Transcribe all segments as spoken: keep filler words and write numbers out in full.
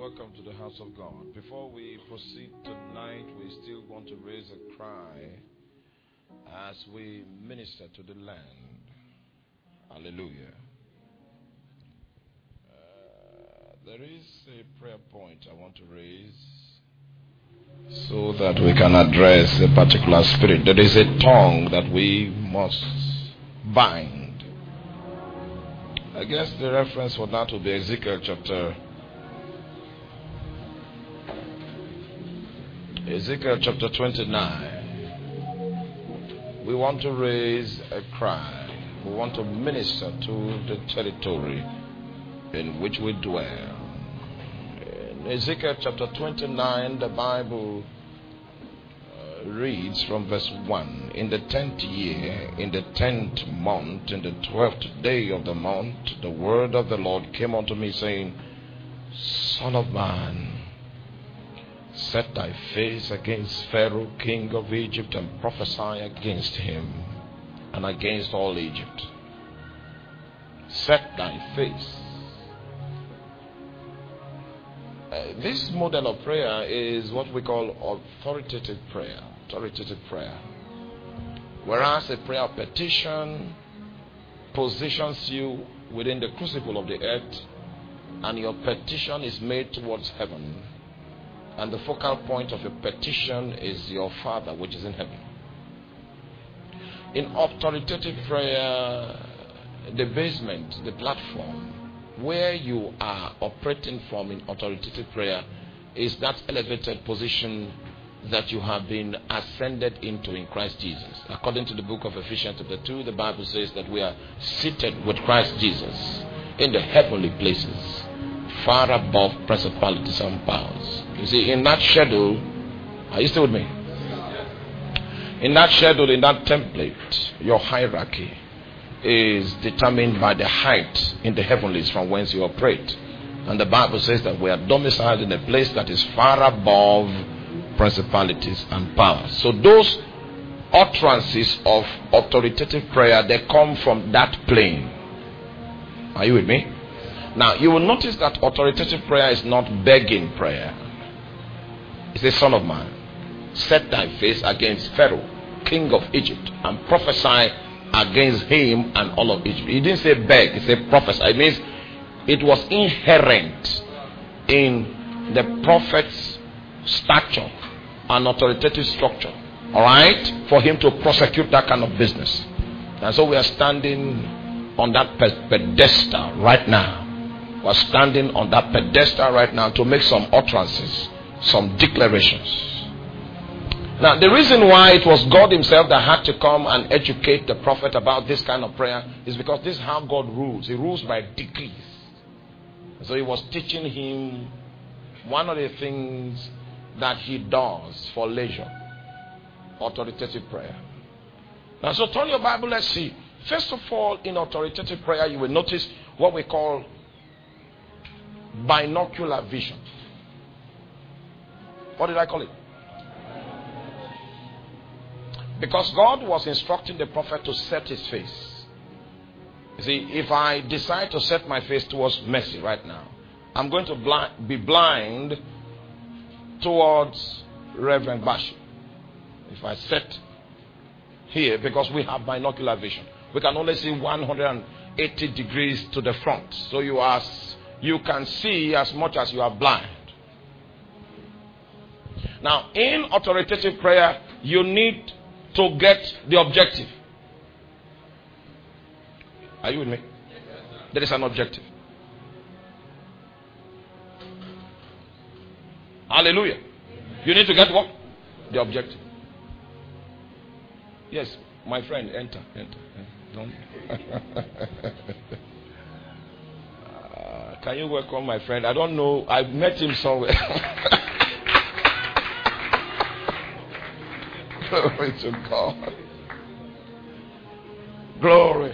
welcome to the house of God. Before we proceed tonight, we still want to raise a cry as we minister to the land. Hallelujah. Uh, there is a prayer point I want to raise so that we can address a particular spirit. There is a tongue that we must bind. I guess the reference for that will be Ezekiel chapter Ezekiel chapter twenty-nine. We want to raise a cry. We want to minister to the territory in which we dwell. In Ezekiel chapter twenty-nine, the Bible uh, reads from verse one. In the tenth year, in the tenth month, in the twelfth day of the month, the word of the Lord came unto me, saying, Son of man, set thy face against Pharaoh, king of Egypt, and prophesy against him and against all Egypt. Set thy face. Uh, this model of prayer is what we call authoritative prayer. Authoritative prayer. Whereas a prayer of petition positions you within the crucible of the earth, and your petition is made towards heaven. And the focal point of your petition is your Father which is in heaven. In authoritative prayer, the basement, the platform where you are operating from in authoritative prayer is that elevated position that you have been ascended into in Christ Jesus. According to the book of Ephesians chapter two, the Bible says that we are seated with Christ Jesus in the heavenly places, far above principalities and powers. You see, in that schedule, are you still with me? In that schedule, in that template, your hierarchy is determined by the height in the heavenlies from whence you operate. And the Bible says that we are domiciled in a place that is far above principalities and powers. So those utterances of authoritative prayer, they come from that plane. Are you with me? Now, you will notice that authoritative prayer is not begging prayer. It says, Son of man, set thy face against Pharaoh, king of Egypt, and prophesy against him and all of Egypt. He didn't say beg, he said prophesy. It means it was inherent in the prophet's stature and authoritative structure, all right, for him to prosecute that kind of business. And so we are standing on that pedestal right now. We are standing on that pedestal right now to make some utterances, some declarations. Now, the reason why it was God himself that had to come and educate the prophet about this kind of prayer is because this is how God rules. He rules by decrees. So he was teaching him one of the things that he does for leisure: authoritative prayer. Now, so turn your Bible, let's see. First of all, in authoritative prayer, you will notice what we call binocular vision. What did I call it? Because God was instructing the prophet to set his face. You see, if I decide to set my face towards mercy right now, I'm going to blind, be blind towards Reverend Bashi. If I set here, because we have binocular vision, we can only see one hundred eighty degrees to the front. So you are, you can see as much as you are blind. Now, in authoritative prayer, you need to get the objective. Are you with me? There is an objective. Hallelujah. You need to get what? The objective. Yes, my friend, enter, enter. Don't. uh, can you welcome my friend? I don't know. I've met him somewhere. Glory to God. Glory.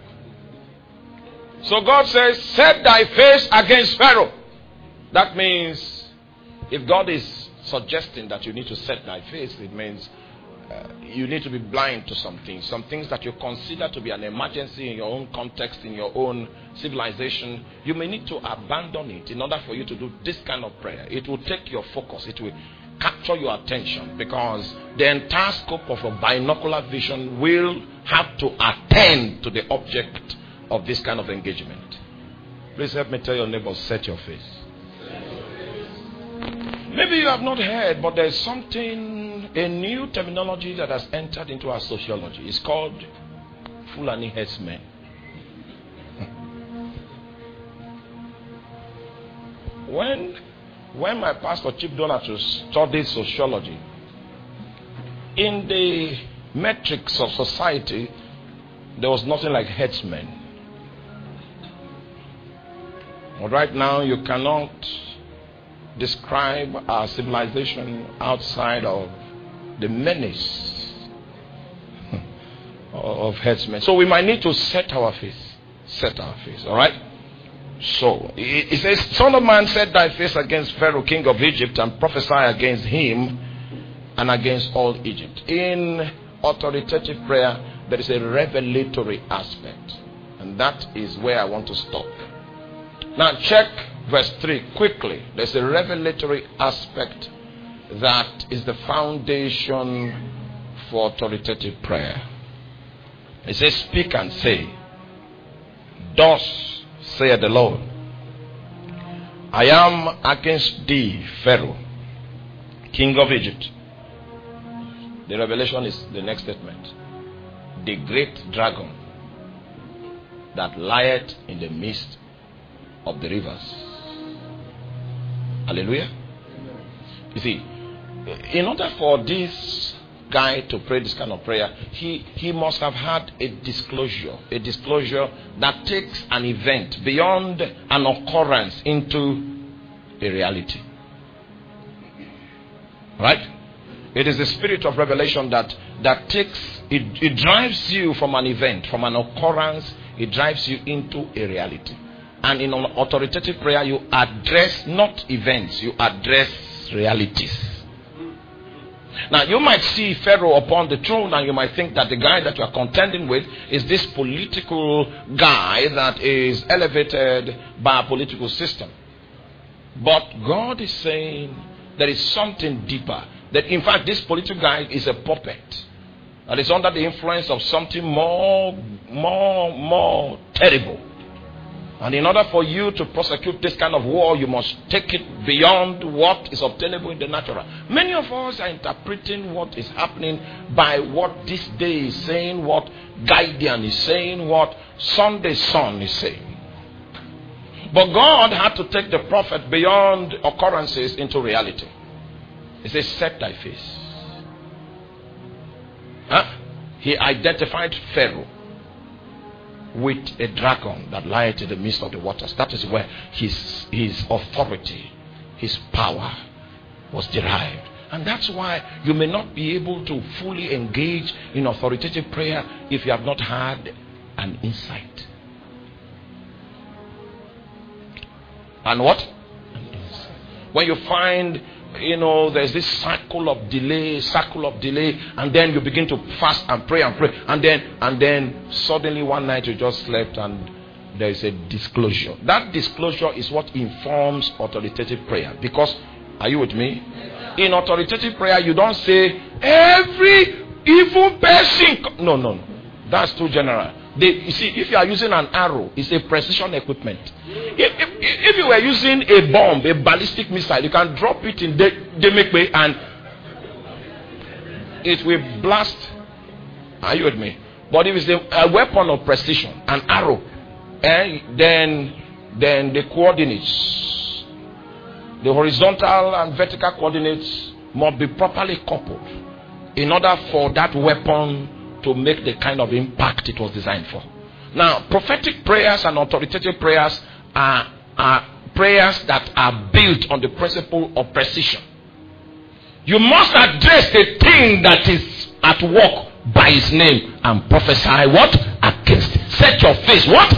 So God says, set thy face against Pharaoh. That means, if God is suggesting that you need to set thy face, it means uh, you need to be blind to some things. Some things that you consider to be an emergency in your own context, in your own civilization, you may need to abandon it in order for you to do this kind of prayer. It will take your focus. It will capture your attention, because the entire scope of a binocular vision will have to attend to the object of this kind of engagement. Please help me tell your neighbor, set your face. Maybe you have not heard, but there's something, a new terminology that has entered into our sociology. It's called Fulani herdsmen. When, when my pastor, Chief Donatus, studied sociology, in the metrics of society, there was nothing like herdsmen. But right now, you cannot describe our civilization outside of the menace of herdsmen. So we might need to set our face. Set our face. All right? So, it says, Son of man, set thy face against Pharaoh, king of Egypt, and prophesy against him and against all Egypt. In authoritative prayer, there is a revelatory aspect. And that is where I want to stop. Now check verse three quickly. There's a revelatory aspect that is the foundation for authoritative prayer. It says, speak and say, thus saith the Lord, I am against thee, Pharaoh, king of Egypt. The revelation is the next statement. The great dragon that lieth in the midst of the rivers. Hallelujah. You see, in order for this guy to pray this kind of prayer, he, he must have had a disclosure. A disclosure that takes an event beyond an occurrence into a reality. Right? It is the spirit of revelation that, that takes, it, it drives you from an event, from an occurrence, it drives you into a reality. And in an authoritative prayer, you address not events, you address realities. Now, you might see Pharaoh upon the throne, and you might think that the guy that you are contending with is this political guy that is elevated by a political system. But God is saying there is something deeper. That in fact, this political guy is a puppet. That is under the influence of something more, more, more terrible. And in order for you to prosecute this kind of war, you must take it beyond what is obtainable in the natural. Many of us are interpreting what is happening by what this day is saying, what Guardian is saying, what Sunday Sun is saying. But God had to take the prophet beyond occurrences into reality. He says, set thy face. Huh? He identified Pharaoh with a dragon that lieth in the midst of the waters. That is where his, his authority, his power was derived. And that's why you may not be able to fully engage in authoritative prayer if you have not had an insight. And what? An insight. When you find, you know, there's this cycle of delay, cycle of delay, and then you begin to fast and pray and pray, and then and then suddenly one night you just slept and there is a disclosure. That disclosure is what informs authoritative prayer. Because, are you with me? In authoritative prayer, you don't say every evil person. No, no, no. That's too general. They, you see, if you are using an arrow, it's a precision equipment. If, if, if you were using a bomb, a ballistic missile, you can drop it in the Demekwe and it will blast. Are you with me? But if it's a, a weapon of precision, an arrow, and then then the coordinates, the horizontal and vertical coordinates must be properly coupled in order for that weapon to make the kind of impact it was designed for. Now, prophetic prayers and authoritative prayers are, are prayers that are built on the principle of precision. You must address the thing that is at work by his name and prophesy what? Against it. Set your face what?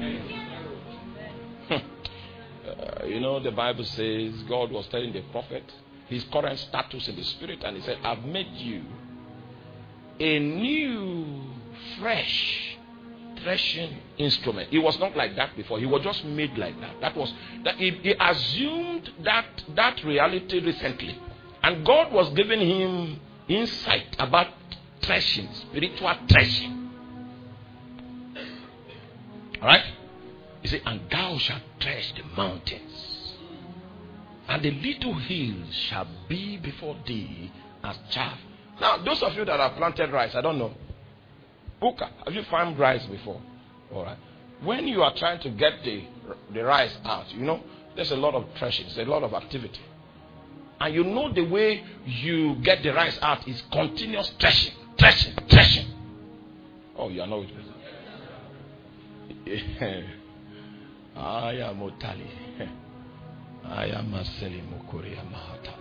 uh, you know, the Bible says God was telling the prophet his current status in the spirit, and he said, I've made you a new, fresh threshing instrument. It was not like that before. He was just made like that. That was that he, he assumed that that reality recently. And God was giving him insight about threshing, spiritual threshing. Alright? He said, and thou shalt thresh the mountains, and the little hills shall be before thee as chaff. Now, those of you that have planted rice, I don't know. Buka, have you farmed rice before? Alright. When you are trying to get the, the rice out, you know, there's a lot of threshing, there's a lot of activity. And you know the way you get the rice out is continuous threshing, threshing, threshing. Oh, you are not with me. I am Otali. I am Maseli Mukuria Mahata.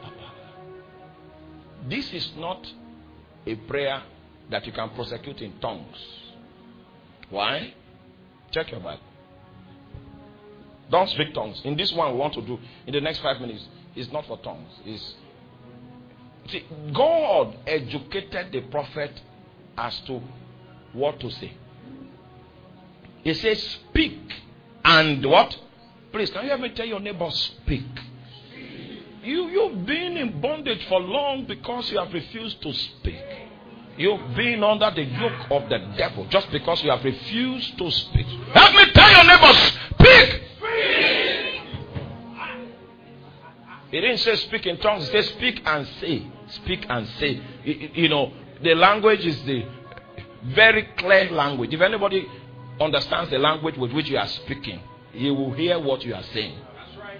This is not a prayer that you can prosecute in tongues. Why? Check your Bible. Don't speak tongues. In this one we want to do in the next five minutes, it's not for tongues. It's, see, God educated the prophet as to what to say. He says, speak and what? Please, can you ever tell your neighbor, speak? You, you've been in bondage for long because you have refused to speak. You've been under the yoke of the devil just because you have refused to speak. Help me tell your neighbor, speak! Speak! He didn't say speak in tongues. He said speak and say. Speak and say. You know, the language is the very clear language. If anybody understands the language with which you are speaking, he will hear what you are saying. That's right.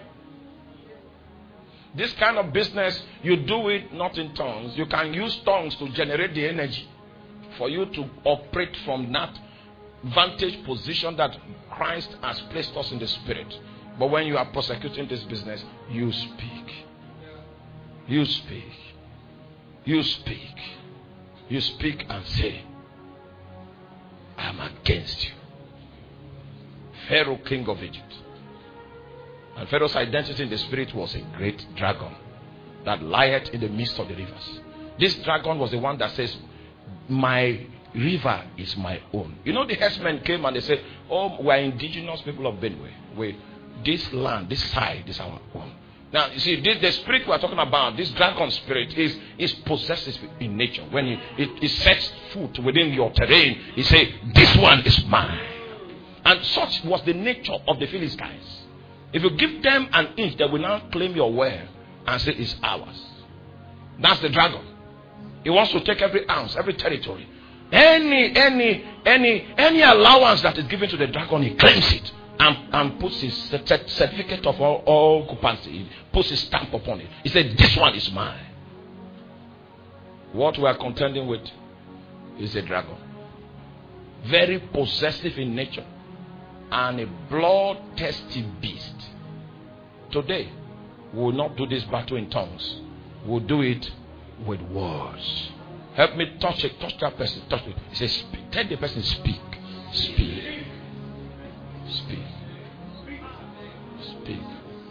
This kind of business, you do it not in tongues. You can use tongues to generate the energy for you to operate from that vantage position that Christ has placed us in the spirit. But when you are prosecuting this business, you speak. You speak. You speak. You speak and say, I am against you. Pharaoh, king of Egypt. And Pharaoh's identity in the spirit was a great dragon that lieth in the midst of the rivers. This dragon was the one that says, my river is my own. You know, the herdsmen came and they said, oh, we are indigenous people of Benue. We, this land, this side is our own. Now, you see, this, the spirit we are talking about, this dragon spirit, is, is possessive in nature. When it, it, it sets foot within your terrain, it says, this one is mine. And such was the nature of the Philistines. If you give them an inch, they will now claim your well and say it's ours. That's the dragon. He wants to take every ounce, every territory. Any, any, any, any allowance that is given to the dragon, he claims it and, and puts his certificate of all, all occupancy. He puts his stamp upon it. He said, this one is mine. What we are contending with is a dragon. Very possessive in nature. And a bloodthirsty beast. Today, we will not do this battle in tongues. We'll do it with words. Help me touch it. Touch that person. Touch it. He says, speak. Tell the person, speak. Speak. Speak. Speak.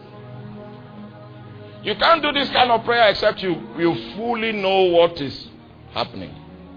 You can't do this kind of prayer except you, you fully know what is happening.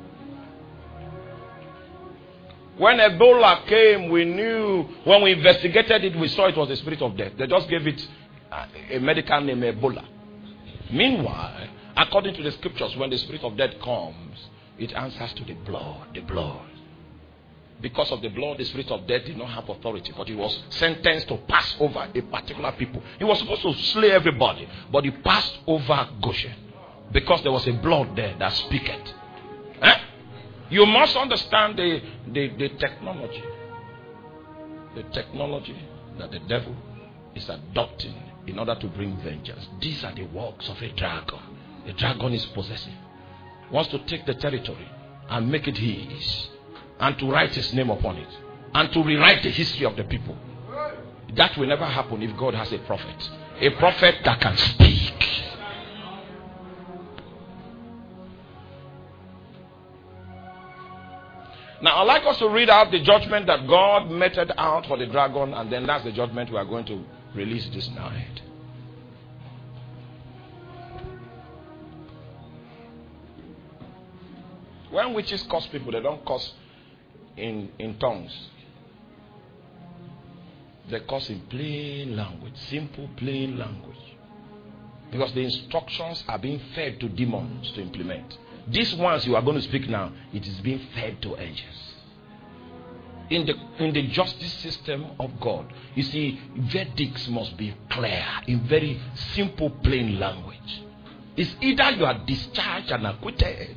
When Ebola came, we knew, when we investigated it, we saw it was the spirit of death. They just gave it a medical name, Ebola. Meanwhile, according to the scriptures, when the spirit of death comes, it answers to the blood, the blood. Because of the blood, the spirit of death did not have authority, but it was sentenced to pass over a particular people. He was supposed to slay everybody, but he passed over Goshen because there was a blood there that speaketh. Eh? You must understand the, the, the technology. The technology that the devil is adopting in order to bring vengeance. These are the works of a dragon. The dragon is possessive. Wants to take the territory and make it his. And to write his name upon it. And to rewrite the history of the people. That will never happen if God has a prophet. A prophet that can speak. Now, I'd like us to read out the judgment that God meted out for the dragon, and then that's the judgment we are going to release this night. When witches curse people, they don't curse in, in tongues. They curse in plain language, simple plain language. Because the instructions are being fed to demons to implement. These ones you are going to speak now, it is being fed to angels. In the in the justice system of God, you see, verdicts must be clear in very simple plain language. It's either you are discharged and acquitted.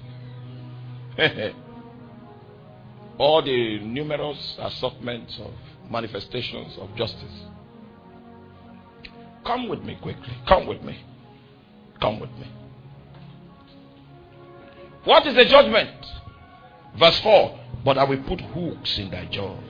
All the numerous assortments of manifestations of justice. Come with me quickly. Come with me. Come with me. What is the judgment? Verse four. But I will put hooks in thy jaws.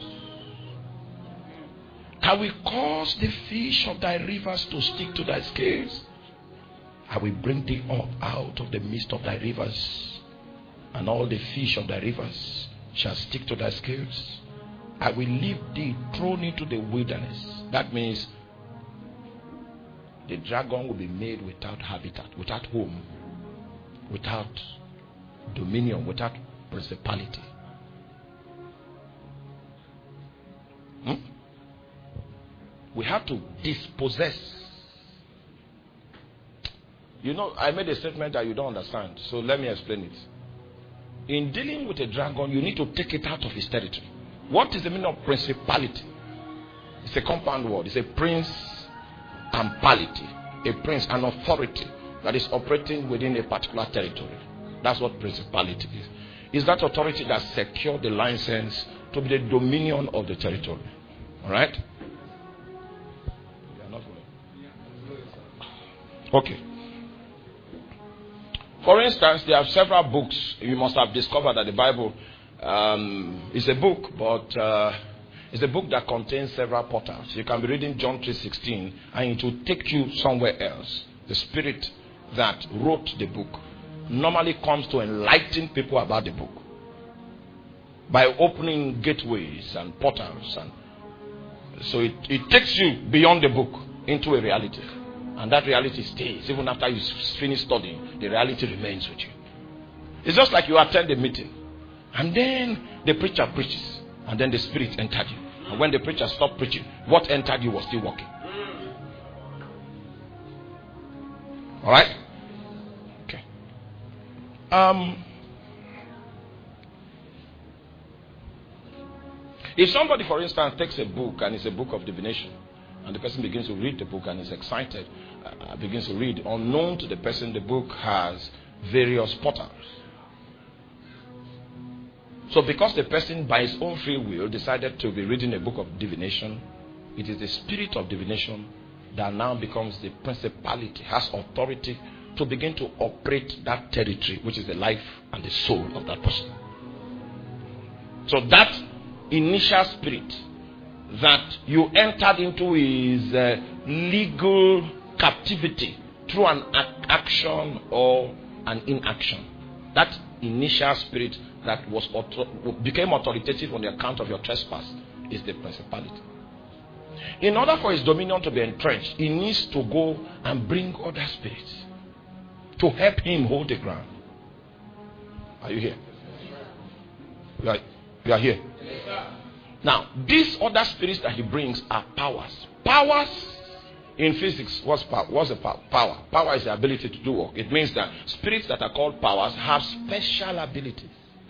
I will cause the fish of thy rivers to stick to thy scales. I will bring thee up out of the midst of thy rivers, and all the fish of thy rivers shall stick to thy scales. I will leave thee thrown into the wilderness. That means the dragon will be made without habitat, without home, without dominion, without principality. Hmm? We have to dispossess. You know, I made a statement that you don't understand, so let me explain it. In dealing with a dragon, you need to take it out of his territory. What is the meaning of principality? It's a compound word. It's a prince and pality. A prince, an authority that is operating within a particular territory. That's what principality is. Is that authority that secured the license to be the dominion of the territory. Alright? Okay. For instance, there are several books. You must have discovered that the Bible um, is a book, but uh, it's a book that contains several portals. You can be reading John three sixteen and it will take you somewhere else. The Spirit that wrote the book normally comes to enlighten people about the book by opening gateways and portals, and so it, it takes you beyond the book into a reality, and that reality stays even after you finish studying. The reality remains with you. It's just like you attend a meeting and then the preacher preaches and then the Spirit entered you, and when the preacher stopped preaching, what entered you was still working. All right? Okay. Um If somebody, for instance, takes a book and it's a book of divination, and the person begins to read the book and is excited, uh, begins to read, unknown to the person, the book has various portals. So because the person by his own free will decided to be reading a book of divination, it is the spirit of divination that now becomes the principality, has authority to begin to operate that territory, which is the life and the soul of that person. So that initial spirit that you entered into is uh, legal captivity through an ac- action or an inaction. That initial spirit that was author- became authoritative on the account of your trespass is the principality. In order for his dominion to be entrenched, he needs to go and bring other spirits to help him hold the ground. Are you here? You are, you are here. Now, these other spirits that he brings are powers. Powers in physics, what's power? What's a power? Power. Power is the ability to do work. It means that spirits that are called powers have special abilities.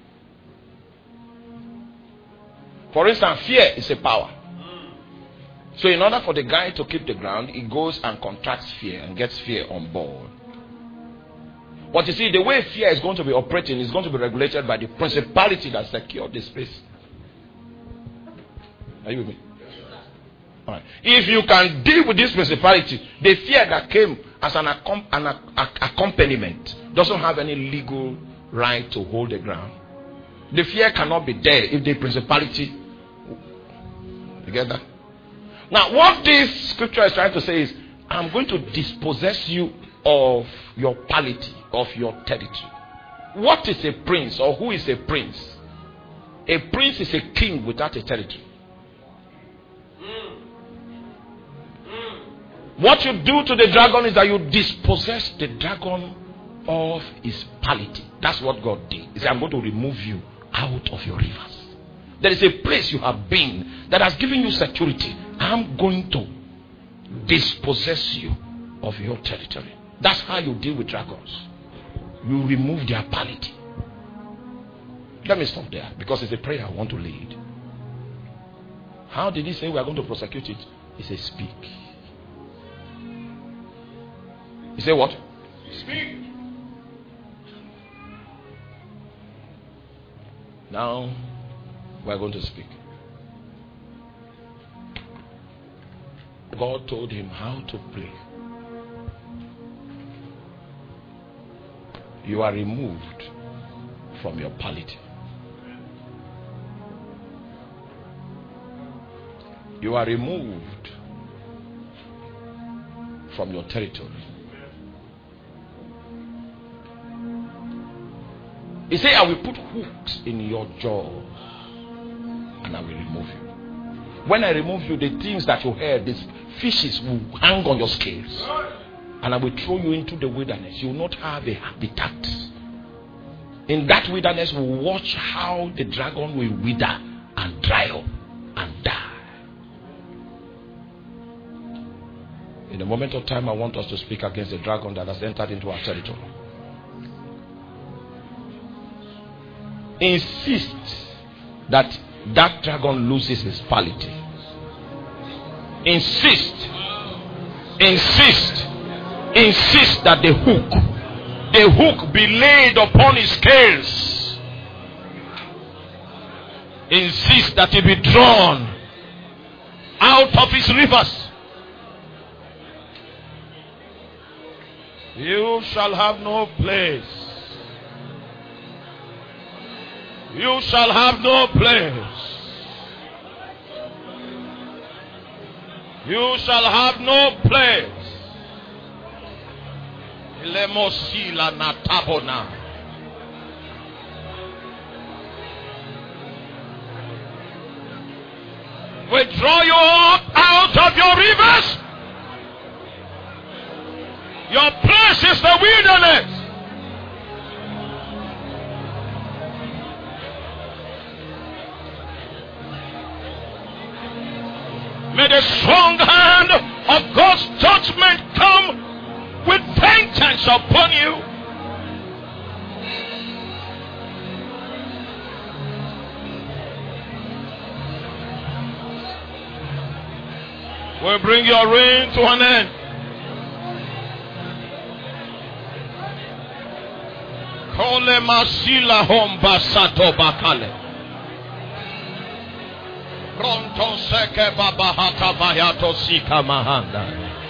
For instance, fear is a power. So in order for the guy to keep the ground, he goes and contracts fear and gets fear on board. But you see, the way fear is going to be operating is going to be regulated by the principality that secured the space. Are you with me? All right. If you can deal with this principality, the fear that came as an, accom- an a- accompaniment doesn't have any legal right to hold the ground. The fear cannot be there if the principality. You get that? Now, what this scripture is trying to say is, I'm going to dispossess you of your polity, of your territory. What is a prince, or who is a prince? A prince is a king without a territory. What you do to the dragon is that you dispossess the dragon off his polity. That's what God did. He said, I'm going to remove you out of your rivers. There is a place you have been that has given you security. I'm going to dispossess you of your territory. That's how you deal with dragons. You remove their polity. Let me stop there because it's a prayer I want to lead. How did he say we are going to prosecute it? He said, speak. He said what? Speak. Now we are going to speak. God told him how to pray. You are removed from your polity. You are removed from your territory. He said, I will put hooks in your jaws and I will remove you. When I remove you, the things that you heard, these fishes will hang on your scales. And I will throw you into the wilderness. You will not have a habitat. In that wilderness, we will watch how the dragon will wither and dry up and die. In a moment of time, I want us to speak against the dragon that has entered into our territory. Insist that that dragon loses his polity. Insist. Insist. Insist that the hook, the hook be laid upon his scales. Insist that he be drawn out of his rivers. You shall have no place. You shall have no place. You shall have no place. Lemosila natabona. Withdraw you up out of your rivers. Your place is the wilderness. May the strong hand of God's judgment come with vengeance upon you. We'll bring your reign to an end. Kole masila homba sato bakale. Pronto seke baba hata vayato sika mahanda.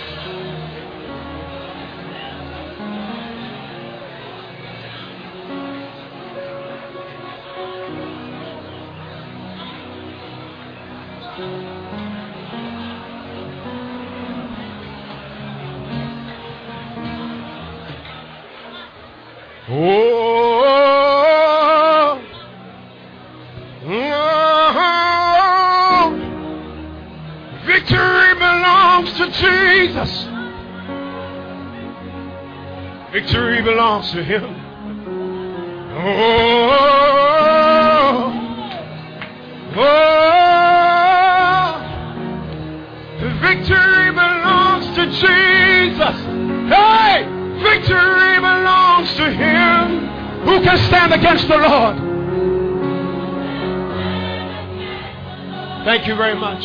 Oh, oh, victory belongs to Jesus. Victory belongs to him. Oh, oh, victory belongs to Jesus. Hey! Victory belongs to him. Who can stand against the Lord? Thank you very much.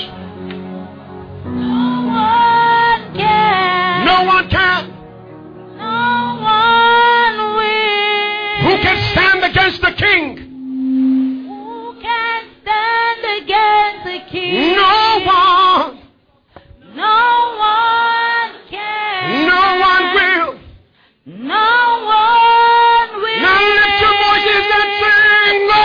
No one can. No one can. No one will. Who can stand against the King? Who can stand against the King? No one. No one can. No one will. No one will. Now lift your voices and sing. Oh,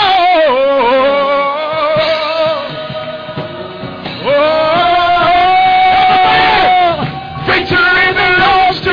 oh, victory belongs to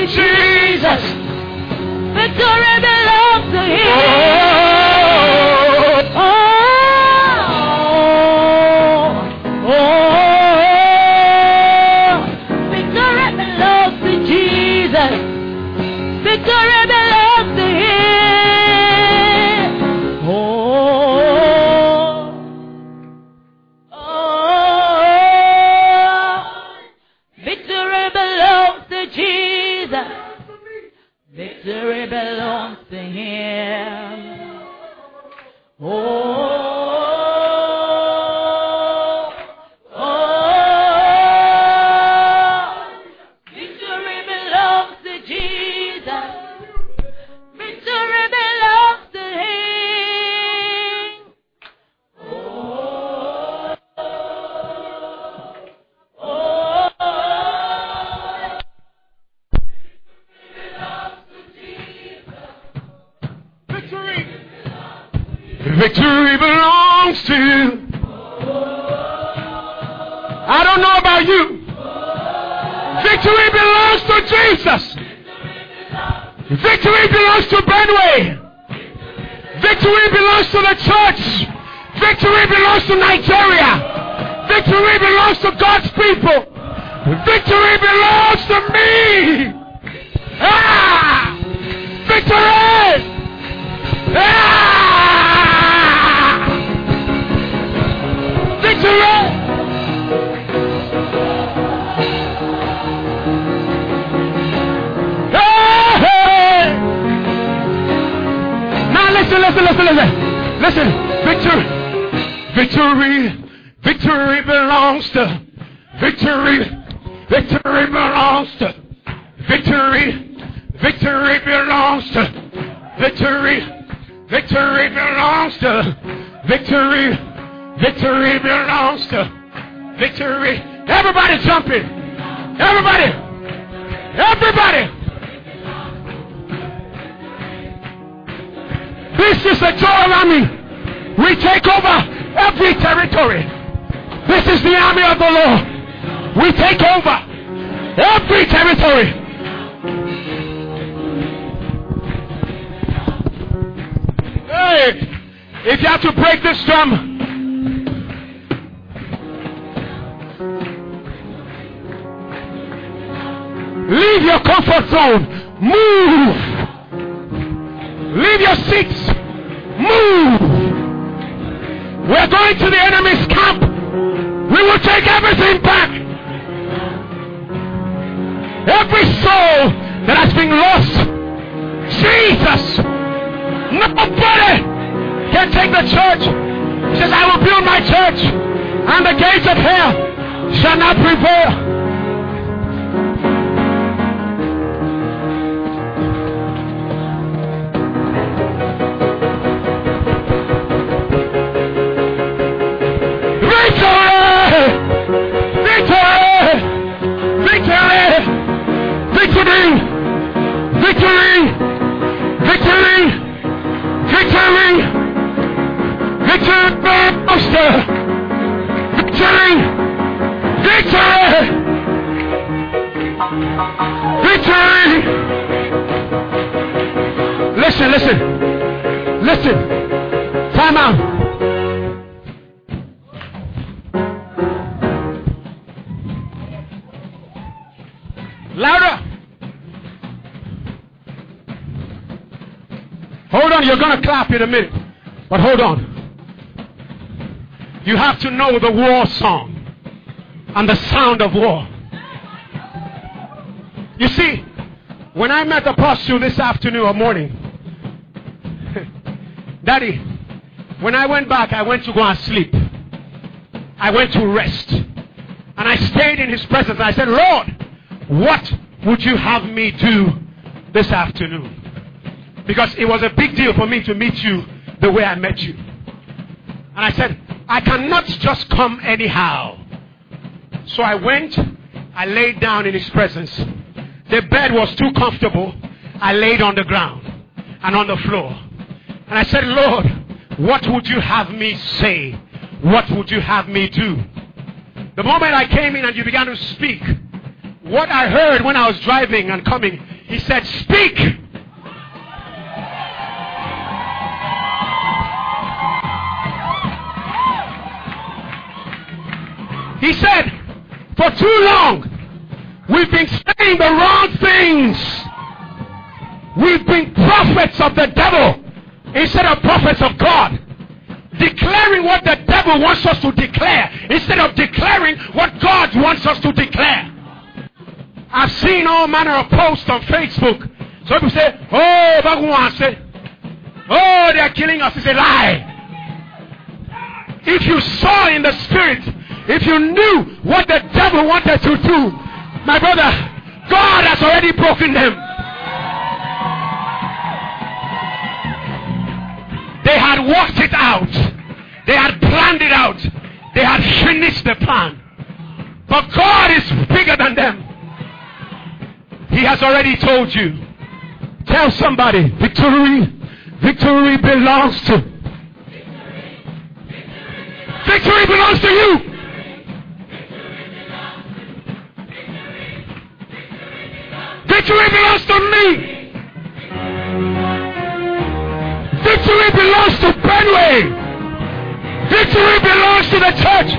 Victory belongs to Him. Oh, oh, victory belongs to Jesus. Victory belongs to Him. Oh, oh, oh. Victory belongs to you. I don't know about you. Victory belongs to Jesus. Victory belongs to Benway. Victory belongs to the church. Victory belongs to Nigeria. Victory belongs to God's people. Victory belongs to me. Ah! Victory! Ah! Victory! Hey! Now listen, listen, listen, listen. Listen, victory. Victory. Victory belongs to. Victory. Victory belongs to. Victory. Victory belongs to. Victory. Victory belongs to. Victory. Victory belongs to. Victory. Everybody jumping. Everybody. Everybody. This is the Joel army. We take over every territory. This is the army of the Lord. We take over every territory. Hey, if you have to break this drum, leave your comfort zone. Move. Leave your seats. Move. We're going to the enemy's camp. We will take everything back. Every soul that has been lost. Jesus. Nobody can take the church. He says, I will build my church, and the gates of hell shall not prevail. Victory! Victory! Victory! Victory! Victory! Master! Victory! Victory! Victory! Listen, listen. Listen. Time out. Louder. Hold on, you're going to clap in a minute. But hold on. You have to know the war song and the sound of war. You see, when I met Apostle this afternoon or morning, Daddy, when I went back, I went to go and sleep. I went to rest. And I stayed in his presence. I said, Lord, what would you have me do this afternoon? Because it was a big deal for me to meet you the way I met you. And I said, I cannot just come anyhow. So I went, I laid down in his presence. The bed was too comfortable. I laid on the ground and on the floor. And I said, Lord, what would you have me say? What would you have me do? The moment I came in and you began to speak, what I heard when I was driving and coming, he said, speak. He said, for too long, we've been saying the wrong things. We've been prophets of the devil instead of prophets of God. Declaring what the devil wants us to declare instead of declaring what God wants us to declare. I've seen all manner of posts on Facebook So people say, oh, Baguanse. Oh, they are killing us. It's a lie. If you saw in the spirit, if you knew what the devil wanted to do, my brother, God has already broken them. They had worked it out. They had planned it out. They had finished the plan. But God is bigger than them. He has already told you. Tell somebody, victory, victory belongs to. Victory belongs to you. Victory belongs to me. Victory belongs to Benway. Victory belongs to the church.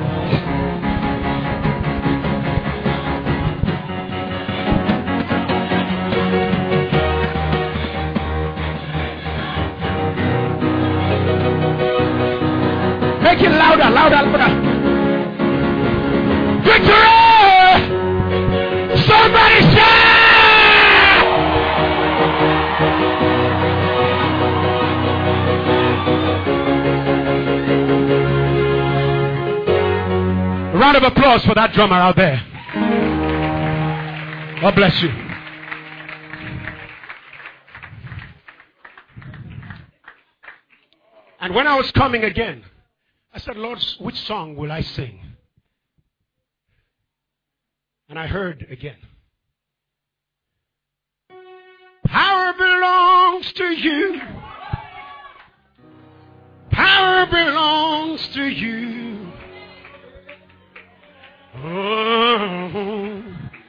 Make it louder, louder, louder. Victory! Somebody shout! A round of applause for that drummer out there. God bless you. And when I was coming again, I said, Lord, which song will I sing? And I heard again. Power belongs to you. Power belongs to you. Oh.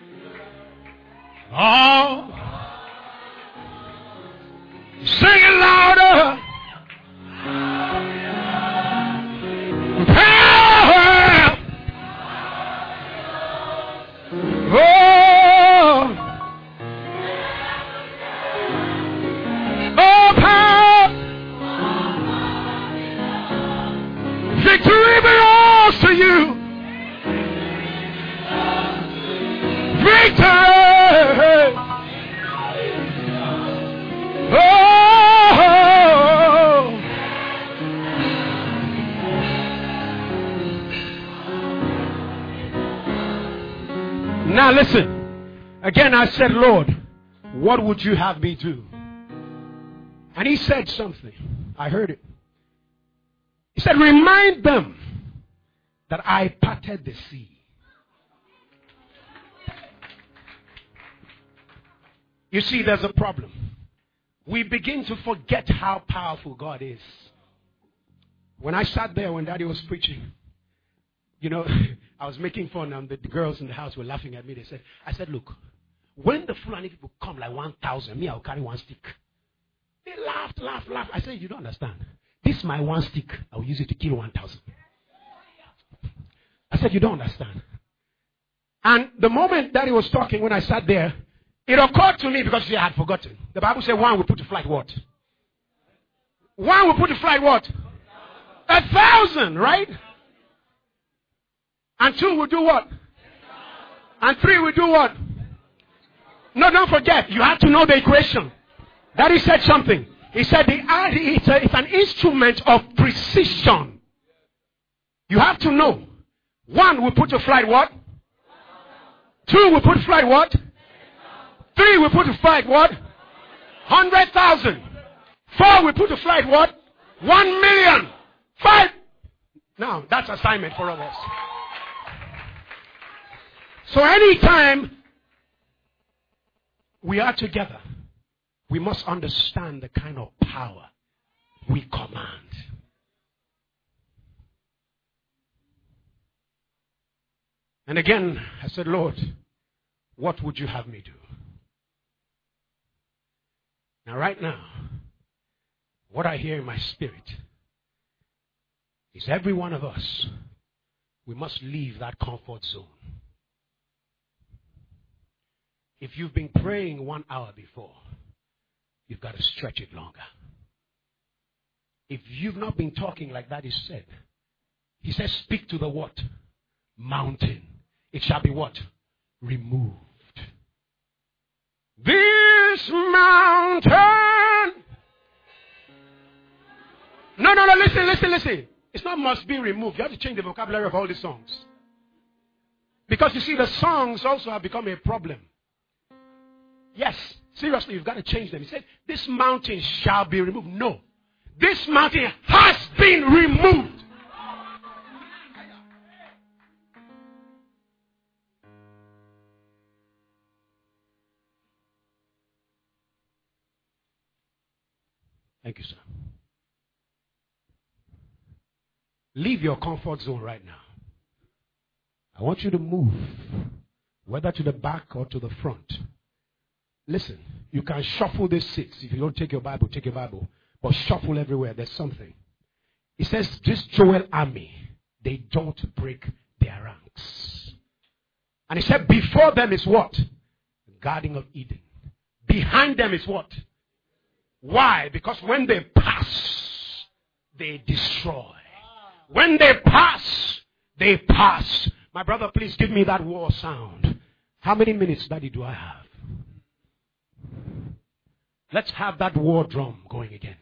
Oh. Sing it louder. Power. Oh. Oh, power. Victory belongs to you. Victory. Oh. Now listen. Again I said, Lord, what would you have me do? And he said something. I heard it. He said, remind them that I parted the sea. You see, there's a problem. We begin to forget how powerful God is. When I sat there when Daddy was preaching, you know, I was making fun and the girls in the house were laughing at me. They said, I said, look, when the Fulani people come like one thousand, me, I'll carry one stick. They laughed, laughed, laughed. I said, you don't understand. This is my one stick. I will use it to kill one thousand. I said, you don't understand. And the moment Daddy was talking, when I sat there, it occurred to me because I had forgotten. The Bible said one will put to flight what? One will put to flight what? A thousand, right? And two will do what? And three will do what? No, don't forget. You have to know the equation. Daddy said something. He said the it's, a, it's an instrument of precision. You have to know. One will put to flight what? Two will put to flight what? Three will put to flight what? Hundred thousand. Four will put to flight what? One million. Five. Now, that's assignment for all of us. So anytime we are together, we must understand the kind of power we command. And again, I said, Lord, what would you have me do? Now, right now, what I hear in my spirit is every one of us, we must leave that comfort zone. If you've been praying one hour before, you've got to stretch it longer. If you've not been talking like that is said, he says, speak to the what? Mountain. It shall be what? Removed. This mountain. No, no, no, listen, listen, listen. It's not must be removed. You have to change the vocabulary of all these songs. Because you see, the songs also have become a problem. Yes, seriously, you've got to change them. He said, this mountain shall be removed. No. This mountain has been removed. Thank you, sir. Leave your comfort zone right now. I want you to move, whether to the back or to the front. Listen, you can shuffle these seats. If you don't take your Bible, take your Bible. But shuffle everywhere. There's something. It says, this Joel army, they don't break their ranks. And he said, before them is what? The Garden of Eden. Behind them is what? Why? Because when they pass, they destroy. When they pass, they pass. My brother, please give me that war sound. How many minutes, Daddy, do I have? Let's have that war drum going again.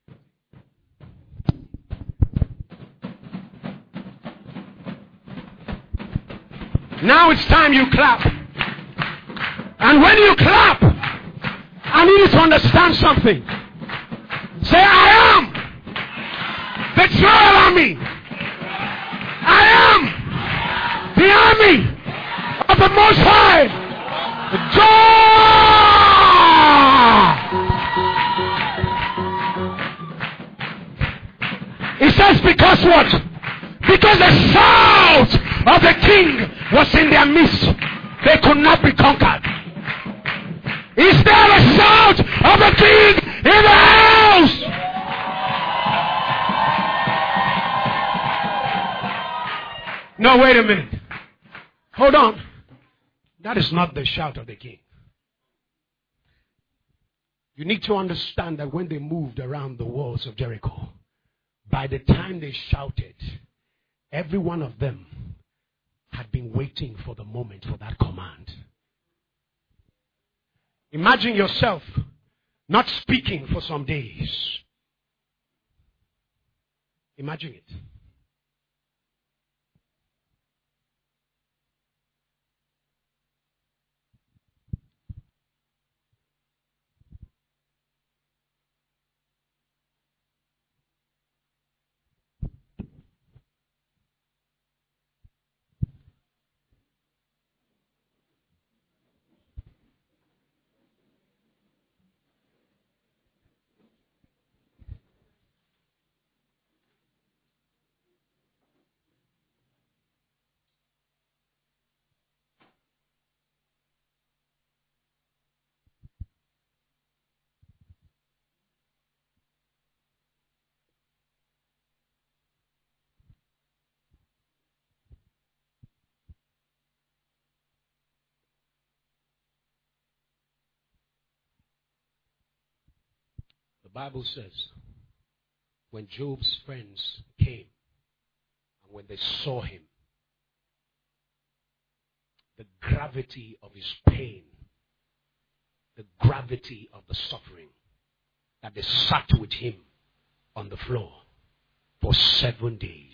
Now it's time you clap. And when you clap, I need you to understand something. Say, I am the Joel army. I am the army of the Most High. Joy! It says because what? Because the shout of the king was in their midst. They could not be conquered. Is there a shout of the king in the house? No, wait a minute. Hold on. That is not the shout of the king. You need to understand that when they moved around the walls of Jericho, by the time they shouted, every one of them had been waiting for the moment for that command. Imagine yourself not speaking for some days. Imagine it. The Bible says, when Job's friends came, and when they saw him, the gravity of his pain, the gravity of the suffering, that they sat with him on the floor for seven days.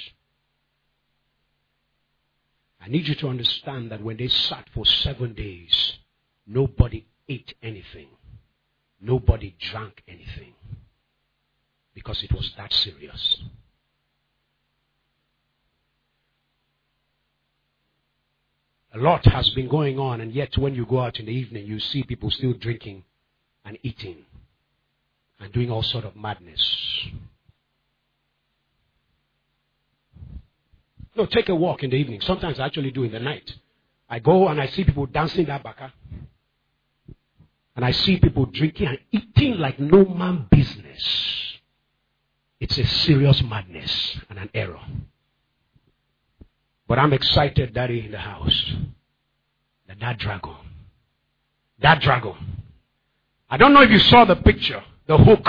I need you to understand that when they sat for seven days, nobody ate anything. Nobody drank anything. Because it was that serious. A lot has been going on, and yet when you go out in the evening, you see people still drinking and eating and doing all sort of madness. No, take a walk in the evening. Sometimes I actually do in the night. I go and I see people dancing that baka. And I see people drinking and eating like no man business. It's a serious madness and an error. But I'm excited, Daddy, in the house. That that dragon. That dragon. I don't know if you saw the picture. The hook.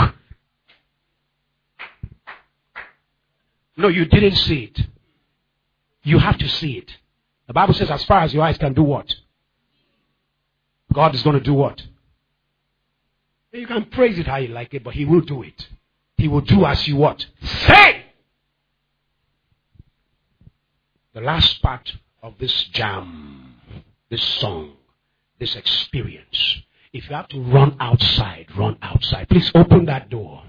No, you didn't see it. You have to see it. The Bible says as far as your eyes can do what? God is going to do what? You can praise it how you like it, but He will do it. He will do as you what? Say! The last part of this jam, this song, this experience. If you have to run outside, run outside. Please open that door.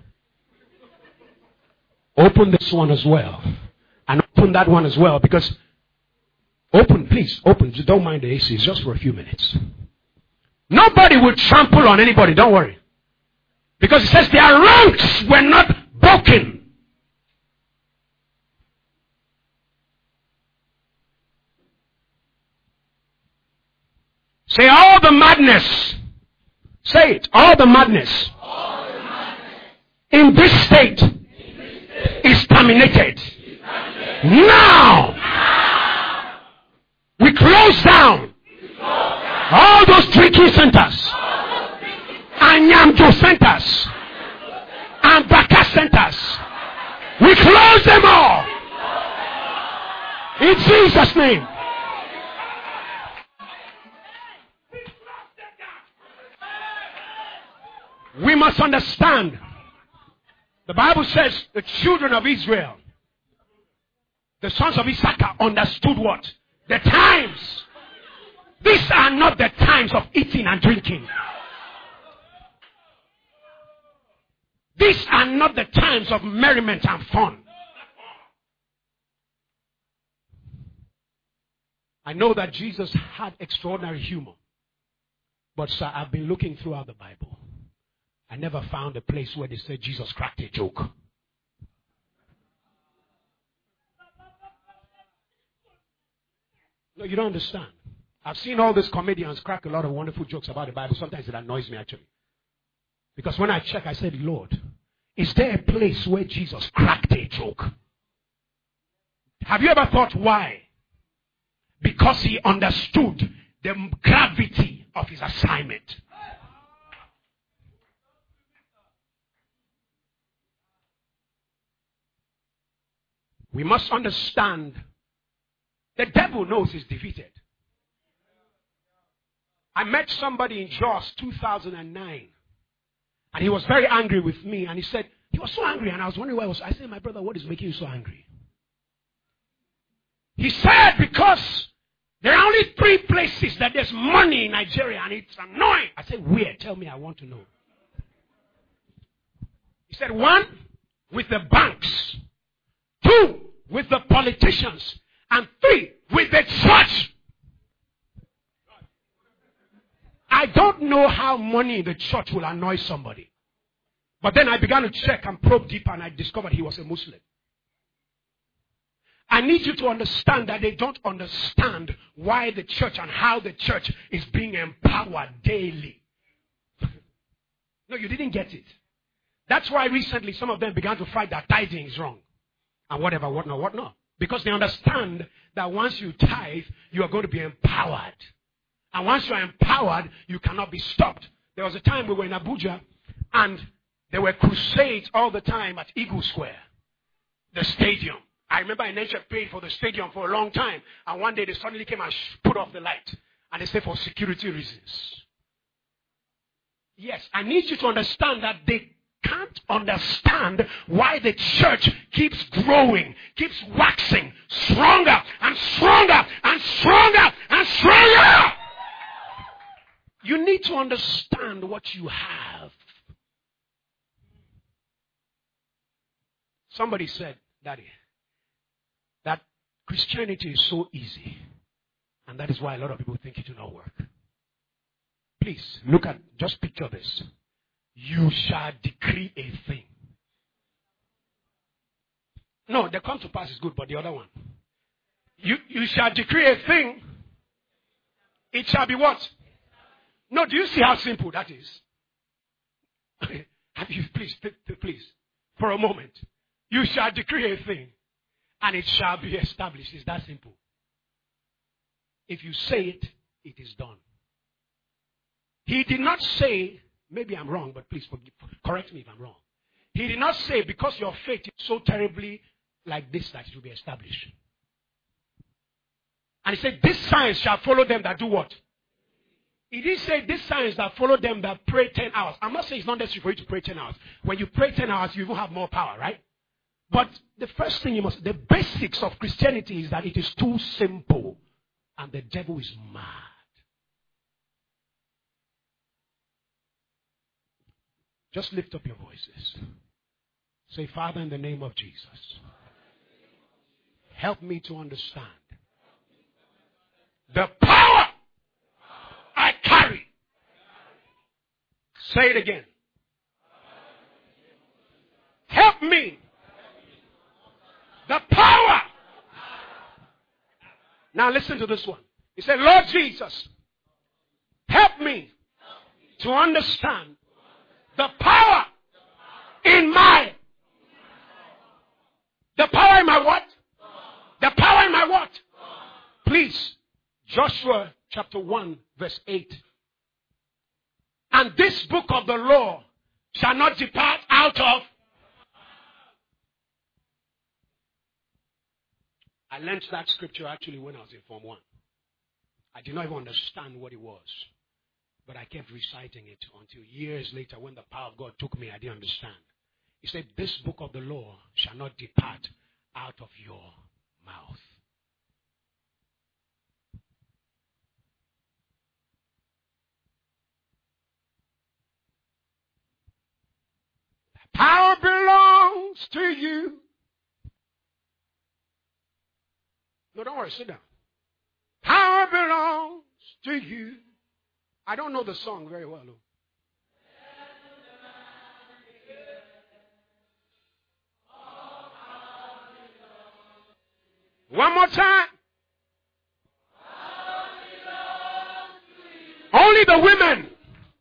Open this one as well. And open that one as well. Because, open, please, open. Don't mind the A C. It's just for a few minutes. Nobody will trample on anybody. Don't worry. Because it says their ranks were not broken. Say all the madness. Say it. All the madness. All the madness. In this state. In this state. Is terminated. Is terminated. Now. Now. We close down. We close down. All those drinking centers. And Nyamjo centers. And Baka centers. We close them all. In Jesus' name. We must understand. The Bible says the children of Israel, the sons of Issachar, understood what? The times. These are not the times of eating and drinking. These are not the times of merriment and fun. I know that Jesus had extraordinary humor. But sir, I've been looking throughout the Bible. I never found a place where they said Jesus cracked a joke. No, you don't understand. I've seen all these comedians crack a lot of wonderful jokes about the Bible. Sometimes it annoys me actually. Because when I check, I said, Lord, is there a place where Jesus cracked a joke? Have you ever thought why? Because he understood the gravity of his assignment. We must understand the devil knows he's defeated. I met somebody in Jos two thousand nine. And he was very angry with me. And he said, he was so angry. And I was wondering why I was. I said, my brother, what is making you so angry? He said, because there are only three places that there's money in Nigeria. And it's annoying. I said, where? Tell me, I want to know. He said, one, with the banks. Two, with the politicians. And three, with the church. I don't know how money in the church will annoy somebody. But then I began to check and probe deeper and I discovered he was a Muslim. I need you to understand that they don't understand why the church and how the church is being empowered daily. No, you didn't get it. That's why recently some of them began to fight that tithing is wrong. And whatever, whatnot, whatnot. Because they understand that once you tithe, you are going to be empowered. And once you are empowered, you cannot be stopped. There was a time we were in Abuja, and there were crusades all the time at Eagle Square, the stadium. I remember Inesha paid for the stadium for a long time, and one day they suddenly came and put off the light, and they said for security reasons. Yes, I need you to understand that they can't understand why the church keeps growing, keeps waxing stronger and stronger and stronger and stronger. You need to understand what you have. Somebody said, Daddy, that Christianity is so easy. And that is why a lot of people think it will not work. Please, look at, just picture this. You shall decree a thing. No, the come to pass is good, but the other one. You, you shall decree a thing. It shall be what? No, do you see how simple that is? Have you, please, please, for a moment. You shall decree a thing, and it shall be established. It's that simple. If you say it, it is done. He did not say, maybe I'm wrong, but please forgive, correct me if I'm wrong. He did not say, because your faith is so terribly like this, that it will be established. And he said, this signs shall follow them that do what? He didn't say these signs that follow them that pray ten hours. I'm not saying it's not necessary for you to pray ten hours. When you pray ten hours, you will have more power, right? But the first thing you must, the basics of Christianity is that it is too simple. And the devil is mad. Just lift up your voices. Say, Father, in the name of Jesus, help me to understand the power I carry. Say it again. Help me. The power. Now listen to this one. He said, Lord Jesus, help me to understand the power in my. The power in my what? The power in my what? Please. Joshua chapter one verse eight. And this book of the law shall not depart out of. I learned that scripture actually when I was in Form one. I did not even understand what it was. But I kept reciting it until years later when the power of God took me, I didn't understand. He said, this book of the law shall not depart out of your mouth. Power belongs to you. No, don't worry, sit down. Power belongs to you. I don't know the song very well. One more time. Only the women.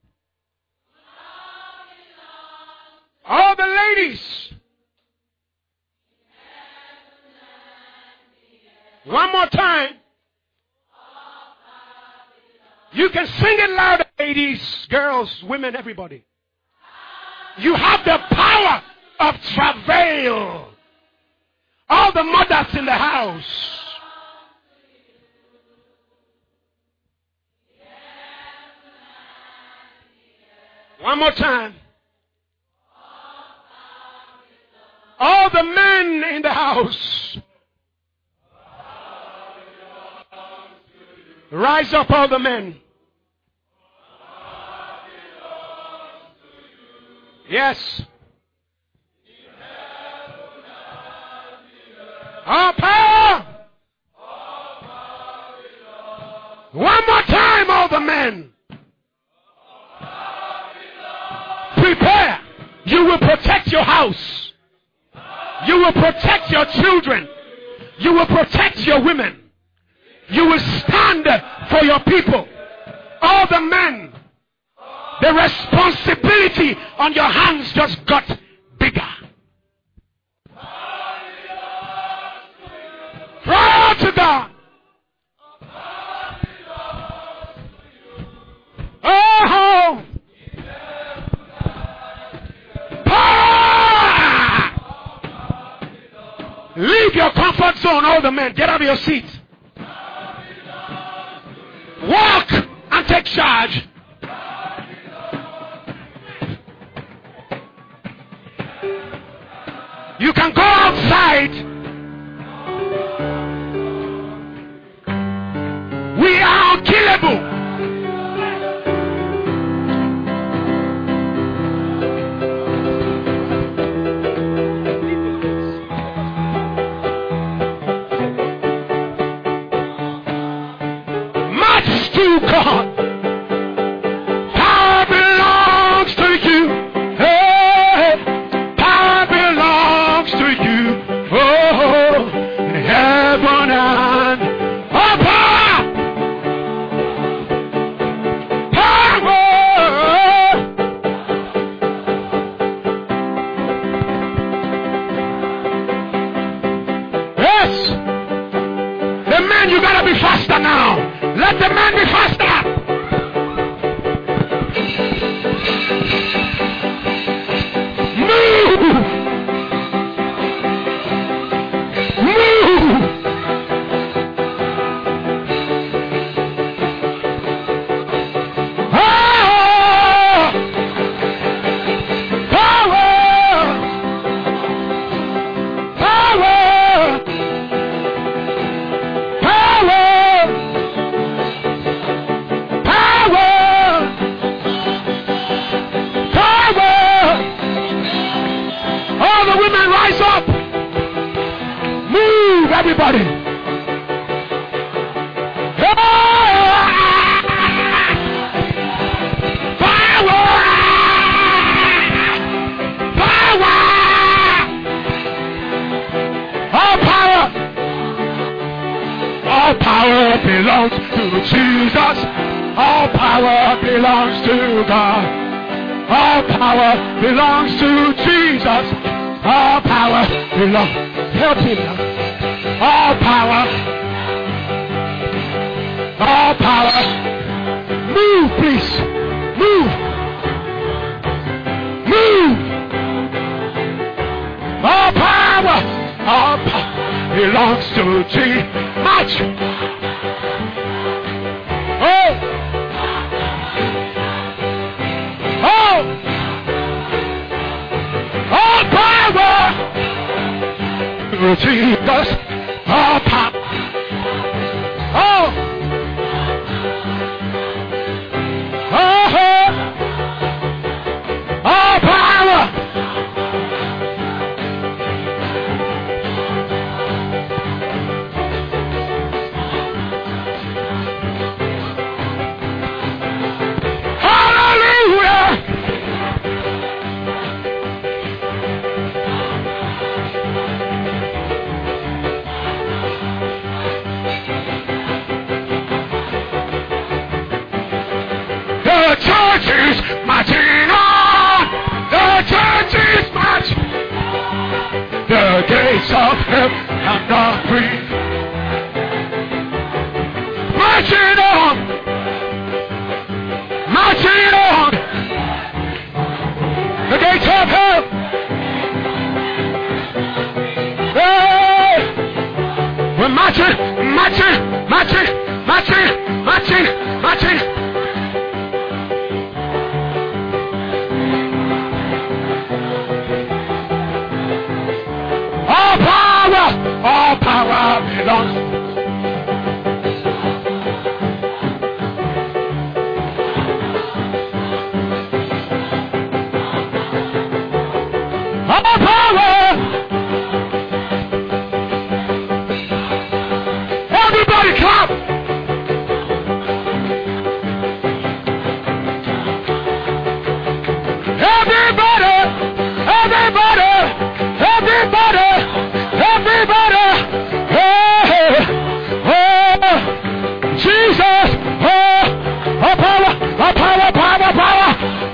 All the ladies. One more time. You can sing it louder, ladies, girls, women, everybody. You have the power of travail. All the mothers in the house. One more time. All the men in the house. Rise up, all the men. Yes. All power. One more time, all the men. Prepare. You will protect your house. You will protect your children. You will protect your women. You will stand for your people. All the men. The responsibility on your hands just got bigger. Cry out to God. Oh! Power! Leave your comfort zone, all the men. Get out of your seat. Walk and take charge. You can go outside. We are unkillable. March to God. Power belongs to you. Hey, power belongs to you. Oh. Everybody. Power! Power! All power! All power belongs to Jesus. All power belongs to God. All power belongs to Jesus. All power belongs. Help him now. All power. All power. Move, please. Move. Move. All power. All power belongs to Jesus. March. Oh. Oh. All power. Jesus, all power. Oh, oh, all power. Hallelujah. The church is marching on. The church is marching. The gates of hell are not free. Marching on. Marching on. The gates of hell. Hey. We're marching, marching, marching, marching, marching, marching. All power, all power belongs. All power. Everybody clap. Everybody, everybody, everybody. Everybody, hey, oh, Jesus, oh, oh, power, oh, power, power, power,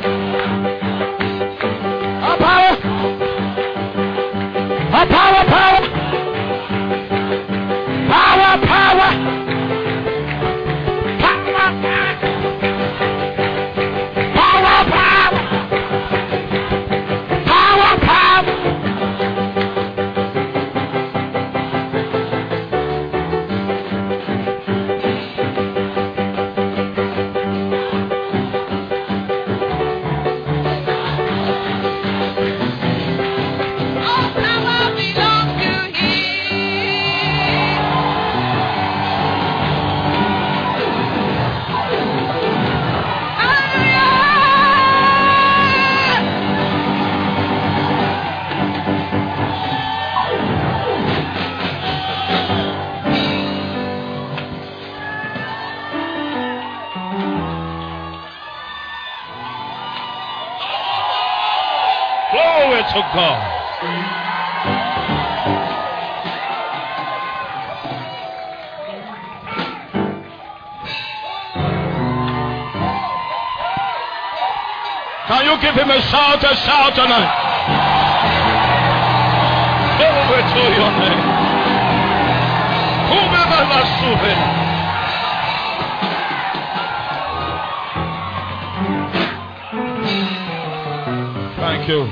oh, power, oh, power, power, power, power, power, power, power, power, power. Glory to God. Can you give him a shout, a shout tonight? Glory to your name. Whomever must sue him. Thank you.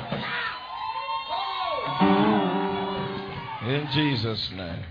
In Jesus' name.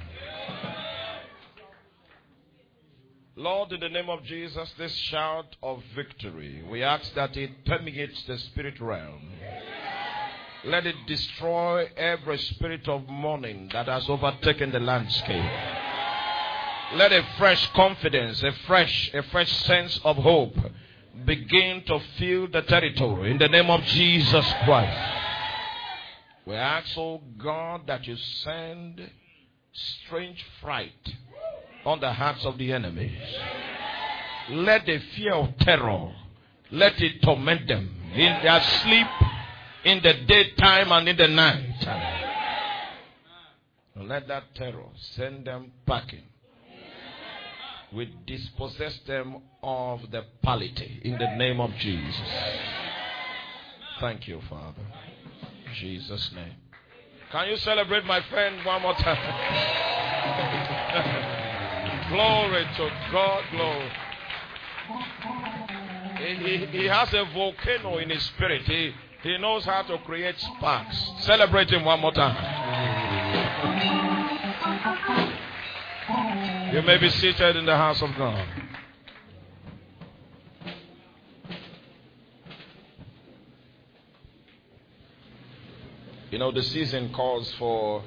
Lord, in the name of Jesus, this shout of victory, we ask that it permeates the spirit realm. Let it destroy every spirit of mourning that has overtaken the landscape. Let a fresh confidence, a fresh, a fresh sense of hope begin to fill the territory in the name of Jesus Christ. We ask, oh God, that you send strange fright on the hearts of the enemies. Let the fear of terror, let it torment them in their sleep, in the daytime and in the night. And let that terror send them packing. We dispossess them of the palliative in the name of Jesus. Thank you, Father. In Jesus' name. Can you celebrate my friend one more time? Glory to God, glory. He, he, he has a volcano in his spirit. He, he knows how to create sparks. Celebrate him one more time. You may be seated in the house of God. You know, the season calls for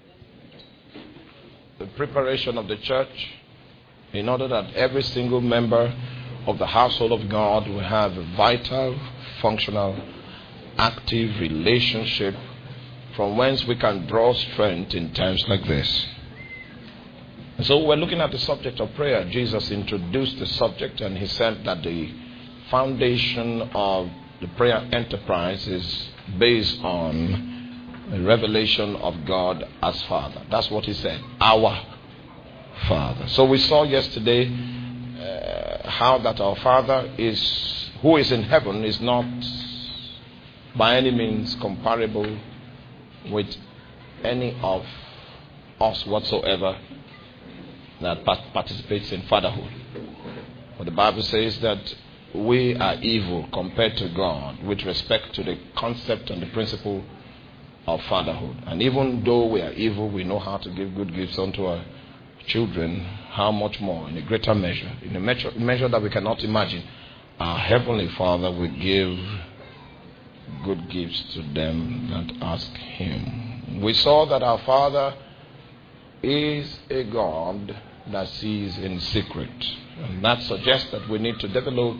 the preparation of the church in order that every single member of the household of God will have a vital, functional, active relationship from whence we can draw strength in times like this. And so we're looking at the subject of prayer. Jesus introduced the subject and he said that the foundation of the prayer enterprise is based on a revelation of God as Father. That's what he said, our Father. So we saw yesterday uh, how that our Father is, who is in heaven, is not by any means comparable with any of us whatsoever that participates in fatherhood. But the Bible says that we are evil compared to God with respect to the concept and the principle of fatherhood. And even though we are evil, we know how to give good gifts unto our children. How much more, in a greater measure, in a measure, measure that we cannot imagine, our Heavenly Father will give good gifts to them that ask Him. We saw that our Father is a God that sees in secret. And that suggests that we need to develop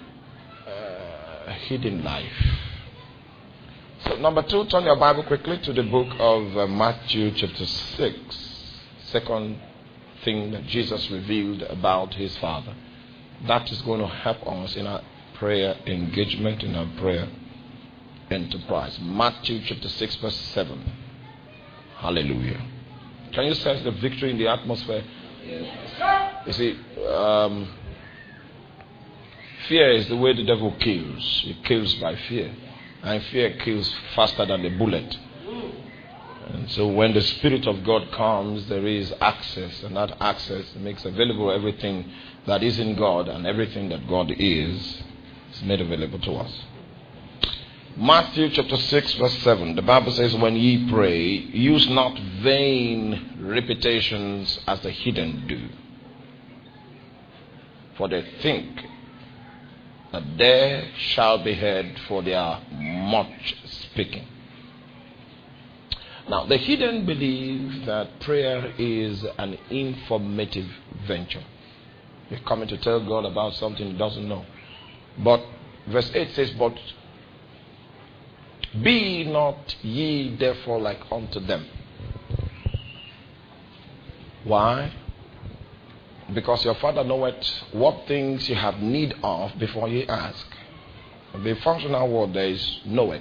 a hidden life. So number two, turn your Bible quickly to the book of uh, Matthew chapter six. Second thing that Jesus revealed about His Father. That is going to help us in our prayer engagement, in our prayer enterprise. Matthew chapter six verse seven. Hallelujah. Can you sense the victory in the atmosphere? Yes. You see, um, fear is the way the devil kills. He kills by fear. And fear kills faster than the bullet. And so when the Spirit of God comes, there is access. And that access makes available everything that is in God, and everything that God is, is made available to us. Matthew chapter six verse seven, the Bible says, when ye pray, use not vain repetitions as the heathen do. For they think that they shall be heard for their much speaking. Now, the heathen believe that prayer is an informative venture. You're coming to tell God about something He doesn't know. But verse eight says, but be not ye therefore like unto them. Why? Because your Father knoweth what things you have need of before ye ask. The functional word there is knoweth.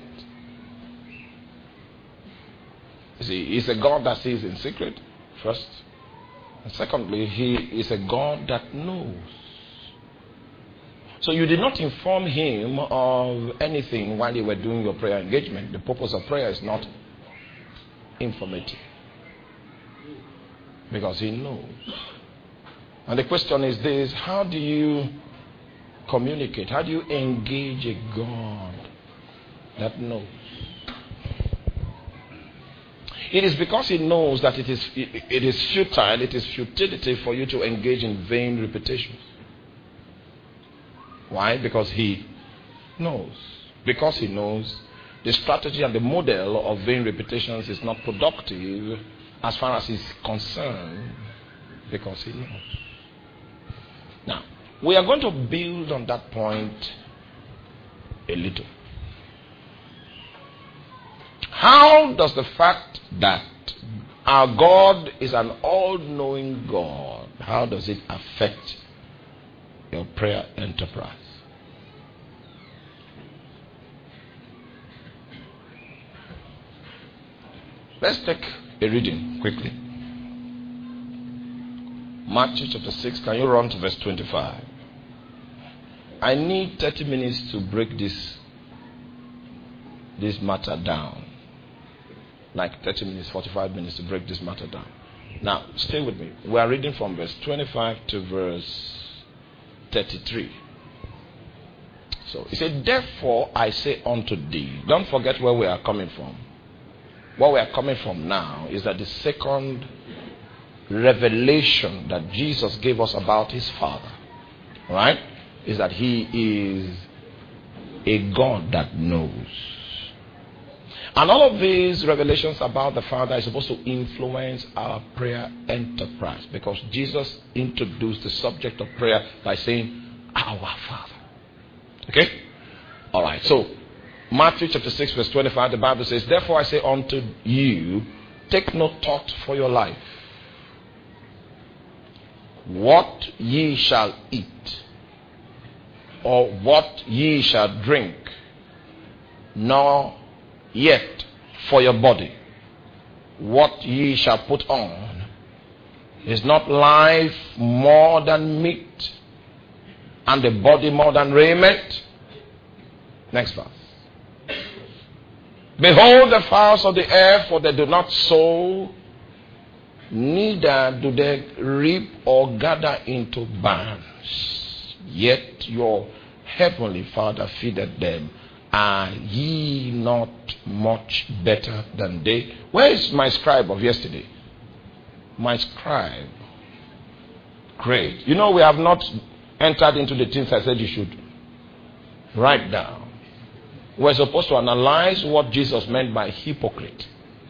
You see, He's a God that sees in secret, first. And secondly, He is a God that knows. So you did not inform Him of anything while you were doing your prayer engagement. The purpose of prayer is not informative. Because He knows. And the question is this: how do you communicate? How do you engage a God that knows? It is because He knows that it is it is futile, it is futility for you to engage in vain repetitions. Why? Because He knows. Because He knows, the strategy and the model of vain repetitions is not productive as far as He's concerned, because He knows. Now, we are going to build on that point a little. How does the fact that our God is an all-knowing God. How does it affect your prayer enterprise? Let's take a reading quickly. Matthew chapter six. Can you run to verse twenty-five? I need thirty minutes to break this this matter down. Like thirty minutes, forty-five minutes to break this matter down. Now, stay with me. We are reading from verse twenty-five to verse thirty-three. So, he said, therefore I say unto thee. Don't forget where we are coming from. Where we are coming from now is that the second revelation that Jesus gave us about his Father, right, is that he is a God that knows. And all of these revelations about the Father is supposed to influence our prayer enterprise, because Jesus introduced the subject of prayer by saying, our Father. Okay? Alright, so Matthew chapter six verse twenty-five, the Bible says, therefore I say unto you, take no thought for your life, what ye shall eat, or what ye shall drink, nor yet for your body, what ye shall put on. Is not life more than meat, and the body more than raiment? Next verse. Behold the fowls of the air, for they do not sow, neither do they reap or gather into barns, yet your heavenly Father feedeth them. Are ye not much better than they? Where is my scribe of yesterday? My scribe. Great. You know, we have not entered into the things I said you should write down. We're supposed to analyze what Jesus meant by hypocrite.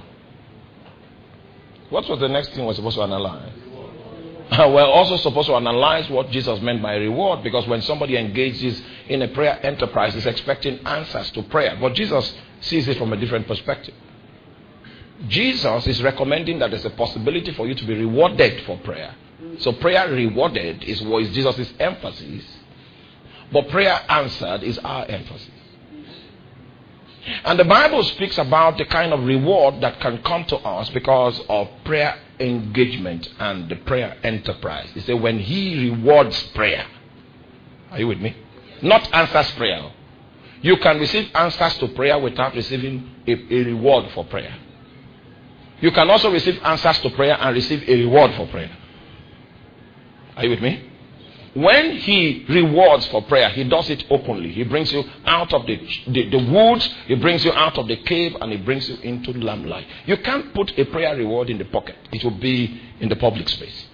What was the next thing we're supposed to analyze? We're also supposed to analyze what Jesus meant by reward, because when somebody engages in a prayer enterprise, he's expecting answers to prayer. But Jesus sees it from a different perspective. Jesus is recommending that there's a possibility for you to be rewarded for prayer. So prayer rewarded is what is Jesus' emphasis, but prayer answered is our emphasis. And the Bible speaks about the kind of reward that can come to us because of prayer engagement and the prayer enterprise. He said when he rewards prayer. Are you with me? Not answers prayer. You can receive answers to prayer without receiving a, a reward for prayer. You can also receive answers to prayer and receive a reward for prayer. Are you with me? When he rewards for prayer, he does it openly. He brings you out of the, the, the woods, he brings you out of the cave, and he brings you into lamplight. You can't put a prayer reward in the pocket. It will be in the public space.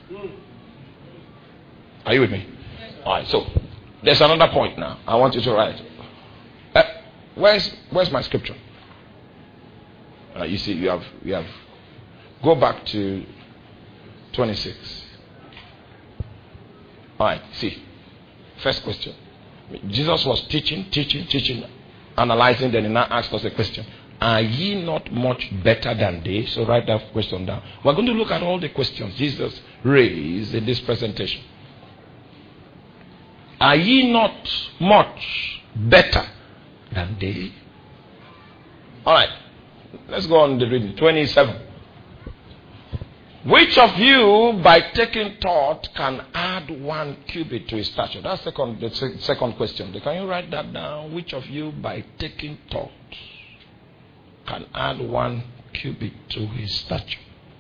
Are you with me? Alright, so there's another point now. I want you to write. Uh, where's where's my scripture? Uh, you see, you have you have go back to twenty-six. Alright, see. First question. Jesus was teaching, teaching, teaching, analyzing, then he now asked us a question. Are ye not much better than they? So write that question down. We're going to look at all the questions Jesus raised in this presentation. Are ye not much better than they? Alright, let's go on the reading. twenty-seven. Which of you, by taking thought, can add one cubit to his stature? That's second, the second question. Can you write that down? Which of you, by taking thought, can add one cubit to his stature?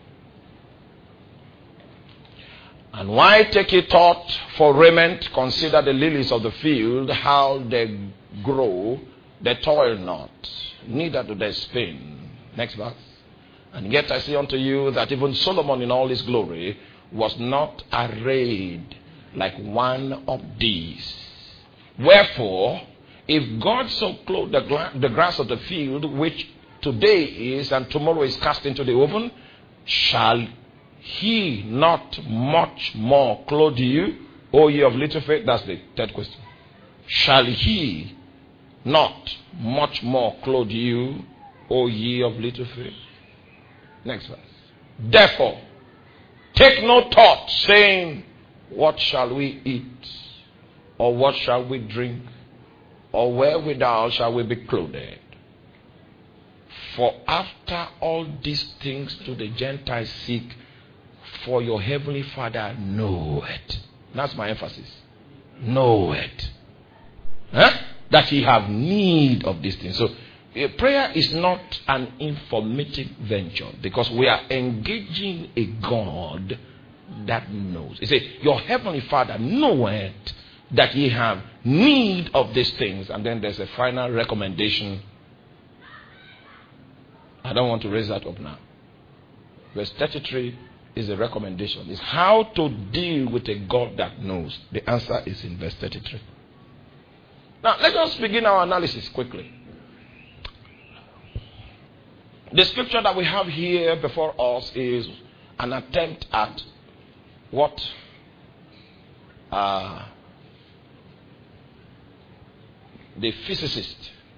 And why take ye thought for raiment? Consider the lilies of the field, how they grow. They toil not, neither do they spin. Next verse. And yet I say unto you that even Solomon in all his glory was not arrayed like one of these. Wherefore, if God so clothed the, gra- the grass of the field, which today is and tomorrow is cast into the oven, shall he not much more clothe you, O ye of little faith? That's the third question. Shall he not much more clothe you, O ye of little faith? Next verse. Therefore, take no thought, saying, what shall we eat? Or what shall we drink? Or wherewithal shall we be clothed? For after all these things do the Gentiles seek, for your heavenly Father knoweth. That's my emphasis. Knoweth. Huh? That ye have need of these things. So, a prayer is not an informative venture, because we are engaging a God that knows. He said, your heavenly Father knoweth that ye have need of these things. And then there's a final recommendation. I don't want to raise that up now. Verse thirty-three is a recommendation. It's how to deal with a God that knows. The answer is in verse thirty-three. Now, let us begin our analysis quickly. The scripture that we have here before us is an attempt at what uh, the physicist,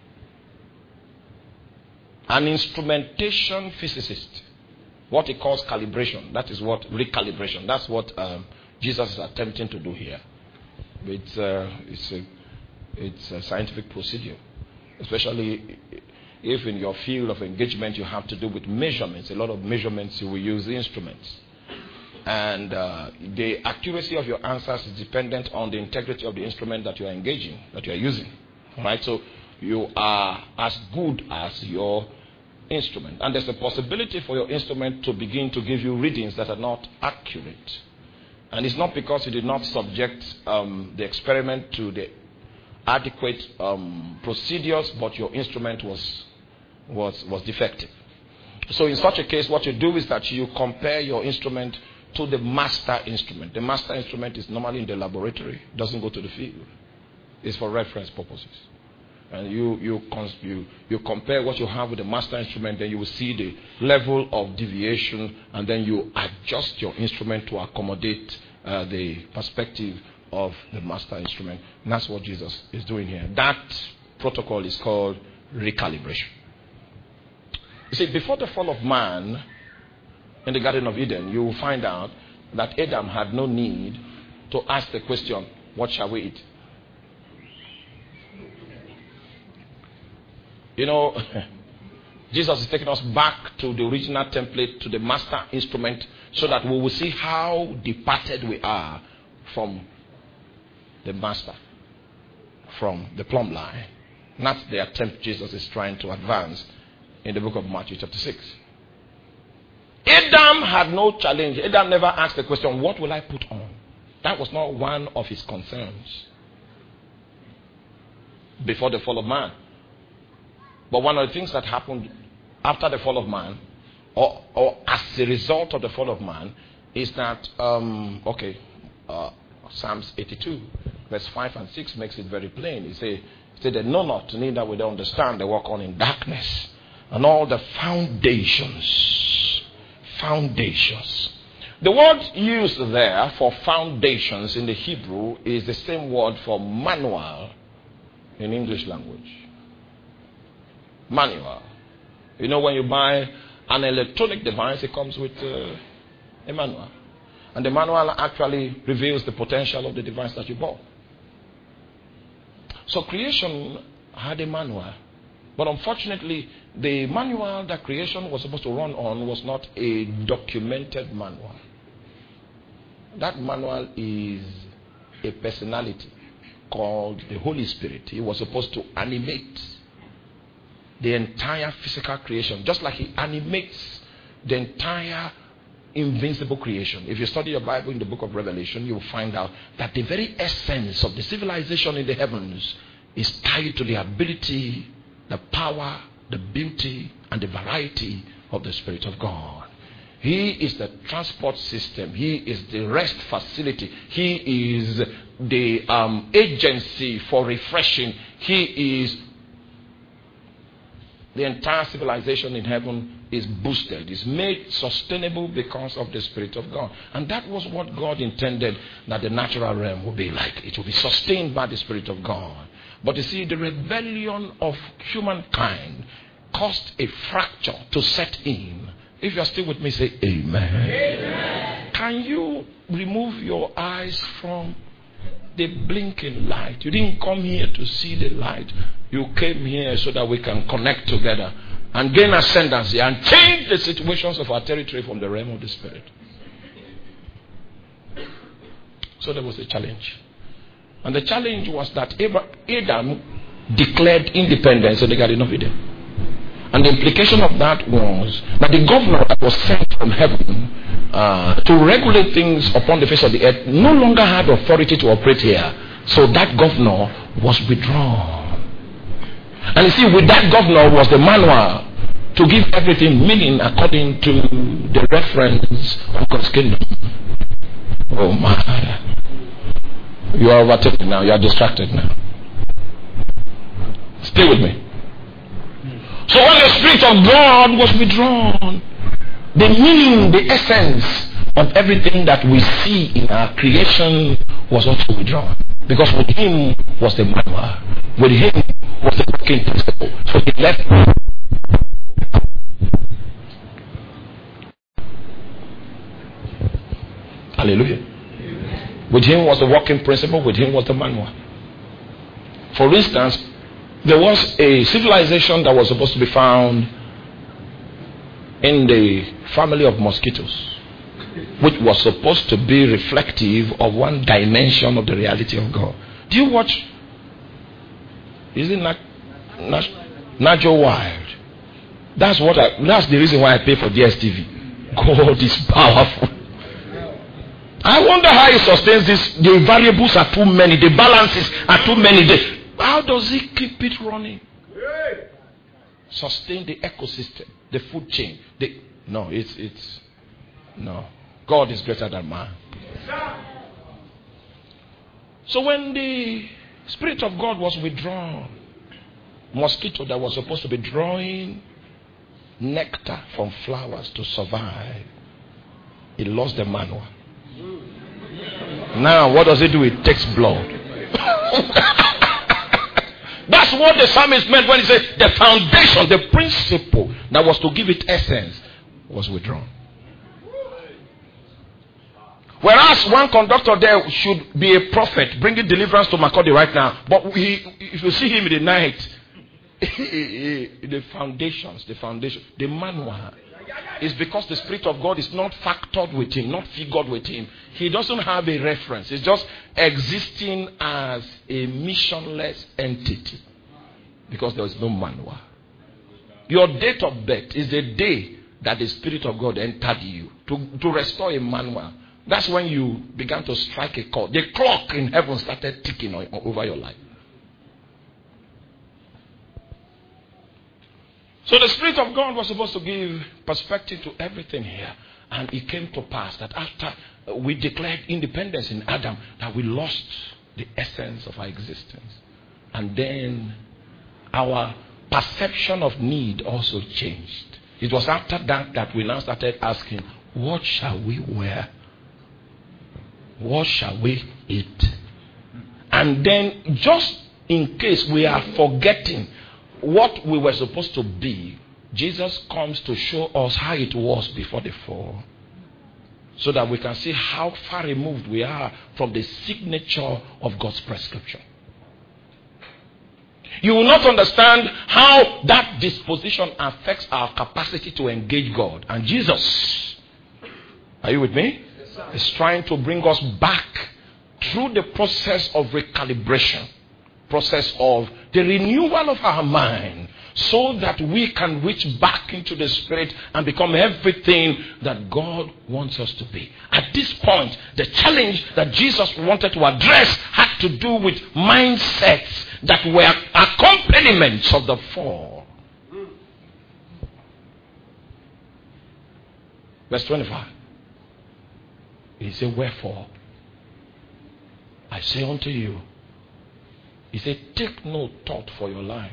an instrumentation physicist, what he calls calibration. That is what recalibration. That's what um, Jesus is attempting to do here. It's, uh, it's, a, it's a scientific procedure, especially if in your field of engagement you have to do with measurements. A lot of measurements you will use instruments. And uh, the accuracy of your answers is dependent on the integrity of the instrument that you are engaging, that you are using. Right? So you are as good as your instrument. And there's a possibility for your instrument to begin to give you readings that are not accurate. And it's not because you did not subject um, the experiment to the adequate um, procedures, but your instrument was, was, was defective. So in such a case, what you do is that you compare your instrument to the master instrument. The master instrument is normally in the laboratory, doesn't go to the field. It's for reference purposes. And you you, you you compare what you have with the master instrument, then you will see the level of deviation, and then you adjust your instrument to accommodate uh, the perspective of the master instrument. And that's what Jesus is doing here. That protocol is called recalibration. You see, before the fall of man in the Garden of Eden, you will find out that Adam had no need to ask the question, what shall we eat? You know, Jesus is taking us back to the original template, to the master instrument, so that we will see how departed we are from the master, from the plumb line. And that's the attempt Jesus is trying to advance in the book of Matthew chapter six. Adam had no challenge. Adam never asked the question, what will I put on? That was not one of his concerns before the fall of man. But one of the things that happened after the fall of man, or, or as a result of the fall of man, is that, um, okay, uh, Psalms eighty-two, verse five and six makes it very plain. It says, they know not, neither will they understand, they walk on in darkness. And all the foundations, foundations. The word used there for foundations in the Hebrew is the same word for manual in English language. Manual. You know, when you buy an electronic device, it comes with uh, a manual. And the manual actually reveals the potential of the device that you bought. So creation had a manual. But unfortunately, the manual that creation was supposed to run on was not a documented manual. That manual is a personality called the Holy Spirit. He was supposed to animate the entire physical creation, just like he animates the entire invincible creation. If you study your Bible in the book of Revelation, you will find out that the very essence of the civilization in the heavens is tied to the ability, the power, the beauty, and the variety of the Spirit of God. He is the transport system. He is the rest facility. He is the um, agency for refreshing. He is the entire civilization in heaven is boosted, is made sustainable because of the Spirit of God. And that was what God intended that the natural realm would be like. It will be sustained by the Spirit of God. But you see, the rebellion of humankind caused a fracture to set in If you are still with me, say amen. Amen. Can you remove your eyes from the blinking light? You didn't come here to see the light. You came here so that we can connect together and gain ascendancy and change the situations of our territory from the realm of the spirit. So there was a challenge. And the challenge was that Adam declared independence in the Garden of Eden. And the implication of that was that the governor that was sent from heaven uh, to regulate things upon the face of the earth no longer had authority to operate here. So that governor was withdrawn. And you see, with that governor was the manual to give everything meaning according to the reference of God's kingdom. Oh my. You are overtaken now. You are distracted now. Stay with me. So when the Spirit of God was withdrawn, the meaning, the essence of everything that we see in our creation was also withdrawn. Because with Him was the manual. With Him was the working principle. So He left. Hallelujah. With Him was the working principle. With Him was the manual. For instance, there was a civilization that was supposed to be found in the family of mosquitoes, which was supposed to be reflective of one dimension of the reality of God. Do you watch? Is it not Nat, Nacho Wild? That's what I, that's the reason why I pay for D S T V. God is powerful. I wonder how He sustains this. The variables are too many. The balances are too many. The, how does He keep it running? Sustain the ecosystem, the food chain. The, no, it's it's no. God is greater than man. So when the Spirit of God was withdrawn, mosquito that was supposed to be drawing nectar from flowers to survive, it lost the manual. Now what does it do? It takes blood. That's what the psalmist meant when he said the foundation, the principle that was to give it essence was withdrawn. Whereas one conductor there should be a prophet bringing deliverance to Makurdi right now. But he, if you see him in the night, the foundations, the foundation, the manual is because the Spirit of God is not factored with him, not figured with him. He doesn't have a reference. It's just existing as a missionless entity because there is no manual. Your date of birth is the day that the Spirit of God entered you to, to restore a manual. That's when you began to strike a chord. The clock in heaven started ticking on, over your life. So the Spirit of God was supposed to give perspective to everything here. And it came to pass that after we declared independence in Adam, that we lost the essence of our existence. And then our perception of need also changed. It was after that that we now started asking, what shall we wear? What shall we eat? And then just in case we are forgetting what we were supposed to be, Jesus comes to show us how it was before the fall, so that we can see how far removed we are from the signature of God's prescription. You will not understand how that disposition affects our capacity to engage God. And Jesus, are you with me? Yes, is trying to bring us back through the process of recalibration, process of the renewal of our mind, so that we can reach back into the Spirit and become everything that God wants us to be. At this point, the challenge that Jesus wanted to address had to do with mindsets that were accompaniments of the fall. Verse twenty-five. He said, wherefore, I say unto you, he said, take no thought for your life.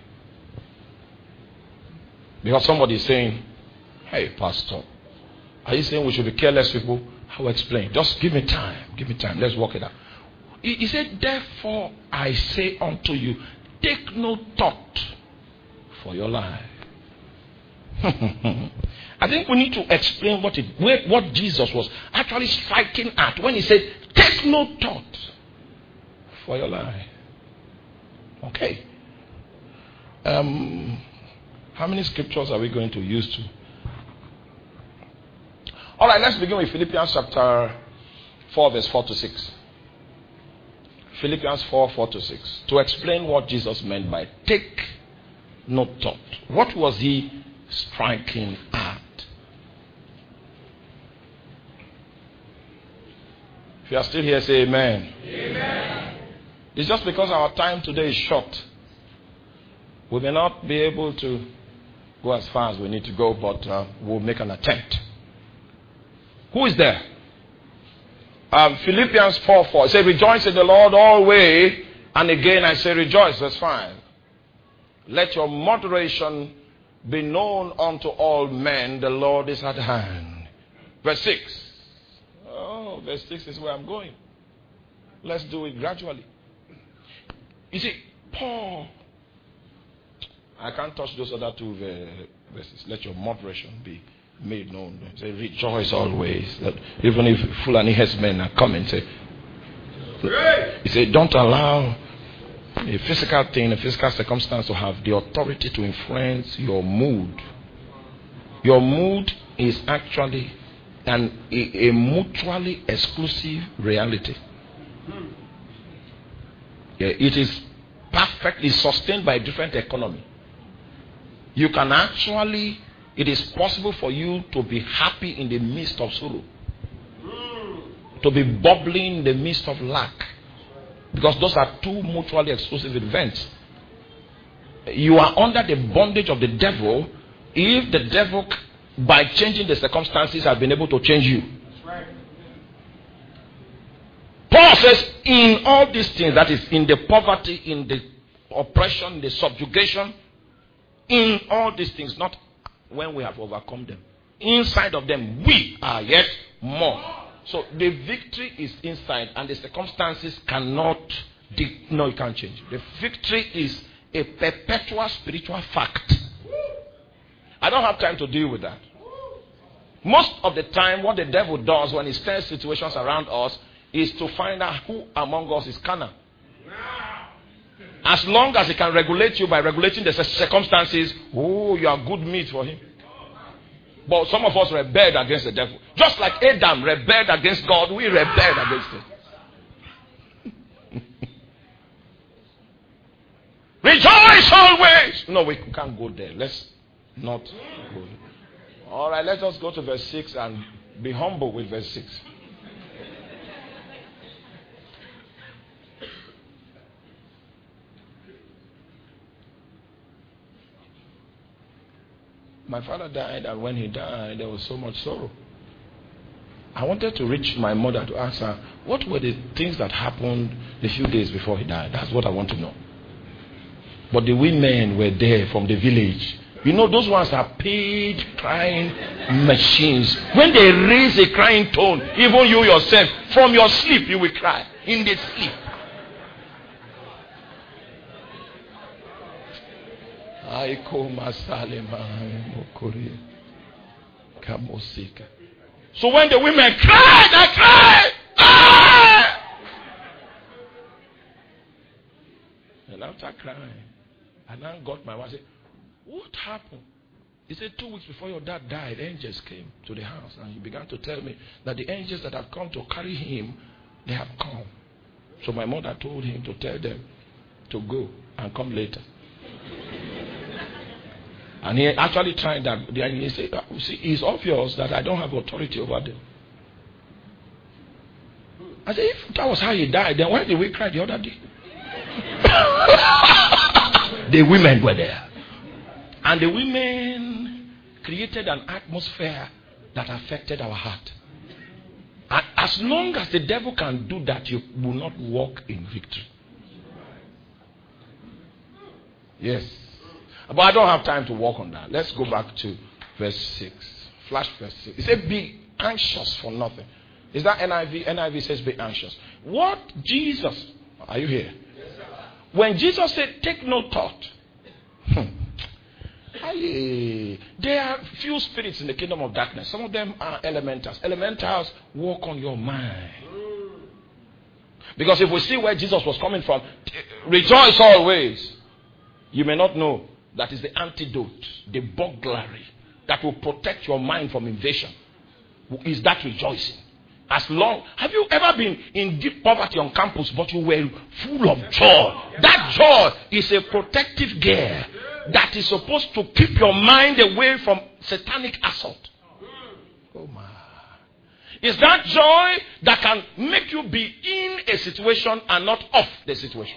Because somebody is saying, hey, pastor, are you saying we should be careless people? I will explain. Just give me time. Give me time. Let's work it out. He, he said, therefore, I say unto you, take no thought for your life. I think we need to explain what it, what Jesus was actually striking at when he said, take no thought for your life. Okay. Um, how many scriptures are we going to use to? All right, let's begin with Philippians chapter four, verse four to six. Philippians four, four to six. To explain what Jesus meant by take no thought. What was he striking at? If you are still here, say amen. Amen. It's just because our time today is short. We may not be able to go as far as we need to go, but uh, we'll make an attempt. Who is there? Um, Philippians four four. It says, rejoice in the Lord always. And again I say rejoice. That's fine. Let your moderation be known unto all men. The Lord is at hand. Verse six. Oh, verse six is where I'm going. Let's do it gradually. You see, Paul. I can't touch those other two verses. Let your moderation be made known. Say, rejoice always. That even if Fulani headsmen are coming, say, he said, don't allow a physical thing, a physical circumstance to have the authority to influence your mood. Your mood is actually an, a, a mutually exclusive reality. Yeah, it is perfectly sustained by a different economy. You can actually, it is possible for you to be happy in the midst of sorrow. To be bubbling in the midst of lack. Because those are two mutually exclusive events. You are under the bondage of the devil if the devil, by changing the circumstances, has been able to change you. Paul says, in all these things, that is, in the poverty, in the oppression, the subjugation, in all these things, not when we have overcome them. Inside of them, we are yet more. So the victory is inside, and the circumstances cannot, de- no, it can't change. The victory is a perpetual spiritual fact. I don't have time to deal with that. Most of the time, what the devil does when he stirs situations around us is to find out who among us is carnal. As long as he can regulate you by regulating the circumstances, oh, you are good meat for him. But some of us rebelled against the devil. Just like Adam rebelled against God, we rebelled against it. Rejoice always! No, we can't go there. Let's not go there. All right, let's just go to verse six and be humble with verse six. My father died, and when he died, there was so much sorrow. I wanted to reach my mother to ask her, what were the things that happened the few days before he died? That's what I want to know. But the women were there from the village. You know, those ones are paid crying machines. When they raise a crying tone, even you yourself, from your sleep, you will cry. In the sleep. So when the women cried, I cried. Ah! And after crying, I now got my wife and said, what happened? He said, two weeks before your dad died, angels came to the house, and he began to tell me that the angels that have come to carry him, they have come. So my mother told him to tell them to go and come later. And he actually tried that. And he said, see, it's obvious that I don't have authority over them. I said, if that was how he died, then why did we cry the other day? The women were there. And the women created an atmosphere that affected our heart. And as long as the devil can do that, you will not walk in victory. Yes. But I don't have time to walk on that. Let's go back to verse six. Flash verse six. It said, be anxious for nothing. Is that N I V? N I V says be anxious. What Jesus, are you here? Yes, sir. When Jesus said, take no thought. Hmm, they are few spirits in the kingdom of darkness. Some of them are elementals. Elementals walk on your mind. Because if we see where Jesus was coming from, rejoice always. You may not know that is the antidote, the burglary that will protect your mind from invasion. Is that rejoicing? As long, have you ever been in deep poverty on campus, but you were full of joy? That joy is a protective gear that is supposed to keep your mind away from satanic assault. Oh my. Is that joy that can make you be in a situation and not off the situation.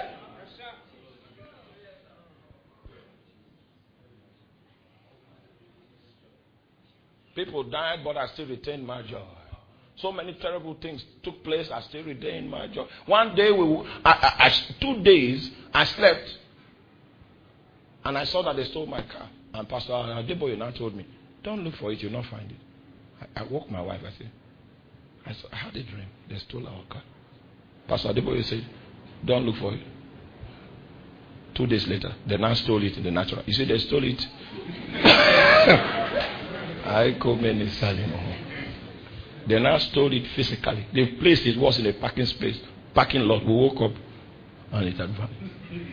People died, but I still retain my joy. So many terrible things took place, I still retain my joy. One day, we, I, I, I, two days, I slept, and I saw that they stole my car. And Pastor Adeboye now told me, don't look for it, you'll not find it. I, I woke my wife, I said, I, saw, I had a dream, they stole our car. Pastor Adeboye said, don't look for it. Two days later, they now stole it in the natural. You see, they stole it. I come in Salino. They now stole it physically. The place it was in a parking space, parking lot. We woke up and it had vanished.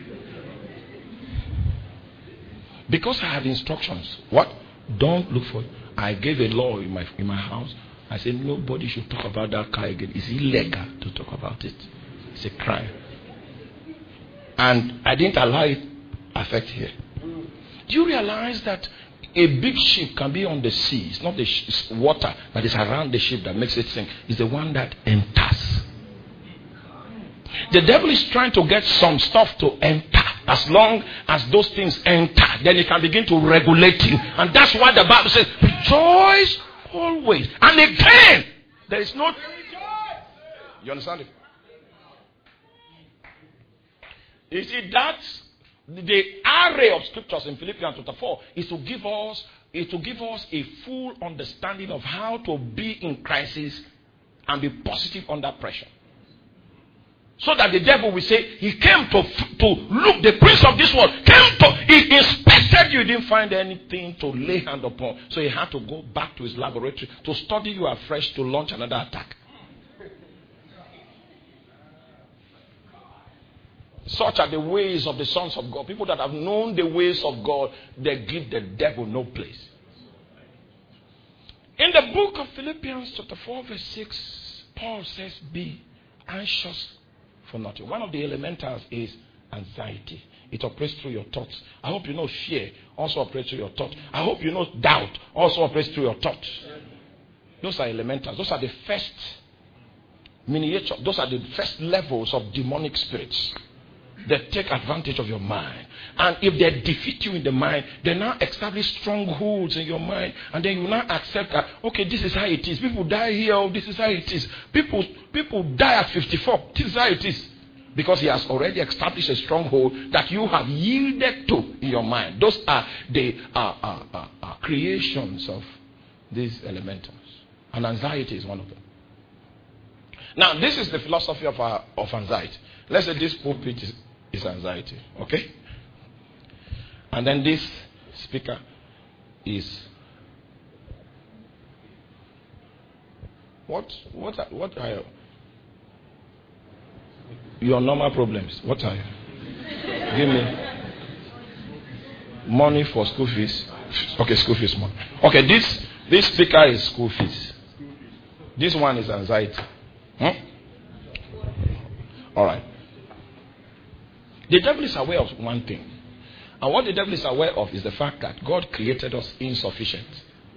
Because I had instructions. What? Don't look for it. I gave a law in my in my house. I said nobody should talk about that car again. It's illegal to talk about it. It's a crime. And I didn't allow it affect here. Do you realize that a big ship can be on the sea? It's not the sh- water that is around the ship that makes it sink. It's the one that enters. The devil is trying to get some stuff to enter. As long as those things enter, then he can begin to regulate you. And that's why the Bible says, rejoice always. And again, there is no... You understand it? You see, that's the array of scriptures in Philippians chapter four is to give us is to give us a full understanding of how to be in crisis and be positive under pressure. So that the devil will say, he came to to look, the prince of this world came to, he inspected you, didn't find anything to lay hand upon. So he had to go back to his laboratory to study you afresh to launch another attack. Such are the ways of the sons of God. People that have known the ways of God, they give the devil no place. In the book of Philippians chapter four verse six, Paul says, be anxious for nothing. One of the elementals is anxiety. It operates through your thoughts. I hope you know fear also operates through your thoughts. I hope you know doubt also operates through your thoughts. Those are elementals. Those are the first miniature. Those are the first levels of demonic spirits. They take advantage of your mind. And if they defeat you in the mind, they now establish strongholds in your mind. And then you now accept that, okay, this is how it is. People die here, oh, this is how it is. People, people die at fifty-four. This is how it is. Because he has already established a stronghold that you have yielded to in your mind. Those are the uh, uh, uh, uh, creations of these elementals. And anxiety is one of them. Now, this is the philosophy of, uh, of anxiety. Let's say this pulpit is is anxiety, okay? And then this speaker is what? What are, what are your, your normal problems? What are you? Give me money for school fees. Okay, school fees money. Okay, this this speaker is school fees. This one is anxiety. Hmm? All right. The devil is aware of one thing. And what the devil is aware of is the fact that God created us insufficient.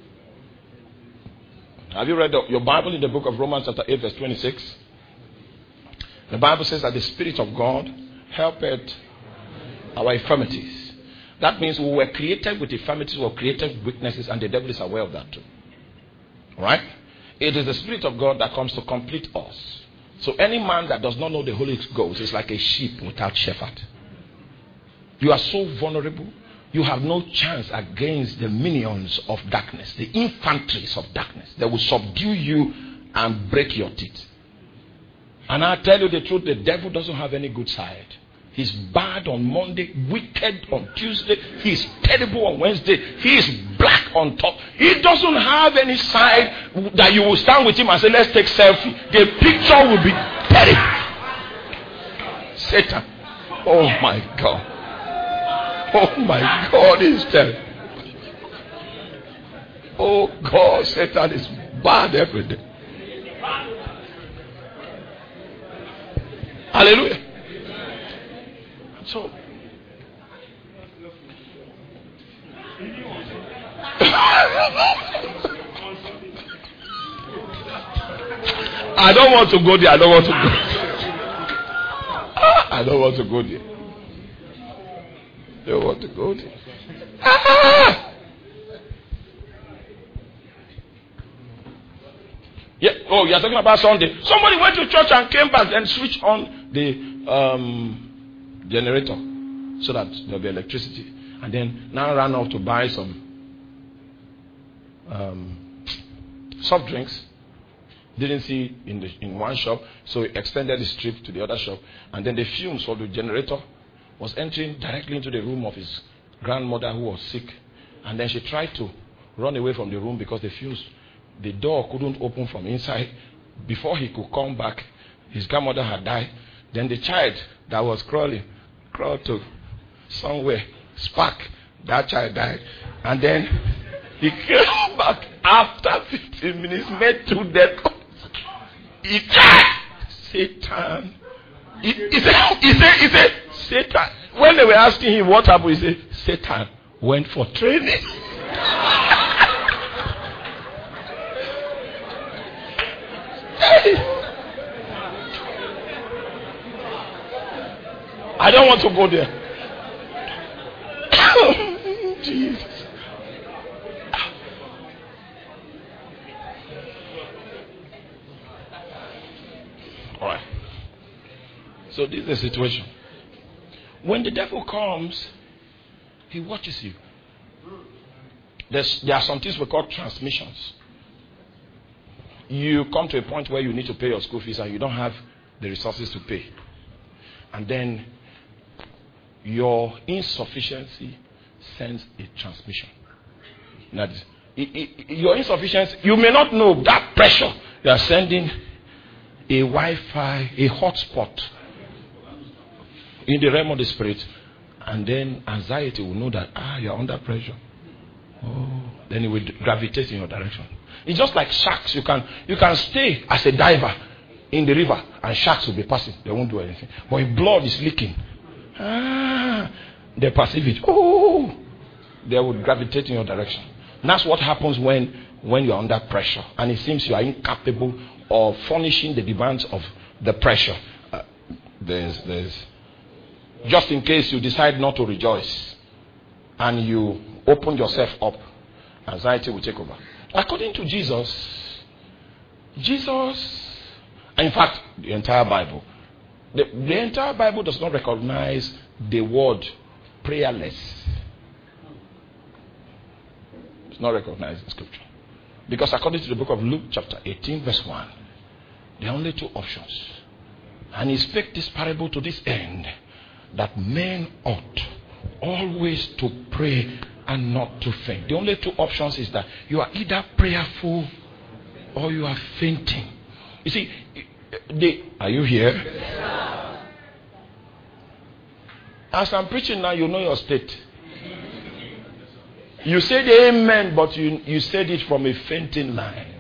Have you read your Bible in the book of Romans chapter eight verse twenty-six? The Bible says that the Spirit of God helped our infirmities. That means we were created with infirmities, we were created with weaknesses, and the devil is aware of that too. Alright? It is the Spirit of God that comes to complete us. So any man that does not know the Holy Ghost is like a sheep without shepherd. You are so vulnerable. You have no chance against the minions of darkness, the infanteries of darkness. They will subdue you and break your teeth. And I tell you the truth, the devil doesn't have any good side. He's bad on Monday, wicked on Tuesday. He's terrible on Wednesday. He is black on top. He doesn't have any side that you will stand with him and say, let's take selfie. The picture will be terrible. Satan. Oh my God. Oh my God, he's terrible. Oh God, Satan is bad every day. Hallelujah. So, I don't want to go there. I don't want to go there. I don't want to go there. I don't want to go there. Ah! Yeah. Oh, you're talking about Sunday. Somebody went to church and came back and switched on the um, generator so that there'll be electricity, and then now ran off to buy some um, soft drinks. Didn't see in the in one shop, so he extended his trip to the other shop, and then the fumes of the generator was entering directly into the room of his grandmother who was sick, and then she tried to run away from the room because the fumes, the door couldn't open from inside. Before he could come back, his grandmother had died. Then the child that was crawling crawled to somewhere, spark. That child died, and then he came back after fifteen minutes, made two dead. He died. Satan. He, he said, he said, he said, Satan. When they were asking him what happened, he said, Satan went for training. I don't want to go there. Jesus. All right. So this is the situation. When the devil comes, he watches you. There's, there are some things we call transmissions. You come to a point where you need to pay your school fees and you don't have the resources to pay. And then your insufficiency sends a transmission. That is, it, it, your insufficiency, you may not know that pressure. You are sending a Wi-Fi, a hotspot in the realm of the spirit, and then anxiety will know that, ah, you are under pressure. Oh, then it will gravitate in your direction. It's just like sharks. You can you can stay as a diver in the river and sharks will be passing. They won't do anything. But if blood is leaking, ah, they perceive it. Oh, they will gravitate in your direction. And that's what happens when, when you are under pressure. And it seems you are incapable of furnishing the demands of the pressure. Uh, there's, there's, just in case you decide not to rejoice and you open yourself up, anxiety will take over. According to Jesus, Jesus, in fact, the entire Bible, the, the entire Bible does not recognize the word prayerless. It's not recognized in Scripture. Because according to the book of Luke chapter eighteen verse one, there are only two options. And he spake this parable to this end, that men ought always to pray and not to faint. The only two options is that you are either prayerful or you are fainting. You see, they, are you here? As I'm preaching now, you know your state. You said amen, but you, you said it from a fainting line.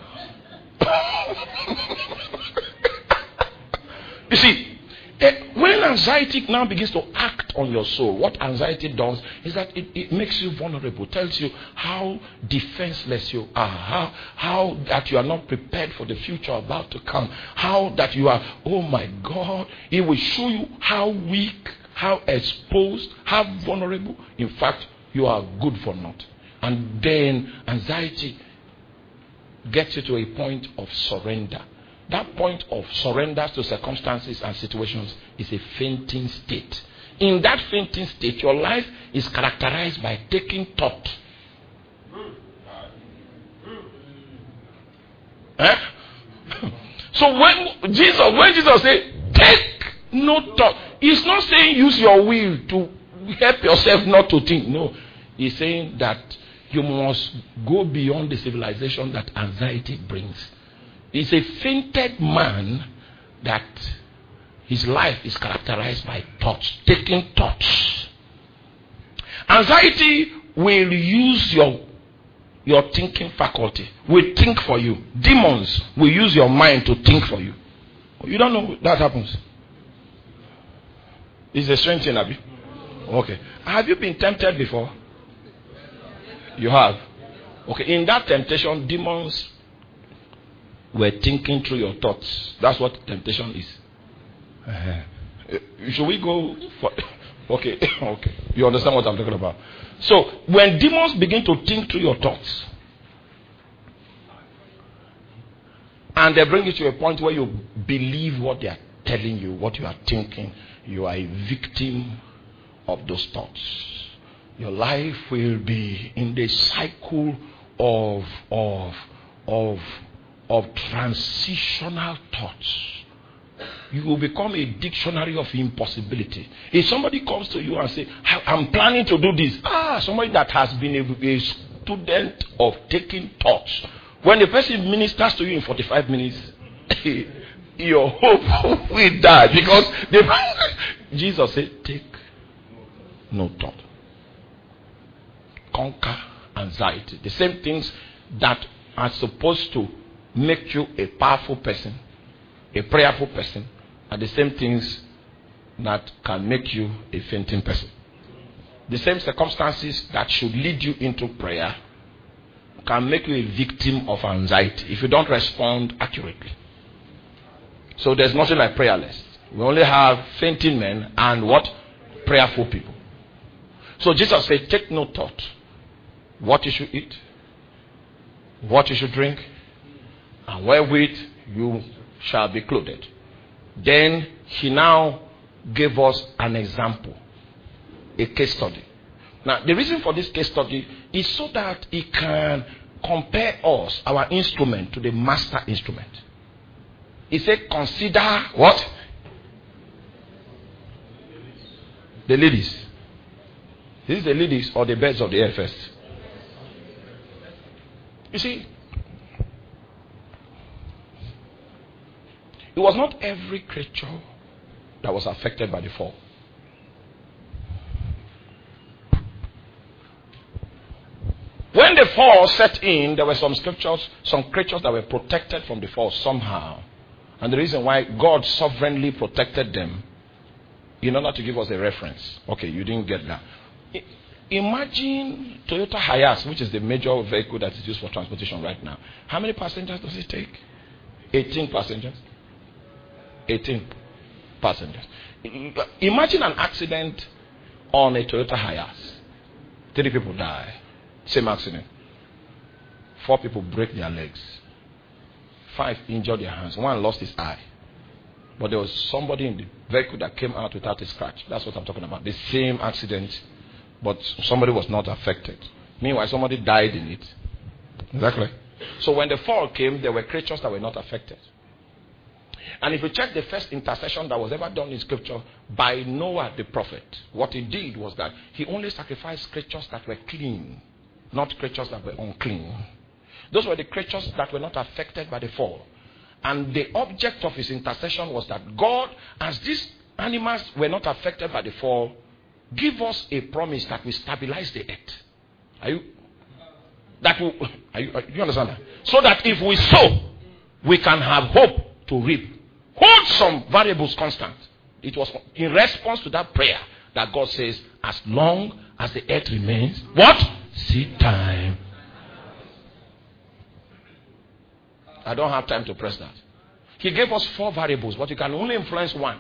You see, when anxiety now begins to act on your soul, what anxiety does is that it, it makes you vulnerable, tells you how defenseless you are, how, how that you are not prepared for the future about to come, how that you are, oh my God, it will show you how weak, how exposed, how vulnerable, in fact, you are good for naught. And then anxiety gets you to a point of surrender. That point of surrender to circumstances and situations is a fainting state. In that fainting state, your life is characterized by taking thought. Eh? So when Jesus, when Jesus said, take no thought, He's not saying use your will to help yourself not to think. No. He's saying that you must go beyond the civilization that anxiety brings. He's a fainted man that his life is characterized by thoughts, taking thoughts. Anxiety will use your your thinking faculty, will think for you. Demons will use your mind to think for you. You don't know that happens. It's a strange thing, Abi. Okay. Have you been tempted before? You have. Okay. In that temptation, demons were thinking through your thoughts. That's what temptation is. Uh-huh. Should we go for... Okay, okay. You understand what I'm talking about? So, when demons begin to think through your thoughts, and they bring you to a point where you believe what they are telling you, what you are thinking, you are a victim of those thoughts. Your life will be in the cycle of of of of transitional thoughts. You will become a dictionary of impossibility. If somebody comes to you and says, I'm planning to do this. Ah, somebody that has been a, a student of taking thoughts. When the person ministers to you in forty-five minutes, your hope will die. Because the, Jesus said, take no thought. Conquer anxiety. The same things that are supposed to make you a powerful person, a prayerful person, are the same things that can make you a fainting person. The same circumstances that should lead you into prayer can make you a victim of anxiety if you don't respond accurately. So there's nothing like prayerless. We only have fainting men and what? Prayerful people. So Jesus said, take no thought what you should eat, what you should drink, and wherewith you shall be clothed. Then he now gave us an example, a case study. Now, the reason for this case study is so that he can compare us, our instrument, to the master instrument. He said, consider what? The ladies. This is the ladies or the birds of the air first. You see, it was not every creature that was affected by the fall. When the fall set in, there were some scriptures, some creatures that were protected from the fall somehow. And the reason why God sovereignly protected them, in order to give us a reference. Okay, you didn't get that. Imagine Toyota Hiace, which is the major vehicle that is used for transportation right now. How many passengers does it take? eighteen passengers. eighteen passengers. Imagine an accident on a Toyota Hiace. Three people die. Same accident. Four people break their legs. Five injured their hands. One lost his eye. But there was somebody in the vehicle that came out without a scratch. That's what I'm talking about. The same accident, but somebody was not affected. Meanwhile, somebody died in it. Exactly. So when the fall came, there were creatures that were not affected. And if you check the first intercession that was ever done in scripture by Noah the prophet, what he did was that he only sacrificed creatures that were clean, not creatures that were unclean. Those were the creatures that were not affected by the fall. And the object of his intercession was that God, as these animals were not affected by the fall, give us a promise that will stabilize the earth. Are you? That will, are you, are you understand that? So that if we sow, we can have hope to reap. Hold some variables constant. It was in response to that prayer that God says, as long as the earth remains, what? Seed time. I don't have time to press that. He gave us four variables, but you can only influence one.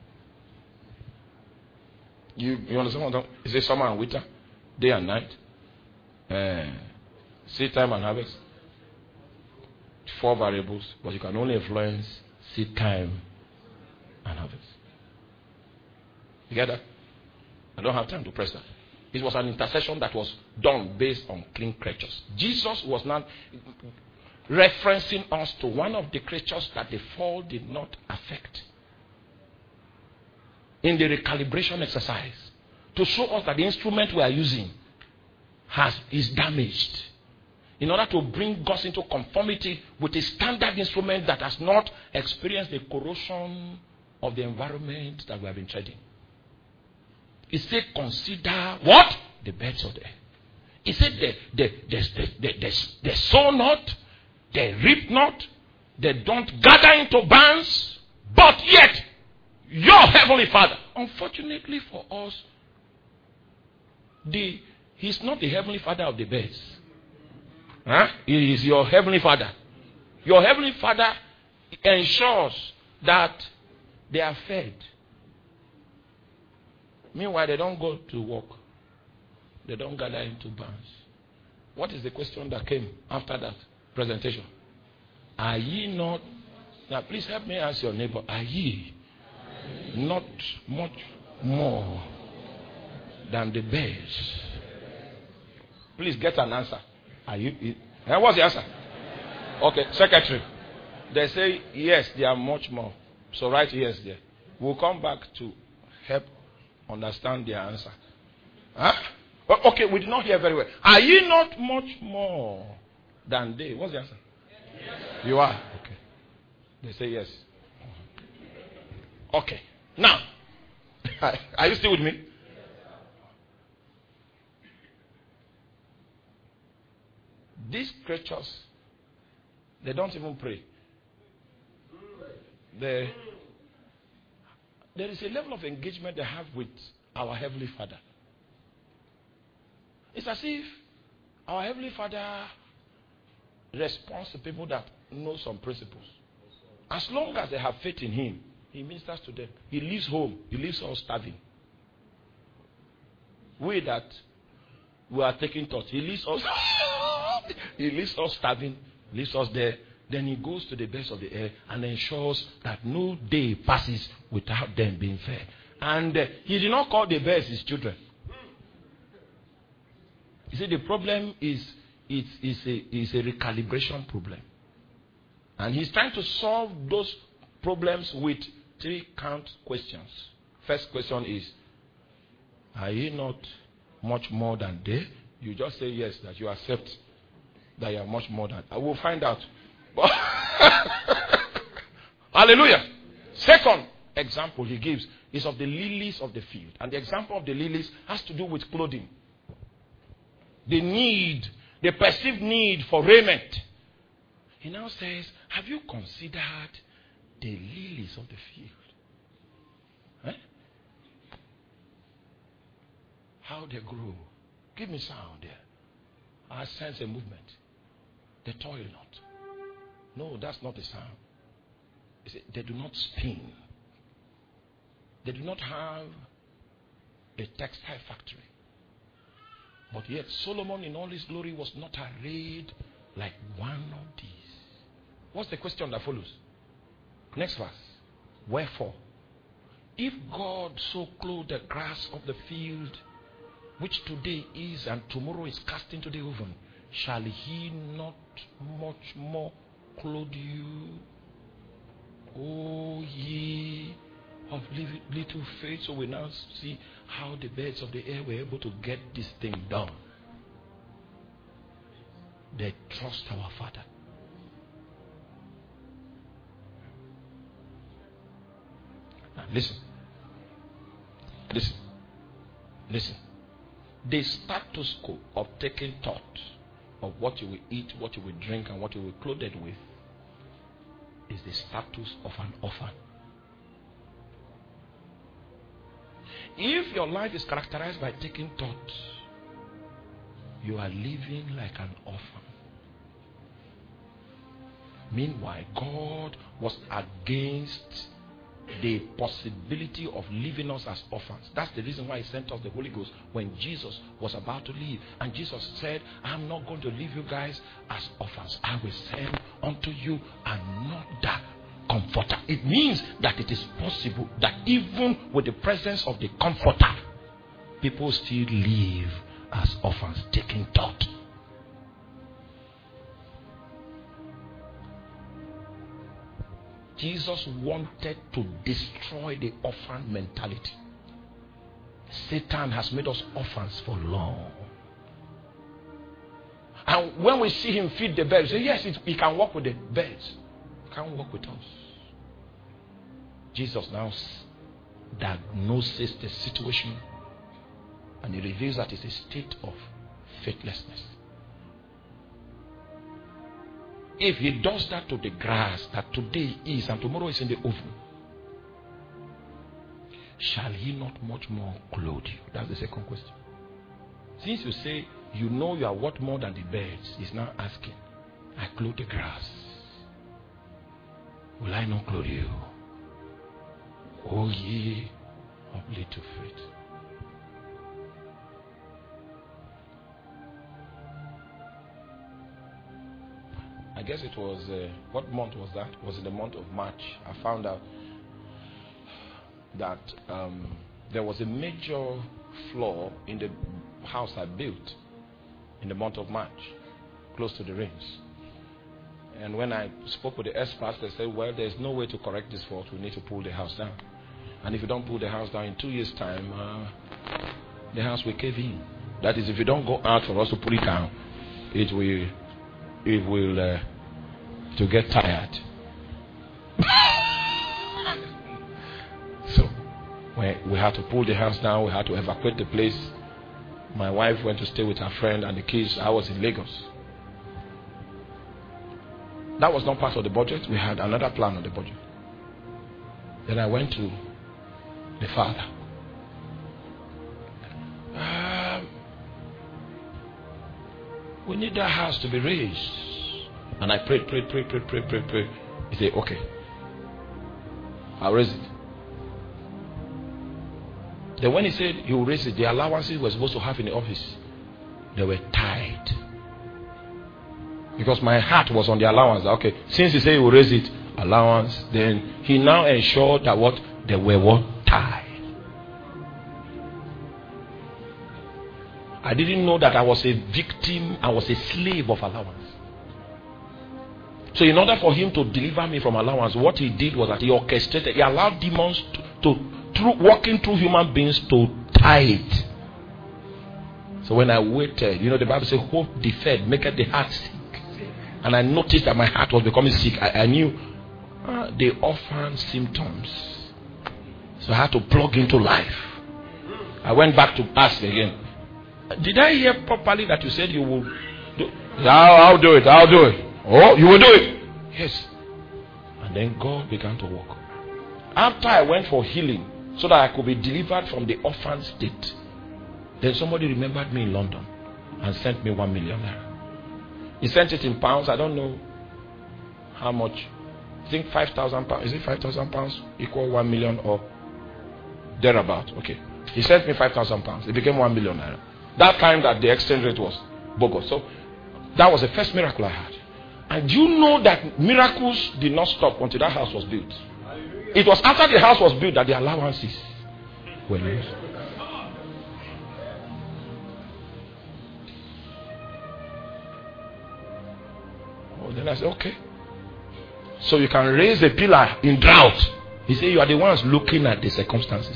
You, you understand what I'm talking about? Is it summer and winter? Day and night? Uh, seed time and harvest? Four variables, but you can only influence seed time and harvest. You get that? I don't have time to press that. It was an intercession that was done based on clean creatures. Jesus was not referencing us to one of the creatures that the fall did not affect. in the recalibration exercise to show us that the instrument we are using has is damaged, in order to bring us into conformity with a standard instrument that has not experienced the corrosion of the environment that we have been treading. He said, consider what? The birds of the air. He said, they, they, they, they, they, they, they sow not, they reap not, they don't gather into barns, but yet your heavenly Father. Unfortunately for us, the He's not the heavenly Father of the birds. Huh? He is your heavenly Father. Your heavenly Father ensures that they are fed. Meanwhile, they don't go to work. They don't gather into barns. What is the question that came after that presentation? Are ye not... Now, please help me ask your neighbor. Are ye not much more than the birds? Please get an answer. Are you? And what's the answer? Okay, secretary. They say yes, they are much more. So write yes there. We'll come back to help understand their answer. Huh? Okay, we did not hear very well. Are you not much more than they? What's the answer? Yes. You are. Okay. They say yes. Okay. Now, are you still with me? These creatures, they don't even pray. They, there is a level of engagement they have with our Heavenly Father. It's as if our Heavenly Father responds to people that know some principles. As long as they have faith in Him, He ministers to them. He leaves home. He leaves us starving. We that we are taking thought, He leaves us. He leaves us starving, leaves us there. Then He goes to the birds of the air and ensures that no day passes without them being fed. And uh, He did not call the birds His children. You see, the problem is it's, it's, a, it's a recalibration problem. And He's trying to solve those problems with three count questions. First question is, are ye not much more than they? You just say yes, that you accept that you are much more than. I will find out. Hallelujah. Second example He gives is of the lilies of the field. And the example of the lilies has to do with clothing. The need, the perceived need for raiment. He now says, have you considered the lilies of the field? Eh? How they grow. Give me sound there. I sense a movement. They toil not. No, that's not the sound. They do not spin. They do not have a textile factory. But yet Solomon in all his glory was not arrayed like one of these. What's the question that follows? Next verse. Wherefore, if God so clothe the grass of the field, which today is and tomorrow is cast into the oven, shall He not much more clothe you, O ye of little faith? So we now see how the birds of the air were able to get this thing done. They trust our Father. Now listen. Listen. Listen. The status quo of taking thought of what you will eat, what you will drink, and what you will clothe with is the status of an orphan. If your life is characterized by taking thought, you are living like an orphan. Meanwhile, God was against the possibility of leaving us as orphans. That's the reason why He sent us the Holy Ghost when Jesus was about to leave. And Jesus said, I'm not going to leave you guys as orphans. I will send unto you another Comforter. It means that it is possible that even with the presence of the Comforter, people still live as orphans, taking thought. Jesus wanted to destroy the orphan mentality. Satan has made us orphans for long. And when we see him feed the birds, we say, yes, it, he can walk with the birds. He can't walk with us. Jesus now diagnoses the situation and he reveals that it's a state of faithlessness. If he does that to the grass that today is and tomorrow is in the oven, shall he not much more clothe you? That's the second question. Since you say you know you are worth more than the birds, he's now asking, I clothe the grass. Will I not clothe you? O ye of little faith. I guess it was, uh, what month was that? It was in the month of March. I found out that um, there was a major flaw in the house I built in the month of March, close to the rains. And when I spoke with the experts, they said, well, there's no way to correct this fault. We need to pull the house down. And if you don't pull the house down in two years' time, uh, the house will cave in. That is, if you don't go out for us to pull it down, it will, it will, uh, to get tired. So, we, we had to pull the house down. We had to evacuate the place. My wife went to stay with her friend and the kids. I was in Lagos. That was not part of the budget. We had another plan on the budget. Then I went to the father. Um, we need that house to be raised. And I prayed, prayed, prayed, prayed, prayed, prayed, prayed. He said, okay, I'll raise it. Then when he said he will raise it, the allowances we were supposed to have in the office, they were tied. Because my heart was on the allowance. Okay, since he said he will raise it, allowance, then he now ensured that what? They were what? Tied. I didn't know that I was a victim, I was a slave of allowance. So in order for him to deliver me from allowance, what he did was that he orchestrated, he allowed demons to, to through walking through human beings to tie it. So when I waited, you know the Bible says, hope deferred maketh the heart sick. And I noticed that my heart was becoming sick. I, I knew uh, the orphan symptoms. So I had to plug into life. I went back to ask again, did I hear properly that you said you will do? I'll, I'll do it, I'll do it. Oh, you will do it? Yes. And then God began to work. After I went for healing, so that I could be delivered from the orphan state, then somebody remembered me in London and sent me one million naira. He sent it in pounds. I don't know how much. I think five thousand pounds. Is it five thousand pounds equal one million or thereabout? Okay. He sent me five thousand pounds. It became one million naira. That time that the exchange rate was bogus. So that was the first miracle I had. And you know that miracles did not stop until that house was built. It was after the house was built that the allowances were used. Oh, then I said, okay. So you can raise a pillar in drought. He said, you are the ones looking at the circumstances.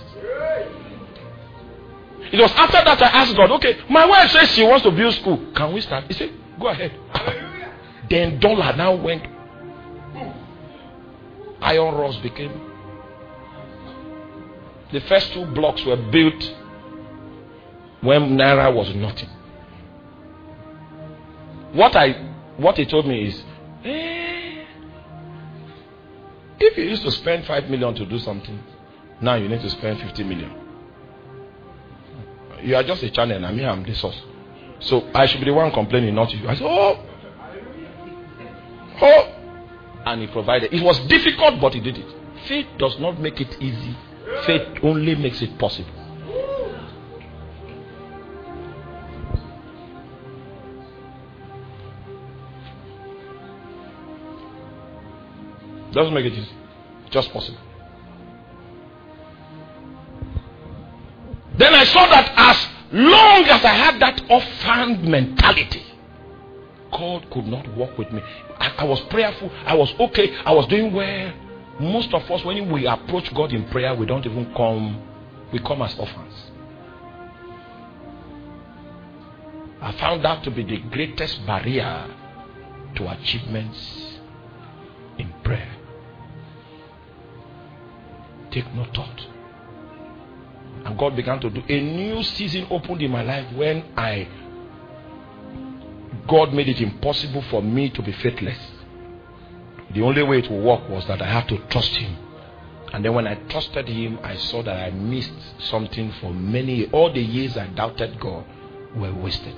It was after that I asked God, okay, my wife says she wants to build school. Can we start? He said, go ahead. Then dollar now went. Iron rods became. The first two blocks were built when naira was nothing. What I what he told me is, eh, if you used to spend five million to do something, now you need to spend fifty million. You are just a channel, and me, I'm the source. So I should be the one complaining, not you. I said, oh, oh, and he provided. It was difficult, but he did it. Faith does not make it easy. Faith only makes it possible. Doesn't make it easy. Just possible. Then I saw that as long as I had that orphan mentality, God could not walk with me. I, I was prayerful. I was okay. I was doing well. most of us, when we approach God in prayer, we don't even come, we come as orphans. I found that to be the greatest barrier to achievements in prayer. Take no thought. And God began to do a new season opened in my life when I God made it impossible for me to be faithless. The only way it would work was that I had to trust Him. And then when I trusted Him, I saw that I missed something for many years. All the years I doubted God were wasted.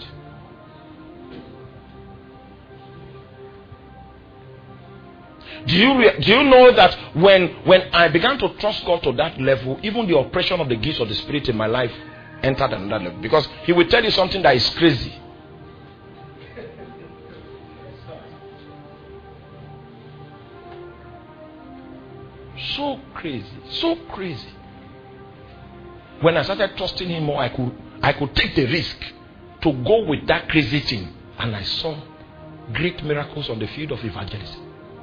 Do you, re- do you know that when, when I began to trust God to that level, even the operation of the gifts of the Spirit in my life entered another level? Because He will tell you something that is crazy. So crazy, so crazy. When I started trusting Him more, I could, I could take the risk to go with that crazy thing. And I saw great miracles on the field of evangelism.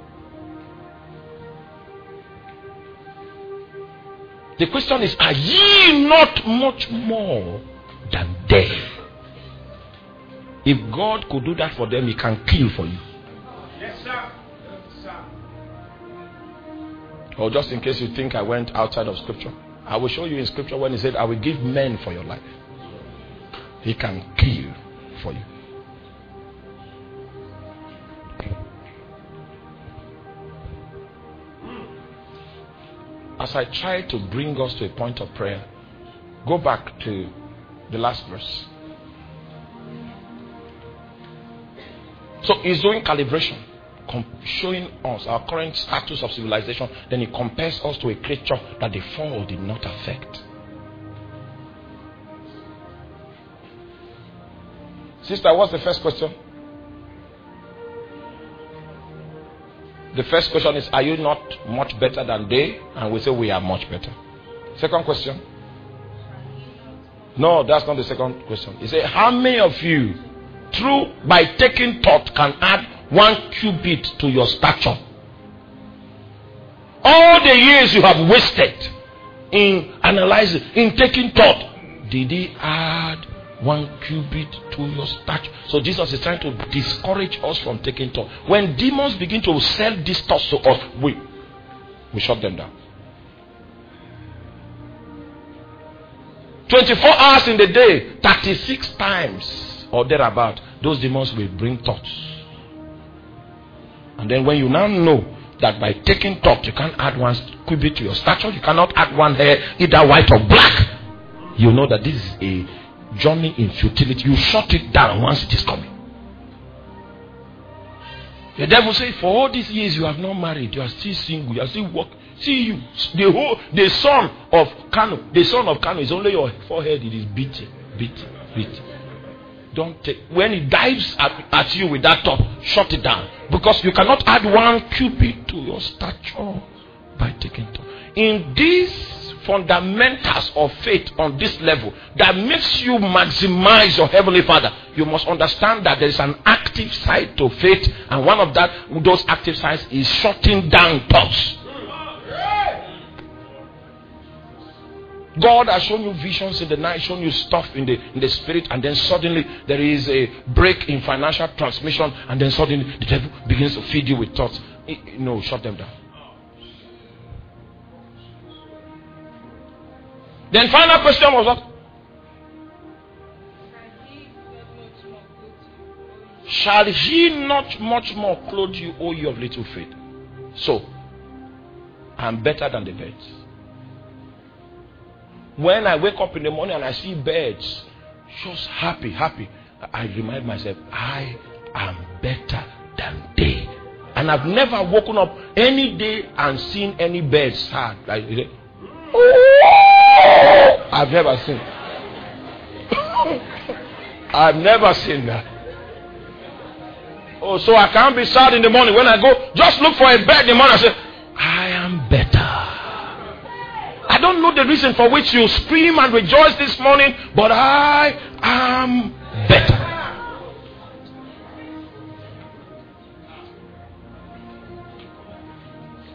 The question is, are ye not much more than they? If God could do that for them, He can kill for you. Yes, sir. Yes, sir. Or just in case you think I went outside of scripture, I will show you in scripture when He said, I will give men for your life. He can kill for you. As I try to bring us to a point of prayer, go back to the last verse. So He's doing calibration, showing us our current status of civilization. Then He compares us to a creature that the fall did not affect. Sister, what's the first question? The first question is, are you not much better than they? And we say we are much better. Second question. No, that's not the second question. He said, how many of you, through by taking thought, can add one cubit to your stature? All the years you have wasted in analyzing, in taking thought, did He add one cubit to your stature? So Jesus is trying to discourage us from taking thought. When demons begin to sell these thoughts to us, we we shut them down. twenty-four hours in the day, thirty-six times or thereabout, those demons will bring thoughts. And then when you now know that by taking thought, you can't add one cubit to your stature, you cannot add one hair, either white or black, you know that this is a journey in futility. You shut it down once it is coming. The devil says, for all these years you have not married, you are still single, you are still working. See you, the whole the son of Kano, the son of Kano is only your forehead. It is beating, beating, beating. Don't take, when he dives at, at you with that thought, shut it down, because you cannot add one cubit to your stature by taking thought. In these fundamentals of faith on this level that makes you maximize your Heavenly Father, you must understand that there is an active side to faith, and one of that those active sides is shutting down thoughts. God has shown you visions in the night, shown you stuff in the in the spirit, and then suddenly there is a break in financial transmission, and then suddenly the devil begins to feed you with thoughts. No, shut them down. Then final question was what? Shall He not much more clothe you, O you of little faith? So, I'm better than the birds. When I wake up in the morning and I see birds just happy, happy, I remind myself, I am better than they. And I've never woken up any day and seen any birds sad. Like, oh, I've never seen. I've never seen that. Oh, so I can't be sad in the morning. When I go, just look for a bird in the morning and say, I am better. I don't know the reason for which you scream and rejoice this morning, but I am better.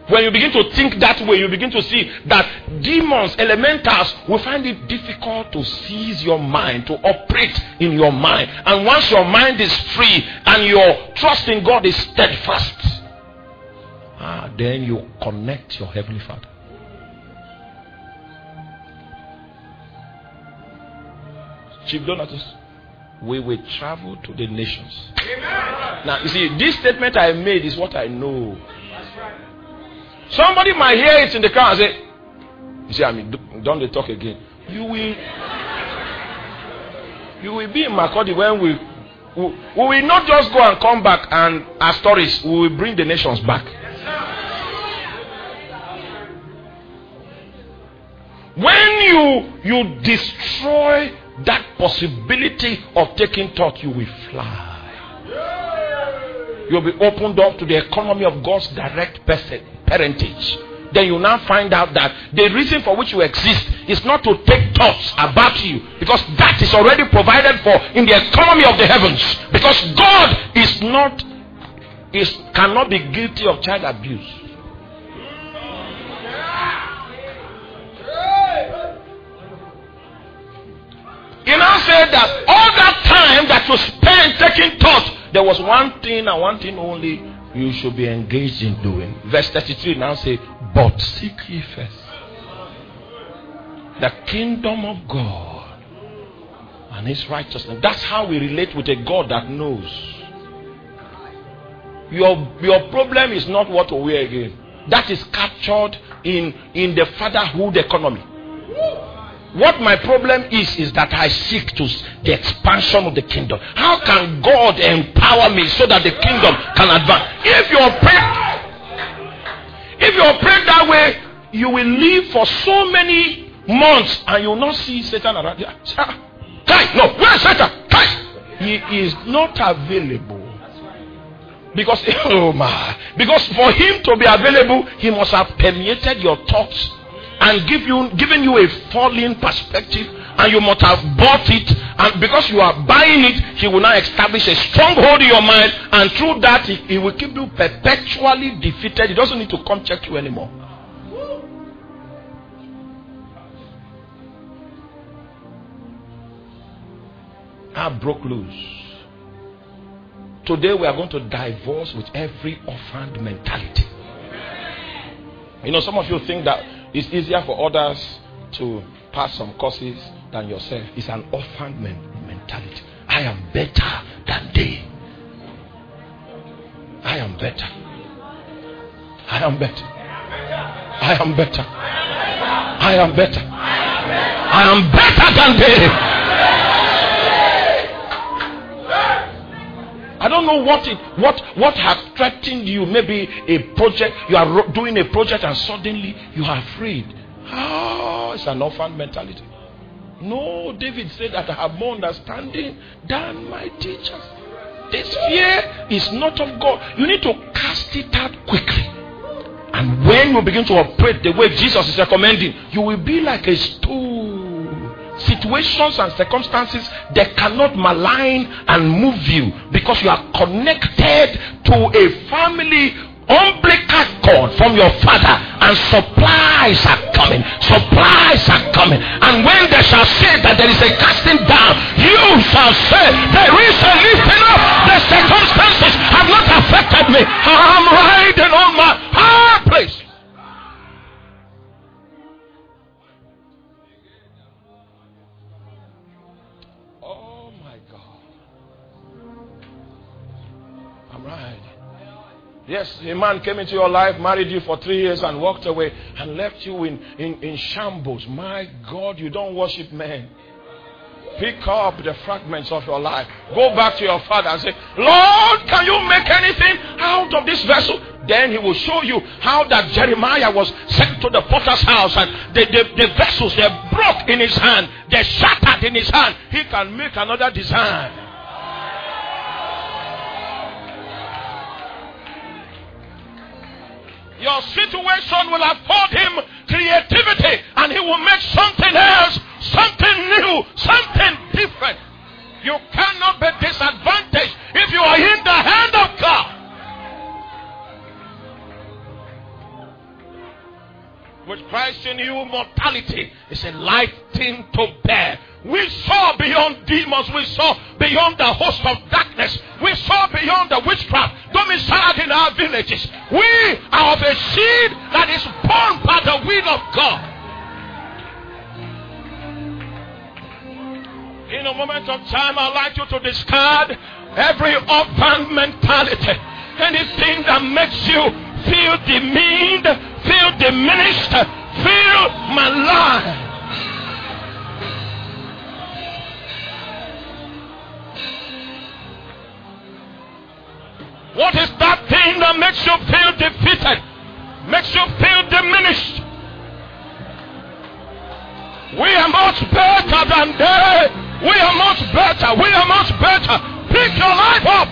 When you begin to think that way, you begin to see that demons, elementals, will find it difficult to seize your mind, to operate in your mind. And once your mind is free and your trust in God is steadfast, ah, then you connect your Heavenly Father. Chief Donatus, we will travel to the nations. Amen. Now, you see, this statement I made is what I know. That's right. Somebody might hear it in the car and say, you see, I mean, don't they talk again? You will, you will be in Makurdi when we, we, we will not just go and come back and as stories, we will bring the nations back. When you, you destroy that possibility of taking thought, you will fly. You'll be opened up to the economy of God's direct parentage. Then you now find out that the reason for which you exist is not to take thoughts about you, because that is already provided for in the economy of the heavens. Because God is not, is cannot be guilty of child abuse. He now said that all that time that you spent taking thought, there was one thing and one thing only you should be engaged in doing. Verse thirty-three now says, but seek ye first the kingdom of God and his righteousness. That's how we relate with a God that knows. Your, your problem is not what to wear again. That is captured in, in the fatherhood economy. What my problem is, is that I seek to the expansion of the kingdom. How can God empower me so that the kingdom can advance? If you operate, if you operate that way, you will live for so many months and you will not see Satan around. Kai, no, where is Satan? Kai, he is not available. Because, oh my, because for him to be available, he must have permeated your thoughts and give you, given you a fallen perspective, and you must have bought it, and because you are buying it, he will now establish a stronghold in your mind, and through that he, he will keep you perpetually defeated. He doesn't need to come check you anymore. I broke loose. Today we are going to divorce with every orphaned mentality. You know, some of you think that it's easier for others to pass some courses than yourself. It's an orphan men- mentality. I am better than they. I am better. I am better. I am better. I am better. I am better than they. I don't know what it, what what has threatened you. Maybe a project, you are doing a project and suddenly you are afraid. Oh, it's an orphan mentality. No, David said that I have more understanding than my teachers. This fear is not of God. You need to cast it out quickly. And when you begin to operate the way Jesus is recommending, you will be like a stool. Situations and circumstances, they cannot malign and move you, because you are connected to a family umbilical cord from your father, and supplies are coming. Supplies are coming. And when they shall say that there is a casting down, you shall say there is a lifting up. The circumstances have not affected me. I'm riding on my high place. Yes, a man came into your life, married you for three years and walked away and left you in, in, in shambles. My God, you don't worship men. Pick up the fragments of your life. Go back to your father and say, Lord, can you make anything out of this vessel? Then he will show you how that Jeremiah was sent to the potter's house, and the, the, the vessels, they broke in his hand. They shattered in his hand. He can make another design. Your situation will afford him creativity, and he will make something else, something new, something different. You cannot be disadvantaged if you are in the hand of God. Christ in you, mortality is a light thing to bear. We saw beyond demons. We saw beyond the host of darkness. We saw beyond the witchcraft domiciled in our villages. We are of a seed that is born by the will of God. In a moment of time, I'd like you to discard every orphan mentality. Anything that makes you feel demeaned, feel diminished, feel maligned. What is that thing that makes you feel defeated? Makes you feel diminished? We are much better than they. We are much better. We are much better. Pick your life up.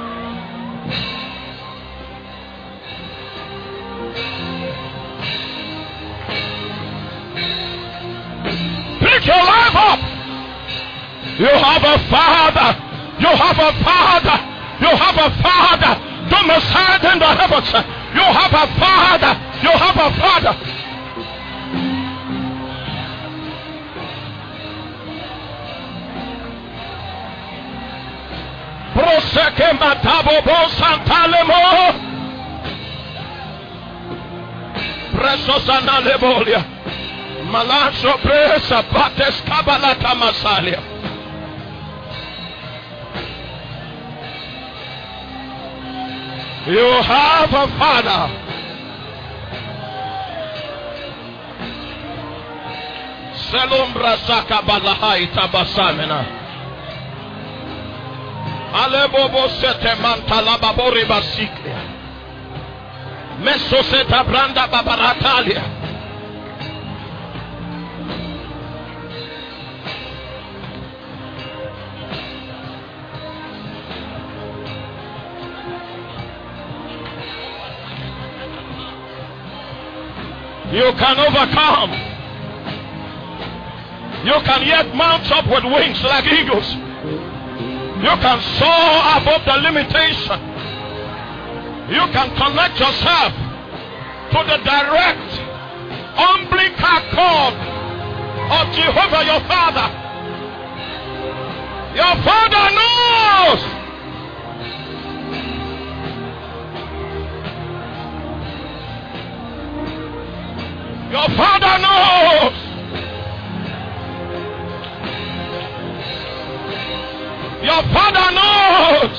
Pick your life up. You have a father. You have a father. You have a father. Domiciled in the heavens. You have a father. You have a father. Proseke matabo bo santalemo. Presos analebolia. Malacho presa pates kabalata masalia. You have a father. Selumbra saka balahai tabasamena. Alebobo sete mantala babori basiklia. Meso seta branda babaratalia. You can overcome. You can yet mount up with wings like eagles. You can soar above the limitation. You can connect yourself to the direct umbilical cord of Jehovah your Father. Your Father knows. Your Father knows. Your Father knows.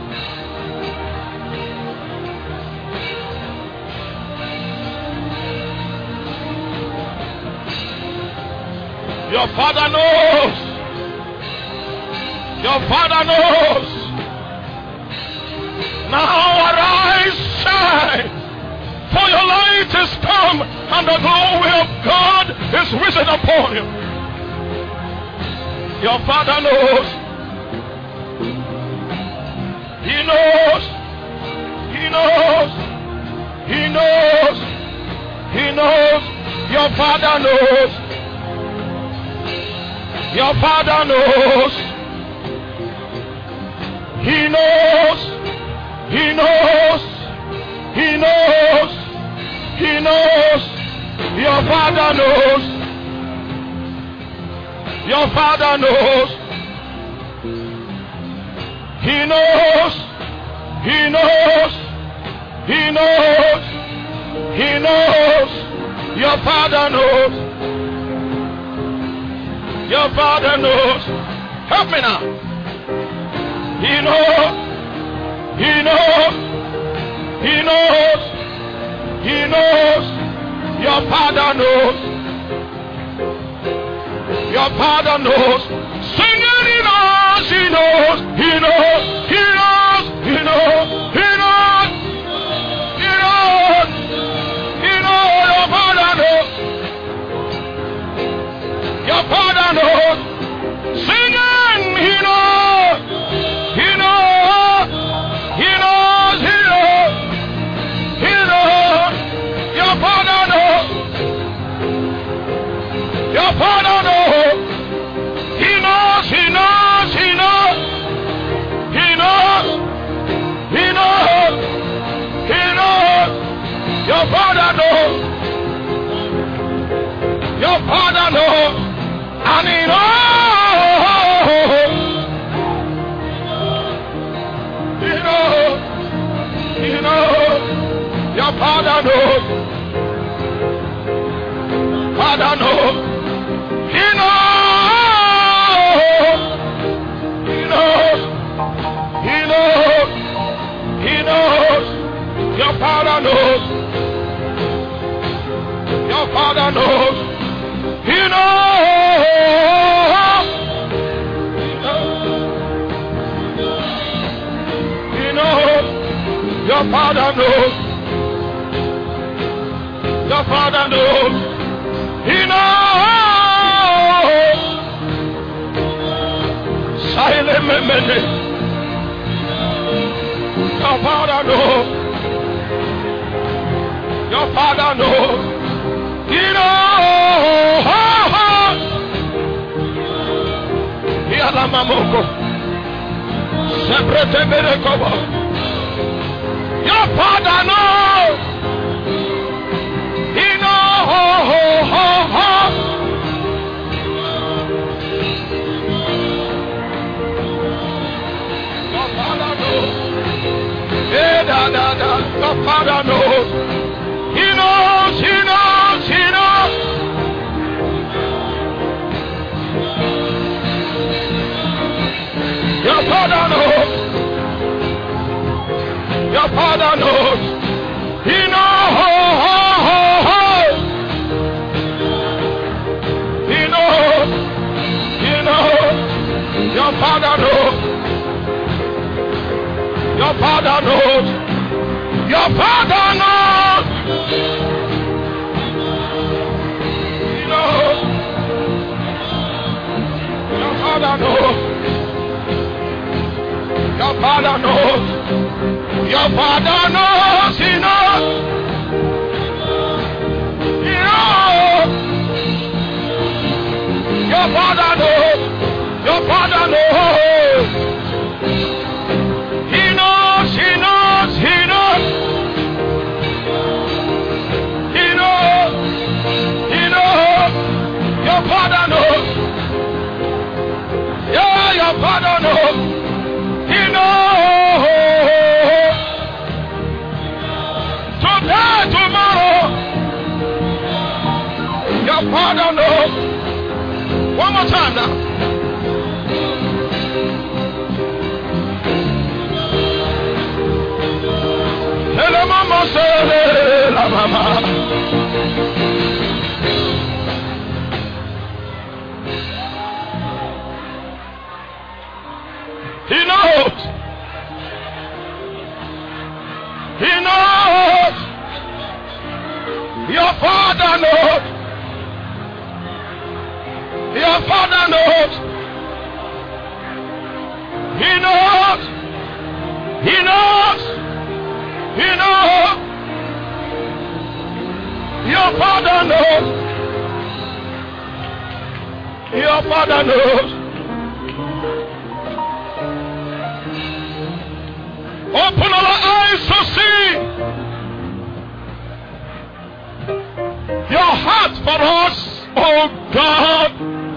Your Father knows. Your Father knows. Now arise, shine, for your light is come, and the glory of God is risen upon you. Your Father knows. He knows. He knows. He knows. He knows. Your Father knows. Your Father knows. He knows. He knows. He knows. He knows. Your Father knows. Your Father knows. He knows. He knows. He knows. He knows. Your Father knows. Your Father knows. Help me now. He knows. He knows. He knows. He knows. Your Father knows. Your Father knows. Sing it, he knows. He knows. He knows. He knows. He knows. He knows. He knows. He knows. Your Father knows. Your Father knows. Sing it, he knows. He knows. He knows. He knows. He knows. Your Father knows. Your Father knows. He knows. He knows. He knows. He knows. Your Father knows. And He knows. He knows. He knows. Your Father knows. Father knows. He knows. He knows. He knows. He knows. Your Father knows. Your Father knows. He knows. He knows. Your Father knows. Your Father knows. He knows. Silent memory. Your Father knows. Your Father knows. He knows. Yalamamoko. Separate Berekobo. Your Father knows. He knows. Your Father knows. Yeah, da, da, da. Your Father knows. He knows. He knows. He knows. Your Father knows. Your Father knows. He knows. He knows. He knows. Your Father knows. Your Father knows. Your Father knows. He knows. Your Father knows. Your Father knows. Your Father knows. He knows. He knows. Your Father knows. Your Father knows. He knows. He knows. He knows. He knows. He knows. Your Father knows. Yeah, your Father knows. He knows. Today, tomorrow. Your Father knows. One more time now. Hello, mama, say, la mama. He knows. He knows. Your Father knows. Your Father knows. He knows. He knows. He knows. Your Father knows. Your Father knows. Open our eyes to see your heart for us, oh God.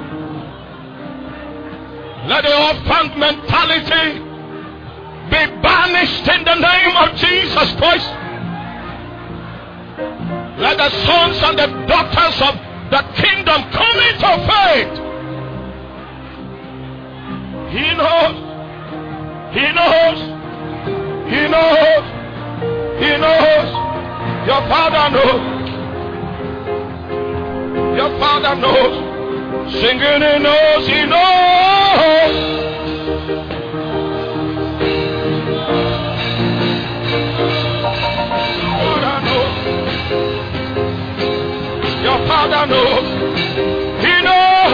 Let the orphan mentality be banished in the name of Jesus Christ. Let the sons and the daughters of the kingdom come into faith. He knows. He knows. He knows. He knows. Your Father knows. Your Father knows. Singing, He knows. He knows. Your Father knows. He knows.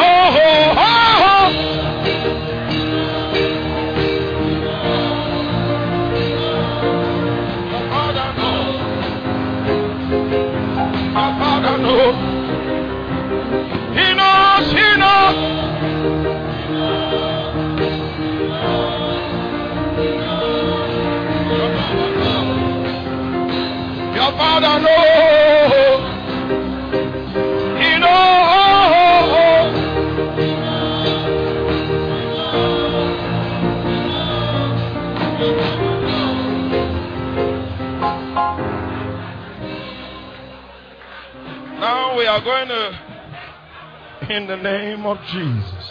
Your Father knows. Your Father knows. He knows. He knows. Your Father knows. He knows. are going to, in the name of Jesus.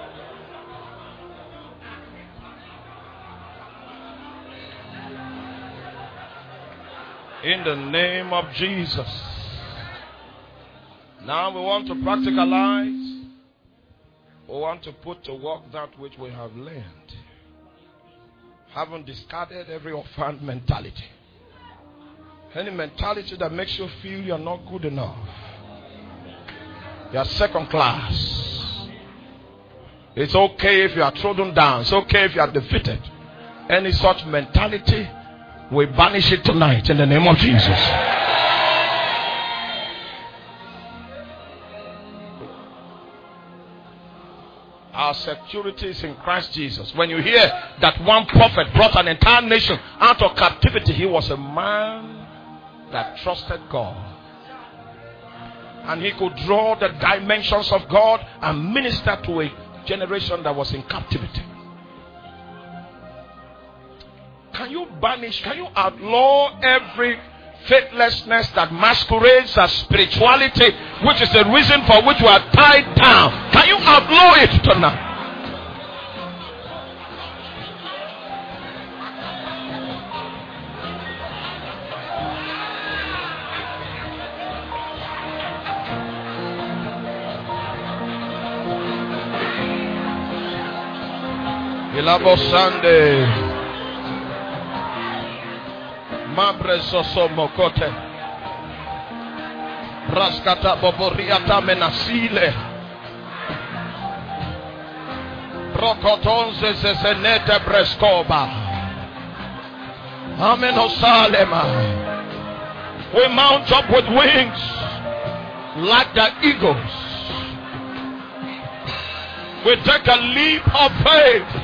In the name of Jesus. Now we want to practicalize. We want to put to work that which we have learned. Having discarded every orphan mentality. Any mentality that makes you feel you're not good enough. You're second class. It's okay if you are trodden down. It's okay if you are defeated. Any such mentality, we banish it tonight in the name of Jesus. Our security is in Christ Jesus. When you hear that one prophet brought an entire nation out of captivity, he was a man that trusted God. And he could draw the dimensions of God and minister to a generation that was in captivity. Can you banish, can you outlaw every faithlessness that masquerades as spirituality, which is the reason for which you are tied down? Can you outlaw it tonight? Ilabo Sunday. Mabre soso mokote. Raskata boboriata menasile. Rokotonze zezenete breskoba. Amen osalema. We mount up with wings like the eagles. We take a leap of faith.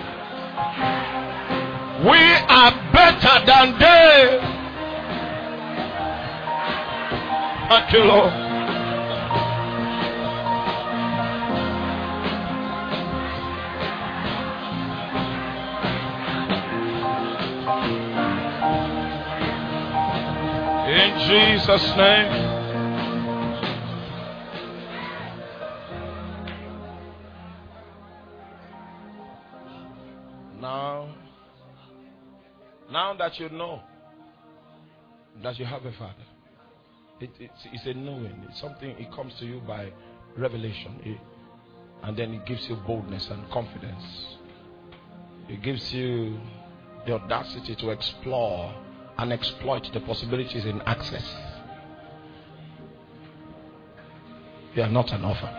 We are better than they. Thank you, Lord. In Jesus' name. Now, now that you know that you have a Father, it, it's, it's a knowing. It's something, it comes to you by revelation. It, and then it gives you boldness and confidence. It gives you the audacity to explore and exploit the possibilities in access. You are not an orphan.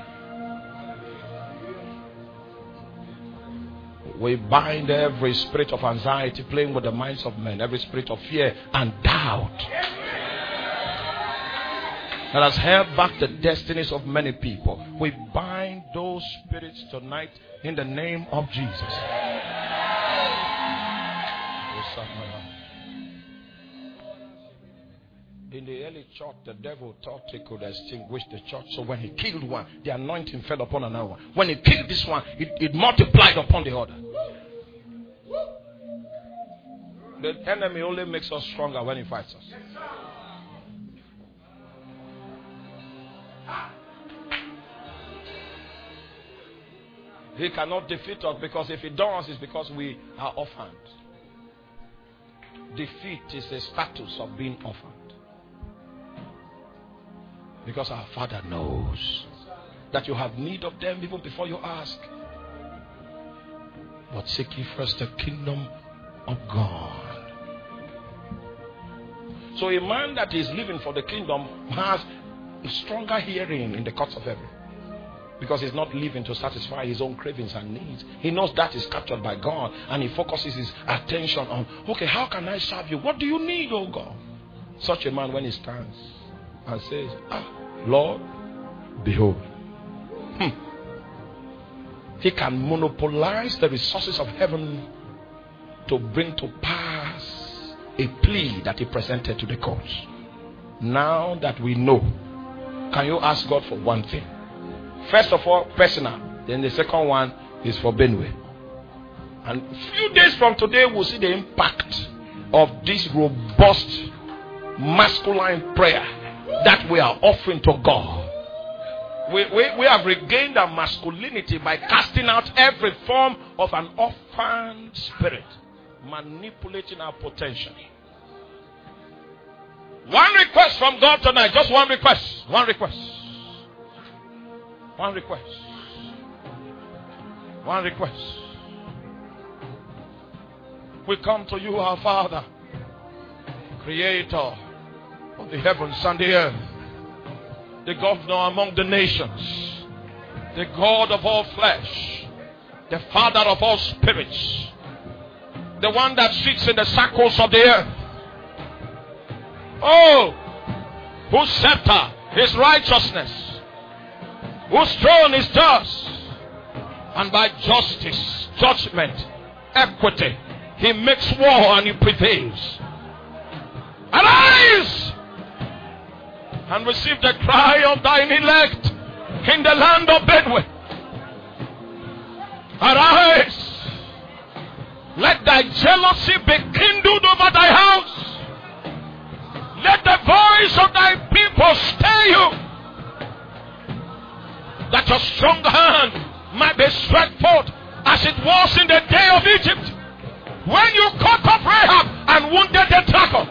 We bind every spirit of anxiety playing with the minds of men, every spirit of fear and doubt that has held back the destinies of many people. We bind those spirits tonight in the name of Jesus. In the early church, the devil thought he could extinguish the church. So when he killed one, the anointing fell upon another one. When he killed this one, it, it multiplied upon the other. The enemy only makes us stronger when he fights us. He cannot defeat us, because if he does, it's because we are orphaned. Defeat is a status of being orphaned. Because our Father knows that you have need of them even before you ask. But seek ye first the kingdom of God. So a man that is living for the kingdom has a stronger hearing in the courts of heaven. Because he's not living to satisfy his own cravings and needs. He knows that is captured by God. And he focuses his attention on, okay, how can I serve you? What do you need, oh God? Such a man, when he stands and says, ah, Lord, behold. Hmm. He can monopolize the resources of heaven to bring to pass a plea that he presented to the courts. Now that we know, can you ask God for one thing? First of all, personal. Then the second one is for Benue. And a few days from today, we'll see the impact of this robust masculine prayer that we are offering to God. We, we, we have regained our masculinity by casting out every form of an orphaned spirit, manipulating our potential. One request from God tonight, just one request, one request, one request, one request. We come to you, our Father, Creator of the heavens and the earth, the governor among the nations, the God of all flesh, the Father of all spirits, the one that sits in the circles of the earth. Oh, whose scepter is righteousness, whose throne is just, and by justice, judgment, equity, he makes war and he prevails. Arise and receive the cry of thine elect in the land of Bedouin. Arise. Let thy jealousy be kindled over thy house. Let the voice of thy people stay you, that your strong hand might be stretched forth as it was in the day of Egypt, when you cut off Rahab and wounded the dragon.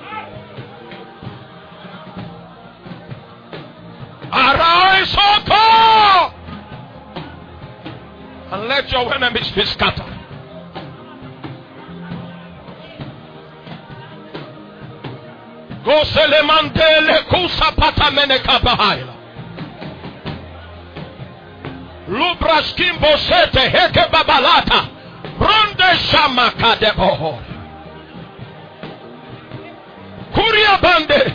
Arise, O God, and let your enemies be scattered. Go selemandele kusa pata meneka bahaila. Lubras kimbo sete heke babalata. Ronde shamaka de boho. Kuria bande.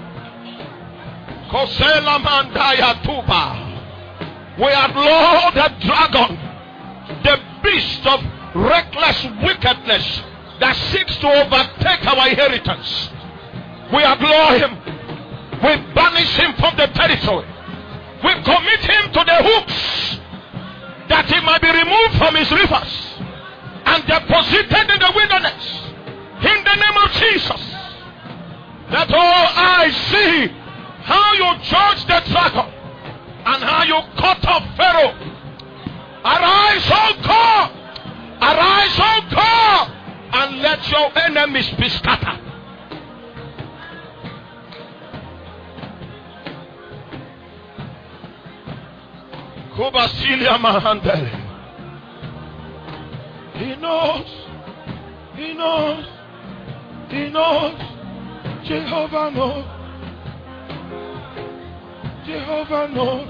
Kosela mandaya tuba. We outlaw the dragon, the beast of reckless wickedness that seeks to overtake our inheritance. We outlaw him. We banish him from the territory. We commit him to the hooks, that he might be removed from his rivers and deposited in the wilderness. In the name of Jesus. That all eyes see how you judge the dragon and how you cut off Pharaoh. Arise, O God! Arise, O God! And let your enemies be scattered. Kubasilia Mahandele. He knows. He knows. He knows. Jehovah knows. Jehovah knows.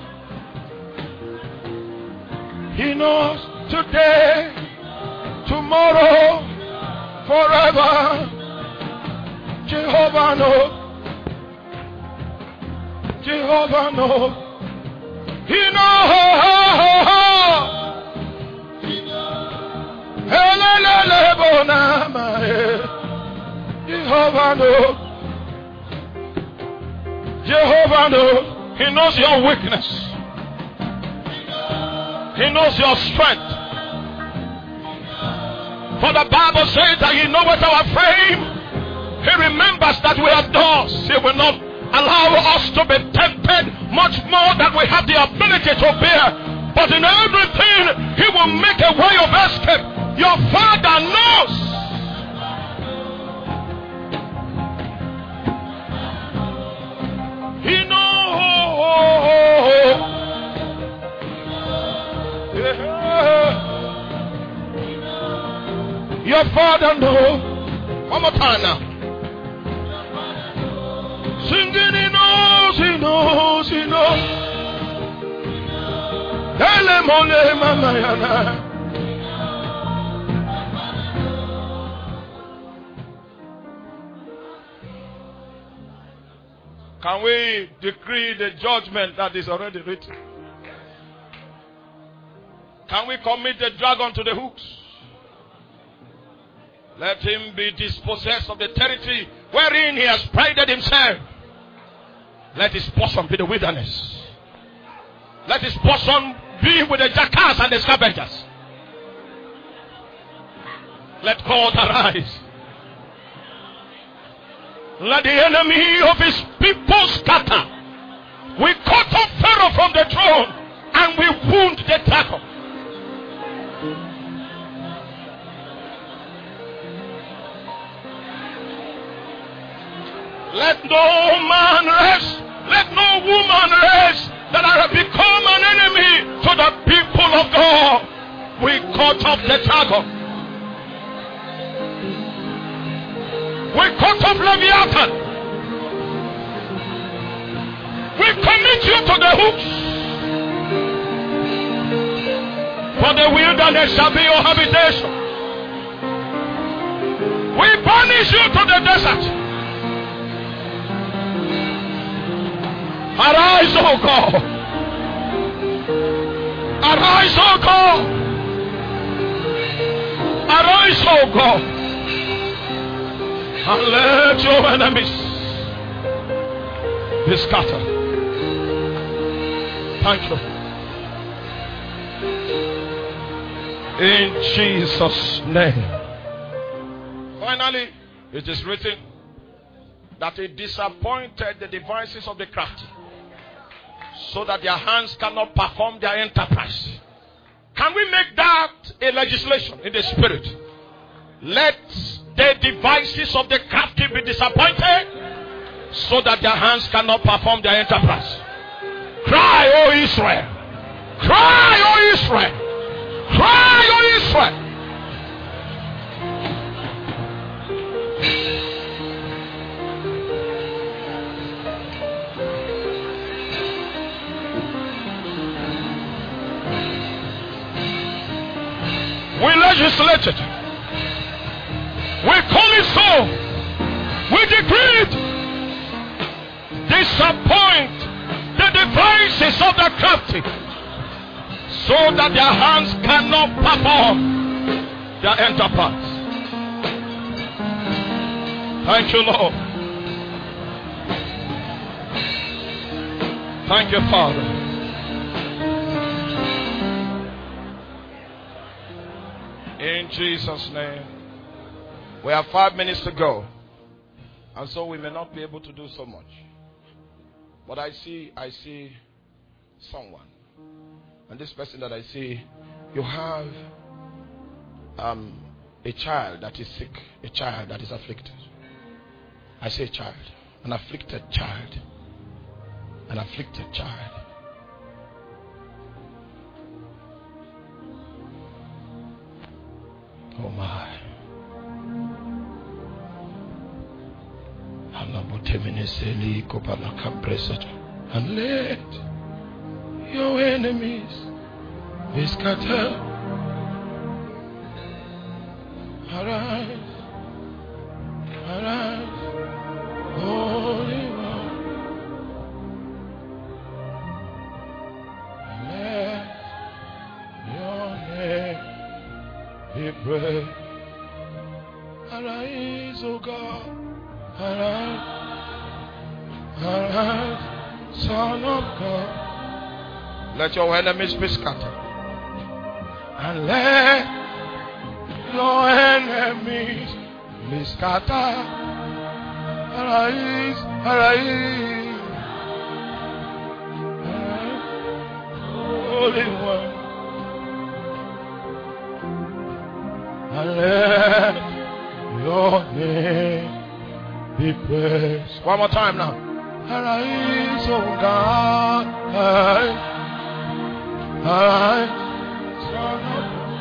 He knows today, tomorrow, forever. Jehovah knows. Jehovah knows. He knows. Jehovah knows. Jehovah knows. He knows your weakness. He knows your strength. For the Bible says that He knoweth our frame. He remembers that we are dust. He will not allow us to be tempted much more than we have the ability to bear. But in everything, He will make a way of escape. Your Father knows. He knows. Yeah. Your Father knows. One more time now. Singing, He knows, He knows, He knows. Ele mole mama yana. Can we decree the judgment that is already written? Can we commit the dragon to the hooks? Let him be dispossessed of the territory wherein he has prided himself. Let his portion be the wilderness. Let his portion be with the jackals and the scavengers. Let God arise. Let the enemy of his people scatter. We cut off Pharaoh from the throne and we wound the dragon. Let no man rest, let no woman rest that I have become an enemy to the people of God. We cut off the dragon. We cut off Leviathan. We commit you to the hooks. For the wilderness shall be your habitation. We banish you to the desert. Arise, O God. Arise, O God. Arise, O God. And let your enemies be scattered. Thank you. In Jesus' name. Finally, it is written that he disappointed the devices of the crafty, so that their hands cannot perform their enterprise. Can we make that a legislation in the spirit? Let the devices of the crafty be disappointed, so that their hands cannot perform their enterprise. Cry, O Israel! Cry, O Israel! Cry, O Israel! We legislate it. We call it so. We decree it. Disappoint the devices of the crafty, so that their hands cannot perform their enterprise. Thank you, Lord. Thank you, Father. In Jesus' name. We have five minutes to go, and so we may not be able to do so much. But I see, I see someone, and this person that I see, you have um, a child that is sick, a child that is afflicted. I say a child, an afflicted child, an afflicted child. Oh my. And let your enemies be scattered. Arise, arise, Holy One. Let your name be praised. Arise, O God. Arise, arise, Son of God. Let your enemies be scattered. And let your enemies be scattered. Arise, arise, arise, Holy One. And let your name be praised. One more time now. Arise, O God. Arise, arise, Son of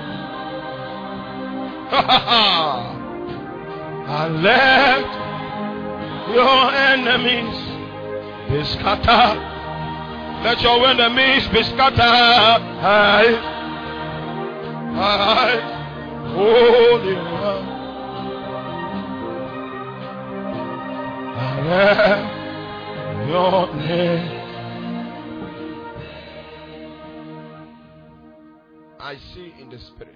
God. And let your enemies be scattered. Let your enemies be scattered. Arise, arise, Holy One. Let your name. I see in the spirit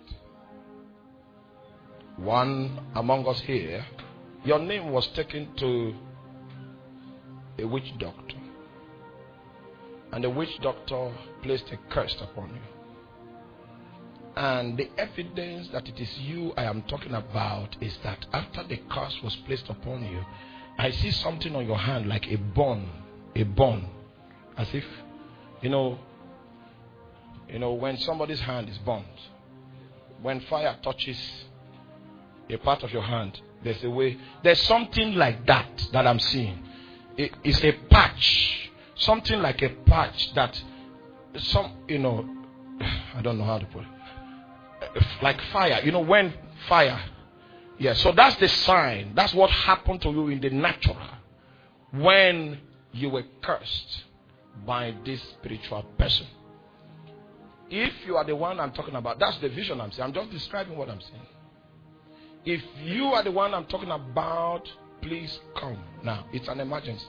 one among us here. Your name was taken to a witch doctor, and the witch doctor placed a curse upon you. And the evidence that it is you I am talking about is that after the curse was placed upon you, I see something on your hand like a bone, a bone, As if, you know, you know, when somebody's hand is burnt, when fire touches a part of your hand, there's a way, there's something like that that I'm seeing. It, it's a patch, something like a patch that some, you know, I don't know how to put it, like fire, you know, when fire, yeah, so that's the sign. That's what happened to you in the natural when you were cursed by this spiritual person. If you are the one I'm talking about, that's the vision I'm saying. I'm just describing what I'm saying. If you are the one I'm talking about, please come now. It's an emergency.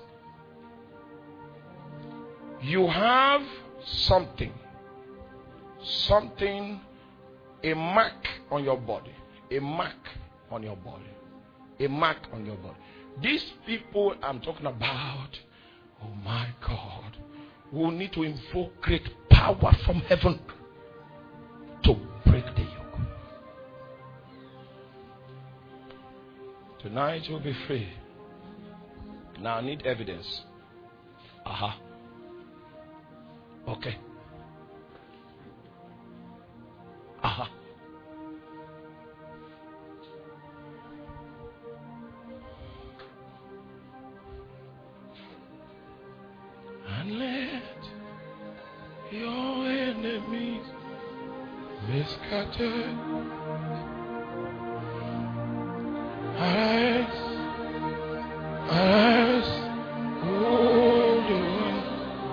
You have something, something, a mark on your body, a mark on your body, a mark on your body. These people I'm talking about, oh my God, will need to invoke great power from heaven to break the yoke. Tonight you'll be free. Now I need evidence. Aha. Uh-huh. Okay. Aha. Uh-huh. And let your enemies be scattered. Arise, arise, oh Lord.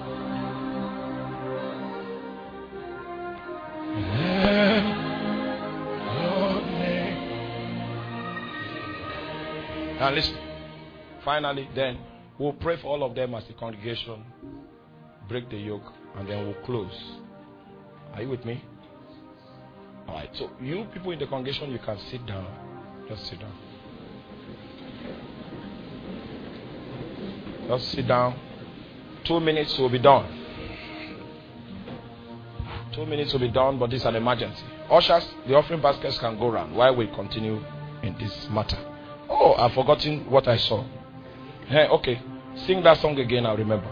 Let your name. Now listen. Finally, then we'll pray for all of them as a congregation. Break the yoke, and then we'll close. Are you with me? All right. So you people in the congregation, you can sit down. Just sit down. Just sit down. Two minutes will be done. Two minutes will be done, but this is an emergency. Ushers, the offering baskets can go round while we continue in this matter. Oh, I've forgotten what I saw. Hey, okay. Sing that song again, I'll remember.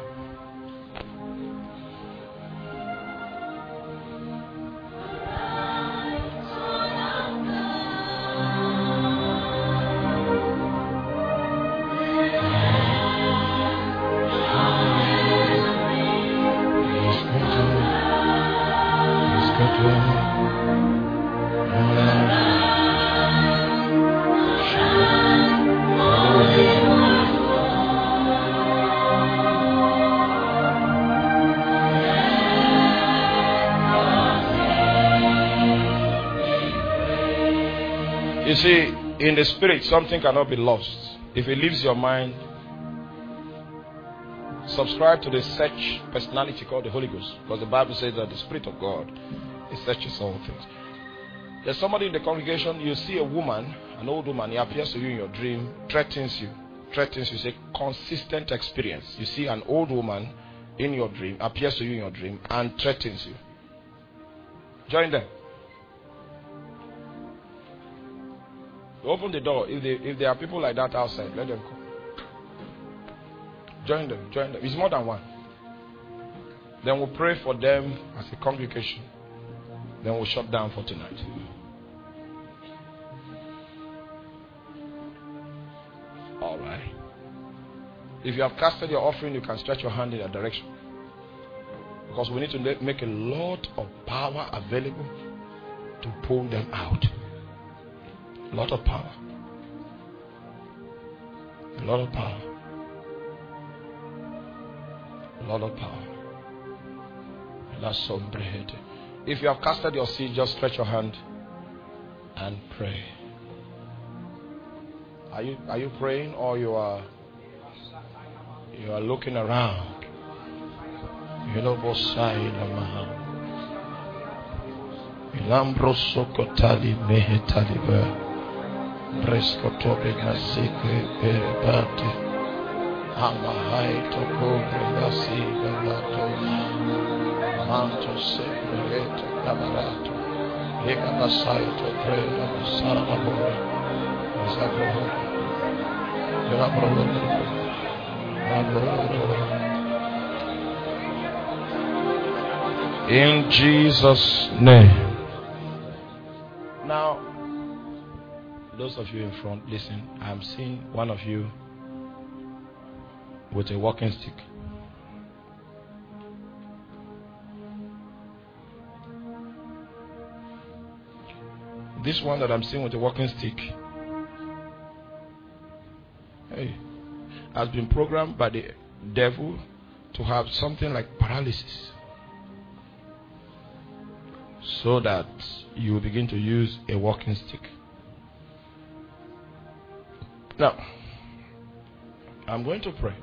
You see, in the spirit, something cannot be lost. If it leaves your mind, subscribe to the search personality called the Holy Ghost. Because the Bible says that the Spirit of God, it searches all things. There's somebody in the congregation, you see a woman, an old woman, he appears to you in your dream, threatens you. Threatens you, it's a consistent experience. You see an old woman in your dream, appears to you in your dream, and threatens you. Join them. Open the door. If, they, if there are people like that outside, let them come. Join them. Join them. It's more than one. Then we'll pray for them as a congregation. Then we'll shut down for tonight. All right. If you have casted your offering, you can stretch your hand in that direction. Because we need to make a lot of power available to pull them out. A lot of power. A lot of power. A lot of power. If you have casted your seed, just stretch your hand and pray. Are you are you praying, or you are you are looking around? You know Bosai Namaha. Ilambroso Kotali Mehetaliba. Prescotobe Nasike Peribate Amahai Tokobre Nasiga Latos Manto Sepreto Cabarato Ega to Preda Sarabore Zabro Zabro In Jesus' name. Now, those of you in front, listen. I'm seeing one of you with a walking stick. This one that I'm seeing with a walking stick, hey, has been programmed by the devil to have something like paralysis, so that you will begin to use a walking stick. Now, I'm going to pray,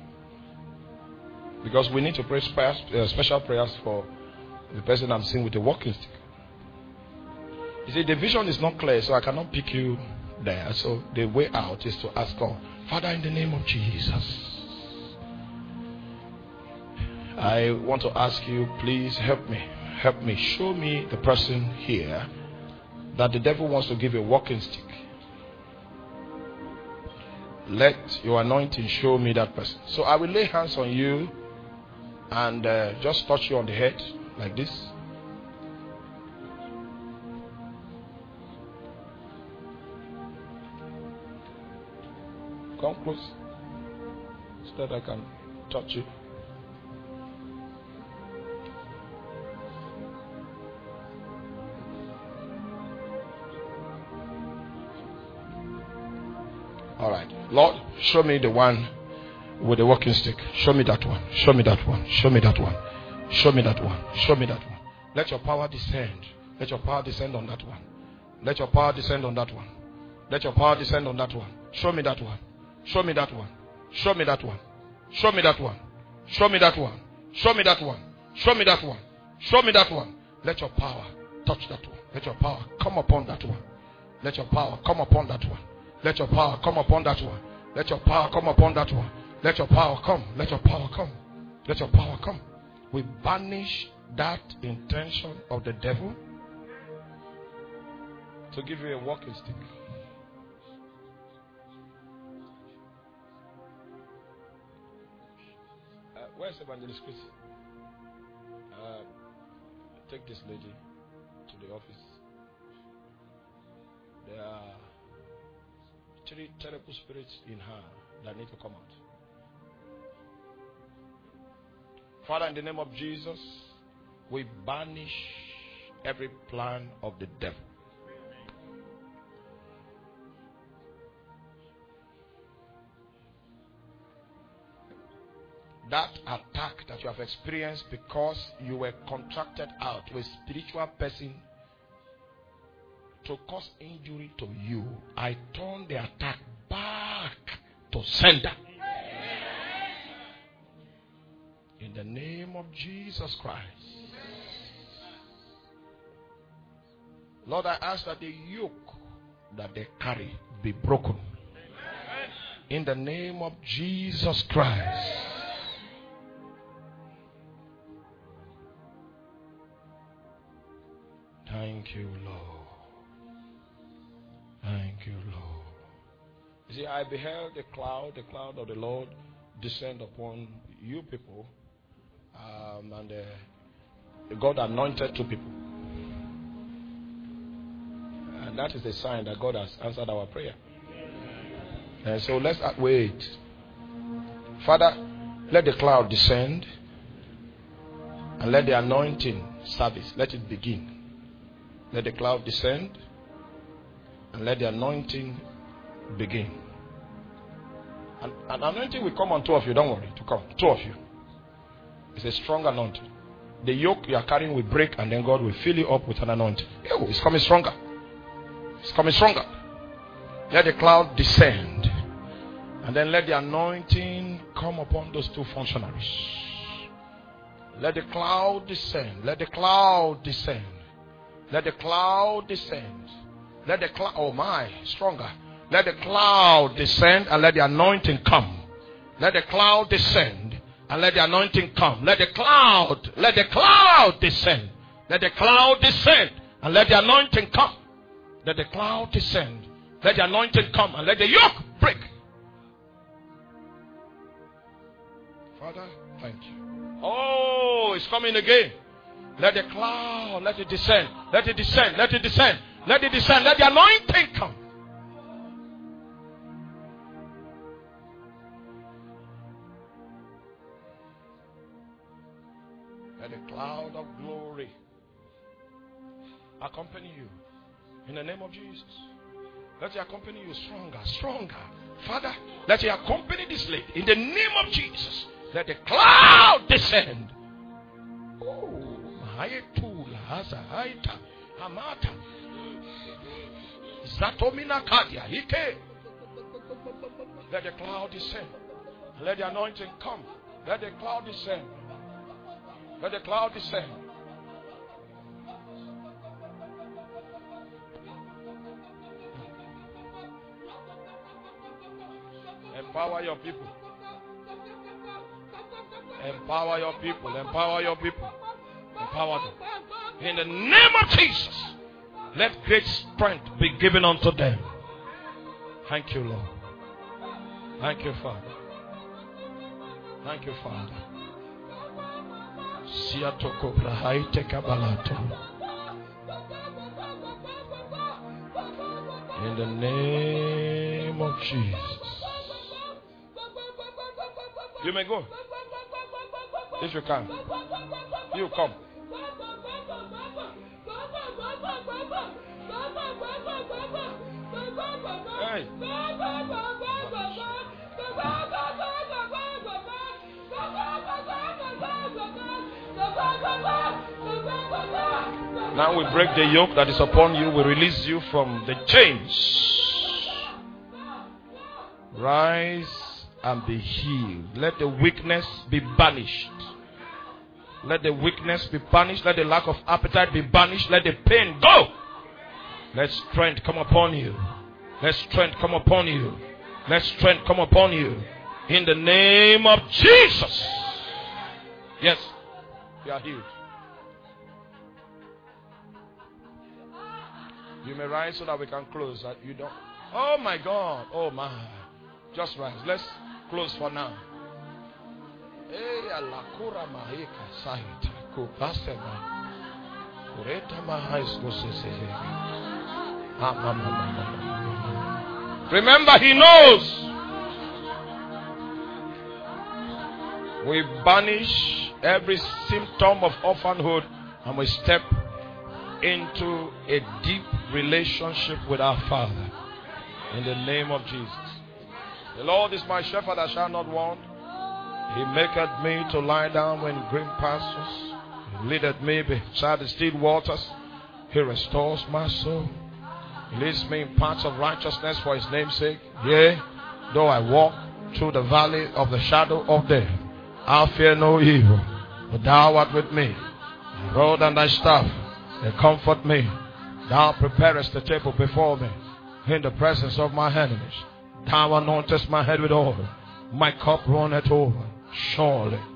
because we need to pray special prayers for the person I'm seeing with a walking stick. You see, the vision is not clear, so I cannot pick you there. So the way out is to ask God, Father, in the name of Jesus, I want to ask you, please help me. Help me. Show me the person here that the devil wants to give a walking stick. Let your anointing show me that person. So I will lay hands on you and uh, just touch you on the head like this. Come close so that I can touch you. All right. Lord, show me the one with the walking stick. Show me that one. Show me that one. Show me that one. Show me that one. Show me that one. Let your power descend. Let your power descend on that one. Let your power descend on that one. Let your power descend on that one. Show me that one. Show me that one. Show me that one. Show me that one. Show me that one. Show me that one. Show me that one. Show me that one. Let your power touch that one. Let your power come upon that one. Let your power come upon that one. Let your power come upon that one. Let your power come upon that one. Let your power come. Let your power come. Let your power come. We banish that intention of the devil to give you a walking stick. Uh, where's Evangelist Chris? Uh, take this lady to the office. There are three terrible spirits in her that need to come out. Father, in the name of Jesus, we banish every plan of the devil. That attack that you have experienced because you were contracted out to a spiritual person to cause injury to you, I turn the attack back to sender. In the name of Jesus Christ. Lord, I ask that the yoke that they carry be broken. In the name of Jesus Christ. Thank you, Lord. Thank you, Lord. You see, I beheld the cloud, the cloud of the Lord descend upon you people. Um, and uh, God anointed two people. And that is the sign that God has answered our prayer. And so let's uh, wait. Father, let the cloud descend. And let the anointing service, let it begin. Let the cloud descend. And let the anointing begin. And an anointing will come on two of you. Don't worry, to come. Two of you. It's a strong anointing. The yoke you are carrying will break, and then God will fill you up with an anointing. Oh, it's coming stronger. It's coming stronger. Let the cloud descend. And then let the anointing come upon those two functionaries. Let the cloud descend. Let the cloud descend. Let the cloud descend. Let the cloud, oh my, stronger. Let the cloud descend and let the anointing come. Let the cloud descend and let the anointing come. Let the cloud, let the cloud descend. Let the cloud descend and let the anointing come. Let the cloud descend. Let the anointing come and let the yoke break. Father, thank you. Oh, it's coming again. Let the cloud, let it descend. Let it descend. Let it descend. Let it descend. Let the anointing come. Let the cloud of glory accompany you. In the name of Jesus. Let it accompany you stronger, stronger. Father, let it accompany this lady. In the name of Jesus. Let the cloud descend. Oh, Mahetula, Hazahaita, Amata. Zatomina Kadia, Hike. Let the cloud descend. Let the anointing come. Let the cloud descend. Let the cloud descend. Empower your people. Empower your people. Empower your people. Empower them. In the name of Jesus, let great strength be given unto them. Thank you, Lord. Thank you, Father. Thank you, Father. In the name of Jesus. You may go. If you can. You come. Hey. Now we break the yoke that is upon you. We release you from the chains. Rise and be healed. Let the weakness be banished. Let the weakness be banished. Let the lack of appetite be banished. Let the pain go. Let strength come upon you. Let strength come upon you. Let strength come upon you. In the name of Jesus. Yes, you are healed. You may rise so that we can close. That you don't. Oh my God. Oh my. Just rise. Let's close for now. Remember, He knows. We banish every symptom of orphanhood and we step into a deep relationship with our Father. In the name of Jesus. The Lord is my shepherd, I shall not want. He maketh me to lie down in green pastures. He leadeth me beside the still waters. He restores my soul. He leads me in paths of righteousness for His name's sake. Yea, though I walk through the valley of the shadow of death, I'll fear no evil, for Thou art with me. Thy rod and Thy staff, they comfort me. Thou preparest the table before me in the presence of my enemies. Thou anointest my head with oil. My cup runneth over. Surely